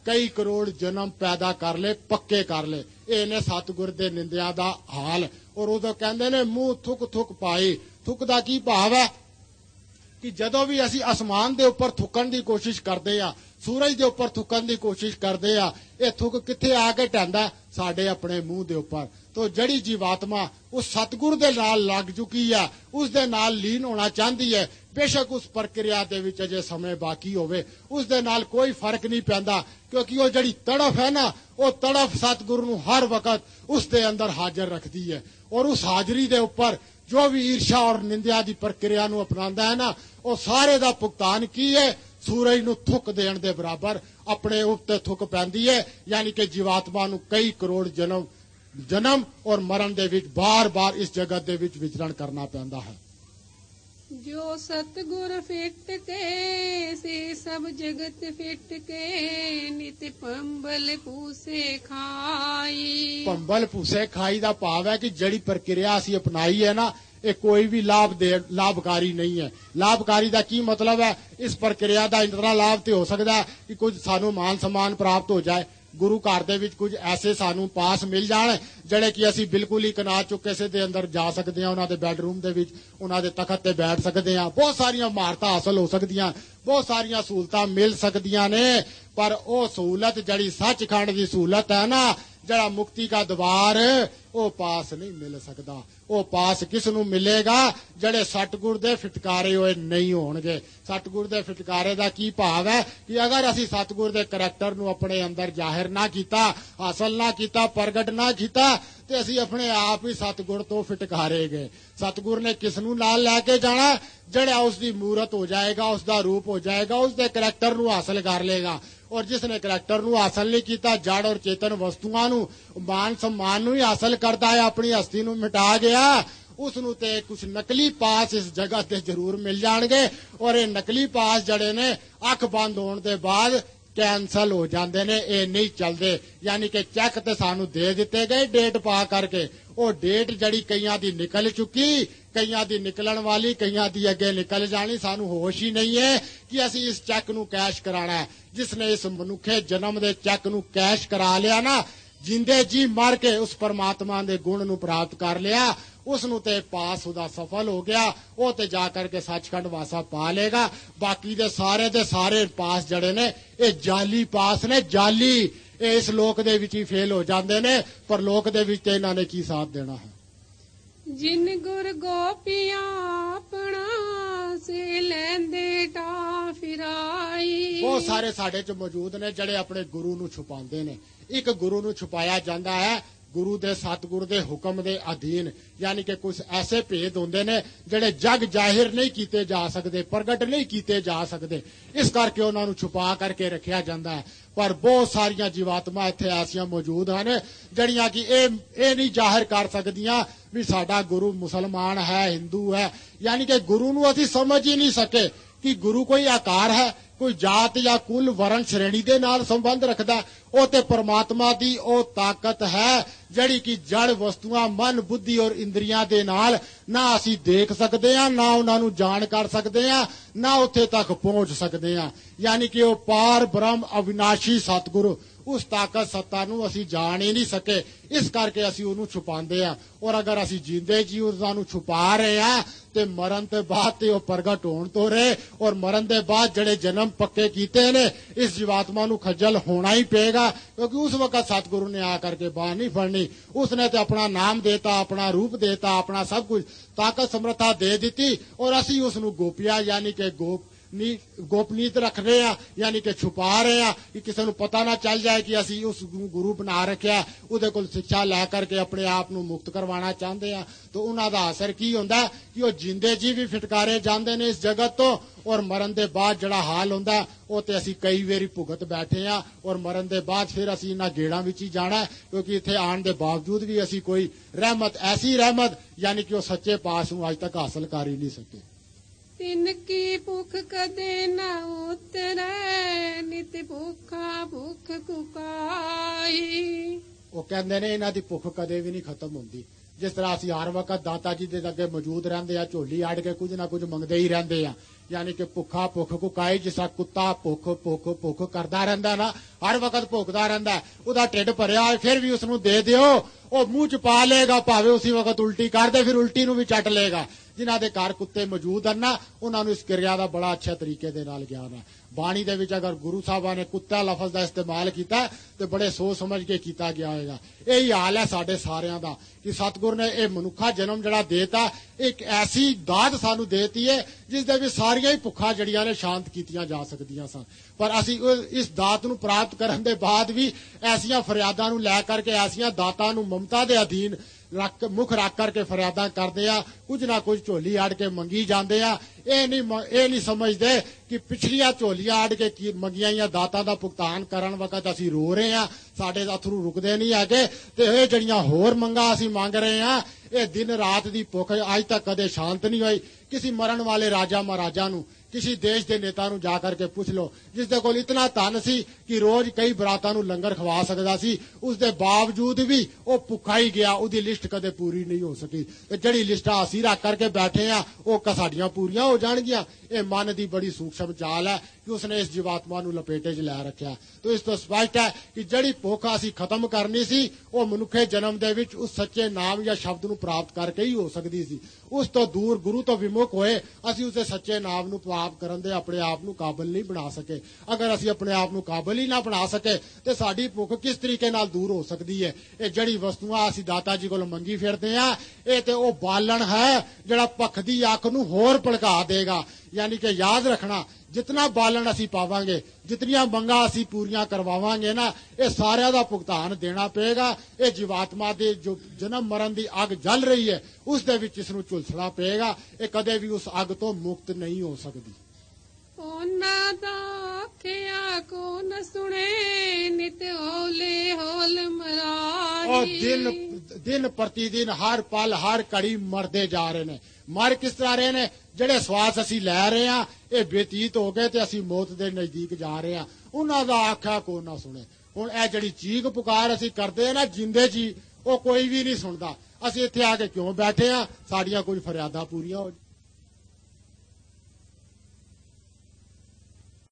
ਕਈ ਕਰੋੜ ਜਨਮ ਪੈਦਾ ਕਰ ਲਏ, ਪੱਕੇ ਕਰ ਲਏ। ਇਹ ਨੇ ਸਤਿਗੁਰ ਦੇ ਨਿੰਦਿਆ ਦਾ ਹਾਲ। ਔਰ ਉਦੋਂ ਕਹਿੰਦੇ ਨੇ ਮੂੰਹ ਥੁੱਕ ਥੁੱਕ ਪਾਈ। ਥੁੱਕ ਦਾ ਕੀ ਭਾਵ ਹੈ ਕਿ ਜਦੋਂ ਵੀ ਅਸੀਂ ਅਸਮਾਨ ਦੇ ਉੱਪਰ ਥੁੱਕਣ ਦੀ ਕੋਸ਼ਿਸ਼ ਕਰਦੇ ਆ, ਸੂਰਜ ਦੇ ਉੱਪਰ ਥੁੱਕਣ ਦੀ ਕੋਸ਼ਿਸ਼ ਕਰਦੇ ਆ, ਇਹ ਥੁੱਕ ਕਿੱਥੇ ਆ ਕੇ ਢਹਿੰਦਾ? ਸਾਡੇ ਆਪਣੇ ਮੂੰਹ ਦੇ ਉੱਪਰ। ਤੋ ਜਿਹੜੀ ਜੀਵਾਤਮਾ ਉਸ ਸਤਿਗੁਰ ਦੇ ਨਾਲ ਲੱਗ ਚੁੱਕੀ ਆ, ਉਸ ਦੇ ਨਾਲ ਲੀਨ ਹੋਣਾ ਚਾਹੁੰਦੀ ਹੈ, ਬੇਸ਼ੱਕ ਉਸ ਪ੍ਰਕਿਰਿਆ ਦੇ ਵਿੱਚ ਅਜੇ ਸਮੇਂ ਬਾਕੀ ਹੋਵੇ, ਉਸ ਦੇ ਨਾਲ ਕੋਈ ਫਰਕ ਨਹੀਂ ਪੈਂਦਾ, ਕਿਉਂਕਿ ਉਹ ਜਿਹੜੀ ਤੜਫ ਹੈ ਨਾ, ਉਹ ਤੜਫ ਸਤਿਗੁਰੂ ਨੂੰ ਹਰ ਵਕਤ ਉਸ ਦੇ ਅੰਦਰ ਹਾਜ਼ਰ ਰੱਖਦੀ ਹੈ। ਔਰ ਉਸ ਹਾਜ਼ਰੀ ਦੇ ਉੱਪਰ ਜੋ ਵੀ ਈਰਸ਼ਾ ਔਰ ਨਿੰਦਿਆ ਦੀ ਪ੍ਰਕਿਰਿਆ ਨੂੰ ਅਪਣਾਉਂਦਾ ਹੈ ਨਾ, ਉਹ ਸਾਰੇ ਦਾ ਭੁਗਤਾਨ ਕੀ ਹੈ? ਸੂਰਜ ਨੂੰ ਥੁੱਕ ਦੇਣ ਦੇ ਬਰਾਬਰ ਆਪਣੇ ਉੱਤੇ ਥੁੱਕ ਪੈਂਦੀ ਹੈ। ਯਾਨੀ ਕਿ ਜੀਵਾਤਮਾ ਨੂੰ ਕਈ ਕਰੋੜ ਜਨਮ ਜਨਮ ਔਰ ਮਰਨ ਦੇ ਵਿੱਚ ਬਾਰ-ਬਾਰ ਇਸ ਜਗਤ ਦੇ ਵਿੱਚ ਵਿਚਰਣ ਕਰਨਾ ਪੈਂਦਾ ਹੈ। ਜੋ ਸਤਿਗੁਰ ਫਿੱਟ ਕੇ ਸੇ ਸਭ ਜਗਤ ਫਿੱਟ ਕੇ, ਨਿਤ ਪੰਬਲ ਪੂਸੇ ਖਾਈ। ਪੰਬਲ ਪੂਸੇ ਖਾਈ ਦਾ ਭਾਵ ਹੈ ਕਿ ਜਿਹੜੀ ਪ੍ਰਕਿਰਿਆ ਅਸੀਂ ਅਪਣਾਈ ਹੈ ਨਾ, ਇਹ ਕੋਈ ਵੀ ਲਾਭ ਦੇ ਲਾਭਕਾਰੀ ਨਹੀਂ ਹੈ। ਲਾਭਕਾਰੀ ਦਾ ਕੀ ਮਤਲਬ ਹੈ? ਇਸ ਪ੍ਰਕਿਰਿਆ ਦਾ ਇੰਨਾ ਲਾਭ ਤੇ ਹੋ ਸਕਦਾ ਕਿ ਕੁਝ ਸਾਨੂੰ ਮਾਨ ਸਨਮਾਨ ਪ੍ਰਾਪਤ ਹੋ ਜਾਏ, ਗੁਰੂ ਘਰ ਦੇ ਵਿੱਚ ਕੁਝ ਐਸੇ ਸਾਨੂੰ ਪਾਸ ਮਿਲ ਜਾਣ ਜਿਹੜੇ ਕਿ ਅਸੀਂ ਬਿਲਕੁਲ ਹੀ ਕਨਾ ਚੁੱਕ ਕਿਸੇ ਦੇ ਅੰਦਰ ਜਾ ਸਕਦੇ ਹਾਂ, ਉਹਨਾਂ ਦੇ ਬੈਡਰੂਮ ਦੇ ਵਿੱਚ ਉਹਨਾਂ ਦੇ ਤਖਤ ਤੇ ਬੈਠ ਸਕਦੇ ਹਾਂ, ਬਹੁਤ ਸਾਰੀਆਂ ਮਹਾਰਤਾਂ ਹਾਸਲ ਹੋ ਸਕਦੀਆਂ, ਬਹੁਤ ਸਾਰੀਆਂ ਸਹੂਲਤਾਂ ਮਿਲ ਸਕਦੀਆਂ ਨੇ। ਪਰ ਉਹ ਸਹੂਲਤ ਜਿਹੜੀ ਸੱਚਖੰਡ ਦੀ ਸਹੂਲਤ ਹੈ ਨਾ, ਜਿਹੜਾ ਮੁਕਤੀ ਦਾ ਦਵਾਰ, ਉਹ ਪਾਸ ਨਹੀਂ ਮਿਲ ਸਕਦਾ। ਉਹ ਪਾਸ ਕਿਸ ਨੂੰ ਮਿਲੇਗਾ? ਜਿਹੜੇ ਸਤਿਗੁਰ ਦੇ ਫਿਟਕਾਰੇ ਹੋਏ ਨਹੀਂ ਹੋਣਗੇ। ਸਤਿਗੁਰ ਦੇ ਫਿਟਕਾਰੇ ਦਾ ਕੀ ਭਾਵ ਹੈ ਕਿ ਅਗਰ ਅਸੀਂ ਸਤਿਗੁਰ ਦੇ ਕਰੈਕਟਰ ਨੂੰ ਆਪਣੇ ਅੰਦਰ ਜ਼ਾਹਿਰ ਨਾ ਕੀਤਾ, ਹਾਸਲ ਨਾ ਕੀਤਾ, ਪ੍ਰਗਟ ਨਾ ਕੀਤਾ, ਤੇ ਅਸੀਂ ਆਪਣੇ ਆਪ ਹੀ ਸਤਿਗੁਰ ਤੋਂ ਫਿਟਕਾਰੇ ਗਏ। ਸਤਿਗੁਰ ਨੇ ਕਿਸ ਨੂੰ ਨਾਲ ਲੈ ਕੇ ਜਾਣਾ? ਜਿਹੜਾ ਉਸ ਦੀ ਮੂਰਤ ਹੋ ਜਾਏਗਾ, ਉਸ ਦਾ ਰੂਪ ਹੋ ਜਾਏਗਾ, ਉਸ ਦੇ ਕਰੈਕਟਰ ਨੂੰ ਹਾਸਲ ਕਰ ਲੇਗਾ। ਔਰ ਜਿਸ ਨੇ ਕਰੈਕਟਰ ਨੂੰ ਹਾਸਲ ਨਹੀਂ ਕੀਤਾ, ਜੜ ਔਰ ਚੇਤਨ ਵਸਤੂਆਂ ਨੂੰ, ਮਾਨ ਸਨਮਾਨ ਨੂੰ ਹੀ ਹਾਸਲ ਕਰਦਾ ਹੈ, ਆਪਣੀ ਹਸਤੀ ਨੂੰ ਮਿਟਾ ਗਿਆ, ਉਸ ਨੂੰ ਤੇ ਕੁਝ ਨਕਲੀ ਪਾਸ ਇਸ ਜਗ੍ਹਾ ਤੇ ਜ਼ਰੂਰ ਮਿਲ ਜਾਣਗੇ। ਔਰ ਇਹ ਨਕਲੀ ਪਾਸ ਜਿਹੜੇ ਨੇ ਅੱਖ ਬੰਦ ਹੋਣ ਦੇ ਬਾਅਦ ਕੈਂਸਲ ਹੋ ਜਾਂਦੇ ਨੇ, ਇਹ ਨਹੀਂ ਚੱਲਦੇ। ਯਾਨੀ ਕਿ ਚੈੱਕ ਤੇ ਸਾਨੂੰ ਦੇ ਦਿੱਤੇ ਗਏ ਡੇਟ ਪਾ ਕਰਕੇ, ਉਹ ਡੇਟ ਜਿਹੜੀ ਕਈਆਂ ਦੀ ਨਿਕਲ ਚੁੱਕੀ, ਕਈਆਂ ਦੀ ਨਿਕਲਣ ਵਾਲੀ, ਕਈਆਂ ਦੀ ਅੱਗੇ ਨਿਕਲ ਜਾਣੀ, ਸਾਨੂੰ ਹੋਸ਼ ਹੀ ਨਹੀਂ ਹੈ ਕਿ ਅਸੀਂ ਇਸ ਚੈੱਕ ਨੂੰ ਕੈਸ਼ ਕਰਾਣਾ ਹੈ। ਜਿਸ ਨੇ ਇਸ ਮਨੁੱਖੇ ਜਨਮ ਦੇ ਚੈੱਕ ਨੂੰ ਕੈਸ਼ ਕਰਾ ਲਿਆ ਨਾ, ਜਿੰਦੇ ਜੀ ਮਰ ਕੇ ਉਸ ਪਰਮਾਤਮਾ ਦੇ ਗੁਣ ਨੂੰ ਪ੍ਰਾਪਤ ਕਰ ਲਿਆ, ਉਸ ਨੂੰ ਤੇ ਪਾਸ ਉਹਦਾ ਸਫਲ ਹੋ ਗਿਆ, ਉਹ ਤੇ ਜਾ ਕਰਕੇ ਸੱਚਖੰਡ ਵਾਸਾ ਪਾ ਲੇਗਾ। ਬਾਕੀ ਦੇ ਸਾਰੇ ਦੇ ਸਾਰੇ ਪਾਸ ਜਿਹੜੇ ਨੇ ਇਹ ਜਾਲੀ ਪਾਸ ਨੇ, ਜਾਲੀ। ਇਹ ਇਸ ਲੋਕ ਦੇ ਵਿੱਚ ਹੀ ਫੇਲ ਹੋ ਜਾਂਦੇ ਨੇ, ਪਰ ਲੋਕ ਦੇ ਵਿੱਚ ਤੇ ਇਹਨਾਂ ਨੇ ਕੀ ਸਾਥ ਦੇਣਾ ਹੈ। ਜਿਨ ਗੁਰ ਗੋਪੀਆਂ ਆਪਣਾ ਸੇ ਲੈਂਦੇ ਟਾ ਫਿਰਾਈ। ਬਹੁਤ ਸਾਰੇ ਸਾਡੇ ਚ ਮੌਜੂਦ ਨੇ ਜਿਹੜੇ ਆਪਣੇ ਗੁਰੂ ਨੂੰ ਛੁਪਾਉਂਦੇ ਨੇ। ਇੱਕ ਗੁਰੂ ਨੂੰ ਛੁਪਾਇਆ ਜਾਂਦਾ ਹੈ ਗੁਰੂ ਦੇ ਸਤਿਗੁਰ ਦੇ ਹੁਕਮ ਦੇ ਅਧੀਨ। ਯਾਨੀ ਕਿ ਕੁਝ ਐਸੇ ਭੇਦ ਹੁੰਦੇ ਨੇ ਜਿਹੜੇ ਜਗ ਜ਼ਾਹਿਰ ਨਹੀਂ ਕੀਤੇ ਜਾ ਸਕਦੇ, ਪ੍ਰਗਟ ਨਹੀਂ ਕੀਤੇ ਜਾ ਸਕਦੇ, ਇਸ ਕਰਕੇ ਉਹਨਾਂ ਨੂੰ ਛੁਪਾ ਕਰਕੇ ਰੱਖਿਆ ਜਾਂਦਾ ਹੈ। ਪਰ ਬਹੁਤ ਸਾਰੀਆਂ ਜੀਵਾਤਮਾ ਇੱਥੇ ਐਸੀਆਂ ਮੌਜੂਦ ਹਨ ਜਿਹੜੀਆਂ ਕਿ ਇਹ ਇਹ ਨਹੀਂ ਜ਼ਾਹਿਰ ਕਰ ਸਕਦੀਆਂ ਵੀ ਸਾਡਾ ਗੁਰੂ ਮੁਸਲਮਾਨ ਹੈ, ਹਿੰਦੂ ਹੈ। ਯਾਨੀ ਕਿ ਗੁਰੂ ਨੂੰ ਅਸੀਂ ਸਮਝ ਹੀ ਨਹੀਂ ਸਕੇ ਕਿ ਗੁਰੂ ਕੋਈ ਆਕਾਰ ਹੈ, ਕੋਈ ਜਾਤ ਜਾਂ ਕੁਲ ਵਰਨ ਸ਼੍ਰੇਣੀ ਦੇ ਨਾਲ ਸੰਬੰਧ ਰੱਖਦਾ। ਉਹ ਤੇ ਪਰਮਾਤਮਾ ਦੀ ਉਹ ਤਾਕਤ ਹੈ ਜਿਹੜੀ ਕਿ ਜੜ ਵਸਤੂਆਂ, ਮਨ, ਬੁੱਧੀ ਔਰ ਇੰਦਰੀਆਂ ਦੇ ਨਾਲ ਨਾ ਅਸੀਂ ਦੇਖ ਸਕਦੇ ਹਾਂ, ਨਾ ਉਹਨਾਂ ਨੂੰ ਜਾਣ ਕਰ ਸਕਦੇ ਹਾਂ, ਨਾ ਉੱਥੇ ਤੱਕ ਪਹੁੰਚ ਸਕਦੇ ਹਾਂ। ਯਾਨੀ ਕਿ ਉਹ ਪਾਰ ਬ੍ਰਹਮ ਅਵਿਨਾਸ਼ੀ ਸਤਿਗੁਰੂ, ਉਸ ਤਾਕਤ ਸੱਤਾ ਨੂੰ ਅਸੀਂ ਜਾਣ ਹੀ ਨਹੀਂ ਸਕੇ, ਇਸ ਕਰਕੇ ਅਸੀਂ ਉਹਨੂੰ ਛੁਪਾਉਂਦੇ ਹਾਂ। ਔਰ ਅਗਰ ਅਸੀਂ ਜਿੰਦੇ ਜੀ ਉਹਨਾਂ ਨੂੰ ਛੁਪਾ ਰਹੇ ਹਾਂ ਤੇ ਮਰਨ ਤੋਂ ਬਾਅਦ ਤੇ ਉਹ ਪ੍ਰਗਟ ਹੋਣ ਤੋਂ ਰਹੇ, ਔਰ ਮਰਨ ਦੇ ਬਾਅਦ ਜਿਹੜੇ ਜਨਮ ਪੱਕੇ ਕੀਤੇ ਨੇ, ਇਸ ਜੀਵਾਤਮਾ ਨੂੰ ਖੱਜਲ ਹੋਣਾ ਹੀ ਪਏਗਾ, ਕਿਉਂਕਿ ਉਸ ਵਕਤ ਸਤਿਗੁਰੂ ਨੇ ਆ ਕਰਕੇ ਬਾਹ ਨਹੀਂ ਫੜਨੀ। ਉਸਨੇ ਤੇ ਆਪਣਾ ਨਾਮ ਦੇਤਾ, ਆਪਣਾ ਰੂਪ ਦੇਤਾ, ਆਪਣਾ ਸਭ ਕੁਝ ਤਾਕਤ ਸਮਰੱਥਾ ਦੇ ਦਿੱਤੀ, ਔਰ ਅਸੀਂ ਉਸ ਨੂੰ ਗੋਪਿਆ ਯਾਨੀ ਕਿ ਗੋਪ ਨੀ ਗੋਪਨੀਤ ਰੱਖ ਰਹੇ ਆ, ਯਾਨੀ ਕਿ ਛੁਪਾ ਰਹੇ ਆ ਕਿ ਕਿਸੇ ਨੂੰ ਪਤਾ ਨਾ ਚੱਲ ਜਾਏ ਕਿ ਅਸੀਂ ਉਸ ਨੂੰ ਗੁਰੂ ਬਣਾ ਰੱਖਿਆ, ਉਹਦੇ ਕੋਲ ਸਿੱਖਿਆ ਲੈ ਕਰਕੇ ਆਪਣੇ ਆਪ ਨੂੰ ਮੁਕਤ ਕਰਵਾਉਣਾ ਚਾਹੁੰਦੇ ਆ। ਤਾਂ ਉਹਨਾਂ ਦਾ ਅਸਰ ਕੀ ਹੁੰਦਾ ਕਿ ਉਹ ਜਿੰਦੇ ਜੀ ਵੀ ਫਿਟਕਾਰੇ ਜਾਂਦੇ ਨੇ ਇਸ ਜਗਤ ਤੋਂ, ਔਰ ਮਰਨ ਦੇ ਬਾਅਦ ਜਿਹੜਾ ਹਾਲ ਹੁੰਦਾ ਉਹ ਤੇ ਅਸੀਂ ਕਈ ਵਾਰੀ ਭੁਗਤ ਬੈਠੇ ਆ। ਔਰ ਮਰਨ ਦੇ ਬਾਅਦ ਫਿਰ ਅਸੀਂ ਇਹਨਾਂ ਗੇੜਾਂ ਵਿੱਚ ਹੀ ਜਾਣਾ, ਕਿਉਂਕਿ ਇੱਥੇ ਆਉਣ ਦੇ ਬਾਵਜੂਦ ਵੀ ਅਸੀਂ ਕੋਈ ਰਹਿਮਤ, ਐਸੀ ਰਹਿਮਤ ਯਾਨੀ ਕਿ ਉਹ ਸੱਚੇ ਪਾਸ ਨੂੰ ਅੱਜ ਤੱਕ ਹਾਸਲ ਕਰ ਹੀ ਨਹੀਂ ਸਕੇ। ਤਿੰਨ ਕੀ ਭੁੱਖ ਕਦੇ ਨਾ ਉਤਰੈ, ਨਿਤ ਭੁੱਖਾ ਭੁੱਖ ਕੁਕਾਈ। ਉਹ ਕਹਿੰਦੇ ਨੇ ਇਹਨਾਂ ਦੀ ਭੁੱਖ ਕਦੇ ਵੀ ਨਹੀਂ ਖਤਮ ਹੁੰਦੀ। ਜਿਸ ਤਰ੍ਹਾਂ ਅਸੀਂ ਹਰ ਵਕਤ ਦਾਤਾ ਜੀ ਦੇ ਅੱਗੇ ਮੌਜੂਦ ਰਹਿੰਦੇ ਆ, ਝੋਲੀ ਆੜ ਕੇ ਕੁਝ ਨਾ ਕੁਝ ਮੰਗਦੇ ਹੀ ਰਹਿੰਦੇ ਆ। ਯਾਨੀ ਕਿ ਭੁੱਖਾ ਭੁੱਖ ਕੁਕਾਈ, ਜਿਸ ਤਰ੍ਹਾਂ ਕੁੱਤਾ ਭੁੱਖ ਭੁੱਖ ਭੁੱਖ ਕਰਦਾ ਰਹਿੰਦਾ ਨਾ, ਹਰ ਵਕਤ ਭੁੱਖਦਾ ਰਹਿੰਦਾ, ਉਹਦਾ ਢਿੱਡ ਭਰਿਆ ਹੋਏ ਫਿਰ ਵੀ ਉਸਨੂੰ ਦੇ ਦਿਓ, ਉਹ ਮੂੰਹ ਚ ਪਾ ਲਏਗਾ, ਭਾਵੇਂ ਉਸੇ ਵਕਤ ਉਲਟੀ ਕਰਦੇ, ਫਿਰ ਉਲਟੀ ਨੂੰ ਵੀ ਚੱਟ ਲਏਗਾ। ਜਿਨ੍ਹਾਂ ਦੇ ਘਰ ਕੁੱਤੇ ਮੌਜੂਦ ਹਨ ਨਾ, ਉਹਨਾਂ ਨੂੰ ਇਸ ਕਿਰਿਆ ਦਾ ਬੜਾ ਅੱਛਾ ਤਰੀਕੇ ਦੇ ਨਾਲ ਗਿਆਨ ਹੈ। ਬਾਣੀ ਦੇ ਵਿੱਚ ਅਗਰ ਗੁਰੂ ਸਾਹਿਬਾਂ ਨੇ ਕੁੱਤਾ ਲਫ਼ਜ਼ ਦਾ ਇਸਤੇਮਾਲ ਕੀਤਾ ਤੇ ਬੜੇ ਸੋਚ ਸਮਝ ਕੇ ਕੀਤਾ ਗਿਆ ਹੋਏਗਾ। ਇਹੀ ਹਾਲ ਹੈ ਸਾਡੇ ਸਾਰਿਆਂ ਦਾ ਕਿ ਸਤਿਗੁਰ ਨੇ ਇਹ ਮਨੁੱਖਾ ਜਨਮ ਜਿਹੜਾ ਦੇਤਾ, ਇੱਕ ਐਸੀ ਦਾਤ ਸਾਨੂੰ ਦੇਤੀ ਹੈ ਜਿਸ ਦੇ ਵਿੱਚ ਸਾਰੀਆਂ ਹੀ ਭੁੱਖਾਂ ਜਿਹੜੀਆਂ ਨੇ ਸ਼ਾਂਤ ਕੀਤੀਆਂ ਜਾ ਸਕਦੀਆਂ ਸਨ। ਪਰ ਅਸੀਂ ਇਸ ਦਾਤ ਨੂੰ ਪ੍ਰਾਪਤ ਕਰਨ ਦੇ ਬਾਅਦ ਵੀ ਐਸੀਆਂ ਫਰਿਆਦਾਂ ਨੂੰ ਲੈ ਕਰਕੇ, ਐਸੀਆਂ ਦਾਤਾਂ ਨੂੰ ਮਮਤਾ ਦੇ ਅਧੀਨ ਰੱਖ ਮੁੱਖ ਰੱਖ ਕਰਕੇ ਫਰਿਆਦਾਂ ਕਰਦੇ ਆ, ਕੁਝ ਨਾ ਕੁਝ ਝੋਲੀ ਆੜ ਕੇ ਮੰਗੀ ਜਾਂਦੇ ਆ। ਇਹ ਨਹੀਂ ਇਹ ਨਹੀਂ ਸਮਝਦੇ ਕਿ ਪਿਛਲੀਆਂ ਝੋਲੀਆਂ ਆੜ ਕੇ ਮੰਗੀਆਂ ਜਾਂ ਦਾਤਾਂ ਦਾ ਭੁਗਤਾਨ ਕਰਨ ਵਕਤ ਅਸੀਂ ਰੋ ਰਹੇ ਆ, ਸਾਡੇ ਅਥਰੂ ਰੁਕਦੇ ਨਹੀਂ ਹੈਗੇ। ਤੇ ਇਹ ਜਿਹੜੀਆਂ ਹੋਰ ਮੰਗਾਂ ਅਸੀਂ ਮੰਗ ਰਹੇ ਆ, ਇਹ ਦਿਨ ਰਾਤ ਦੀ ਭੁੱਖ ਅੱਜ ਤੱਕ ਕਦੇ ਸ਼ਾਂਤ ਨਹੀਂ ਹੋਈ। ਕਿਸੇ ਮਰਨ ਵਾਲੇ ਰਾਜਾ ਮਹਾਰਾਜਾ ਨੂੰ, ਕਿਸੇ ਦੇਸ਼ ਦੇ ਨੇਤਾ ਨੂੰ ਜਾ ਕਰਕੇ ਪੁੱਛ ਲਓ, ਜਿਸ ਦੇ ਕੋਲ ਇਤਨਾ ਧਨ ਸੀ ਕਿ ਰੋਜ਼ ਕਈ ਬਰਾਤਾਂ ਨੂੰ ਲੰਗਰ ਖਵਾ ਸਕਦਾ ਸੀ, ਉਸ ਦੇ ਬਾਵਜੂਦ ਵੀ ਉਹ ਭੁੱਖਾ ਹੀ ਗਿਆ, ਉਹਦੀ ਲਿਸਟ ਕਦੇ ਪੂਰੀ ਨਹੀਂ ਹੋ ਸਕੀ। ਤੇ ਜਿਹੜੀ ਲਿਸਟਾਂ ਅਸੀਂ ਰੱਖ ਕਰਕੇ ਬੈਠੇ ਆ, ਉਹ ਸਾਡੀਆਂ ਪੂਰੀਆਂ ਹੋ ਜਾਣਗੀਆਂ। ਇਹ ਮਨ ਦੀ ਬੜੀ ਸੂਖਸ਼ਮ ਚਾਲ ਹੈ ਕਿ ਉਸਨੇ ਇਸ ਜੀਵਾਤਮਾ ਨੂੰ ਲਪੇਟੇ 'ਚ ਲੈ ਰੱਖਿਆ। ਤੇ ਇਸ ਤੋਂ ਸਪਸ਼ਟ ਹੈ ਕਿ ਜਿਹੜੀ ਭੁੱਖ ਅਸੀਂ ਖਤਮ ਕਰਨੀ ਸੀ, ਉਹ ਮਨੁੱਖੇ ਜਨਮ ਦੇ ਵਿੱਚ ਉਸ ਸੱਚੇ ਨਾਮ ਜਾਂ ਸ਼ਬਦ ਨੂੰ ਪ੍ਰਾਪਤ ਕਰਕੇ ਹੀ ਹੋ ਸਕਦੀ ਸੀ। ਉਸ ਤੋਂ ਦੂਰ, ਗੁਰੂ ਤੋਂ ਵਿਮੁਖ ਹੋਏ ਅਸੀਂ ਉਸਦੇ ਸੱਚੇ ਨਾਮ ਨੂੰ ਪ੍ਰਾਪਤ ਕਰਨ ਦੇ ਆਪਣੇ ਆਪ ਨੂੰ ਕਾਬਲ ਨਹੀਂ ਬਣਾ ਸਕੇ। ਅਗਰ ਅਸੀਂ ਆਪਣੇ ਆਪ ਨੂੰ ਕਾਬਲ ਹੀ ਨਾ ਬਣਾ ਸਕੇ ਤੇ ਸਾਡੀ ਭੁੱਖ ਕਿਸ ਤਰੀਕੇ ਨਾਲ ਦੂਰ ਹੋ ਸਕਦੀ ਹੈ। ਇਹ ਜਿਹੜੀ ਵਸਤੂਆਂ ਅਸੀਂ ਦਾਤਾ ਜੀ ਕੋਲ ਮੰਗੀ ਫਿਰਦੇ ਆ, ਇਹ ਤੇ ਉਹ ਬਾਲਣ ਹੈ ਜਿਹੜਾ ਭੁੱਖ ਦੀ ਅੱਖ ਨੂੰ ਹੋਰ ਭੜਕਾ ਦੇਗਾ। ਯਾਨੀ ਕਿ ਯਾਦ ਰੱਖਣਾ, ਜਿਤਨਾ ਬਾਲਣ ਅਸੀਂ ਪਾਵਾਂਗੇ, ਜਿਤਨੀਆਂ ਮੰਗਾਂ ਅਸੀਂ ਪੂਰੀਆਂ ਕਰਵਾਵਾਂਗੇ ਨਾ, ਇਹ ਸਾਰਿਆਂ ਦਾ ਭੁਗਤਾਨ ਦੇਣਾ ਪਏਗਾ। ਇਹ ਜੀਵਾਤਮਾ ਦੇ ਜੋ ਜਨਮ ਮਰਨ ਦੀ ਅੱਗ ਜਲ ਰਹੀ ਹੈ, ਉਸ ਦੇ ਵਿੱਚ ਇਸ ਨੂੰ ਝੁਲਸਣਾ ਪਏਗਾ। ਇਹ ਕਦੇ ਵੀ ਉਸ ਅੱਗ ਤੋਂ ਮੁਕਤ ਨਹੀਂ ਹੋ ਸਕਦੀ। ਉਹਨਾਂ ਦਾ ਆਖਿਆ ਕੋ ਨ ਸੁਣੇ, ਨਿਤ ਹੌਲੇ ਹੌਲ ਮਰਾਰੀ। ਉਹ ਦਿਨ ਦਿਨ ਪ੍ਰਤੀ ਦਿਨ, ਹਰ ਪਲ ਹਰ ਘੜੀ ਮਰਦੇ ਜਾ ਰਹੇ ਨੇ। ਮਰ ਕਿਸ ਤਰ੍ਹਾਂ ਰਹੇ ਨੇ? ਜਿਹੜੇ ਸਵਾਸ ਅਸੀਂ ਲੈ ਰਹੇ ਆ, ਇਹ ਬੇਤੀਤ ਹੋ ਗਏ ਤੇ ਅਸੀਂ ਮੌਤ ਦੇ ਨਜ਼ਦੀਕ ਜਾ ਰਹੇ ਆ। ਉਹਨਾਂ ਦਾ ਆਖਿਆ ਕੋ ਨਾ ਸੁਣੇ। ਹੁਣ ਇਹ ਜਿਹੜੀ ਚੀਕ ਪੁਕਾਰ ਅਸੀਂ ਕਰਦੇ ਆ ਨਾ ਜਿੰਦੇ ਜੀ, ਉਹ ਕੋਈ ਵੀ ਨਹੀਂ ਸੁਣਦਾ। ਅਸੀਂ ਇੱਥੇ ਆ ਕੇ ਕਿਉਂ ਬੈਠੇ ਆ? ਸਾਡੀਆਂ ਕੁਝ ਫਰਿਆਦਾਂ ਪੂਰੀਆਂ ਹੋ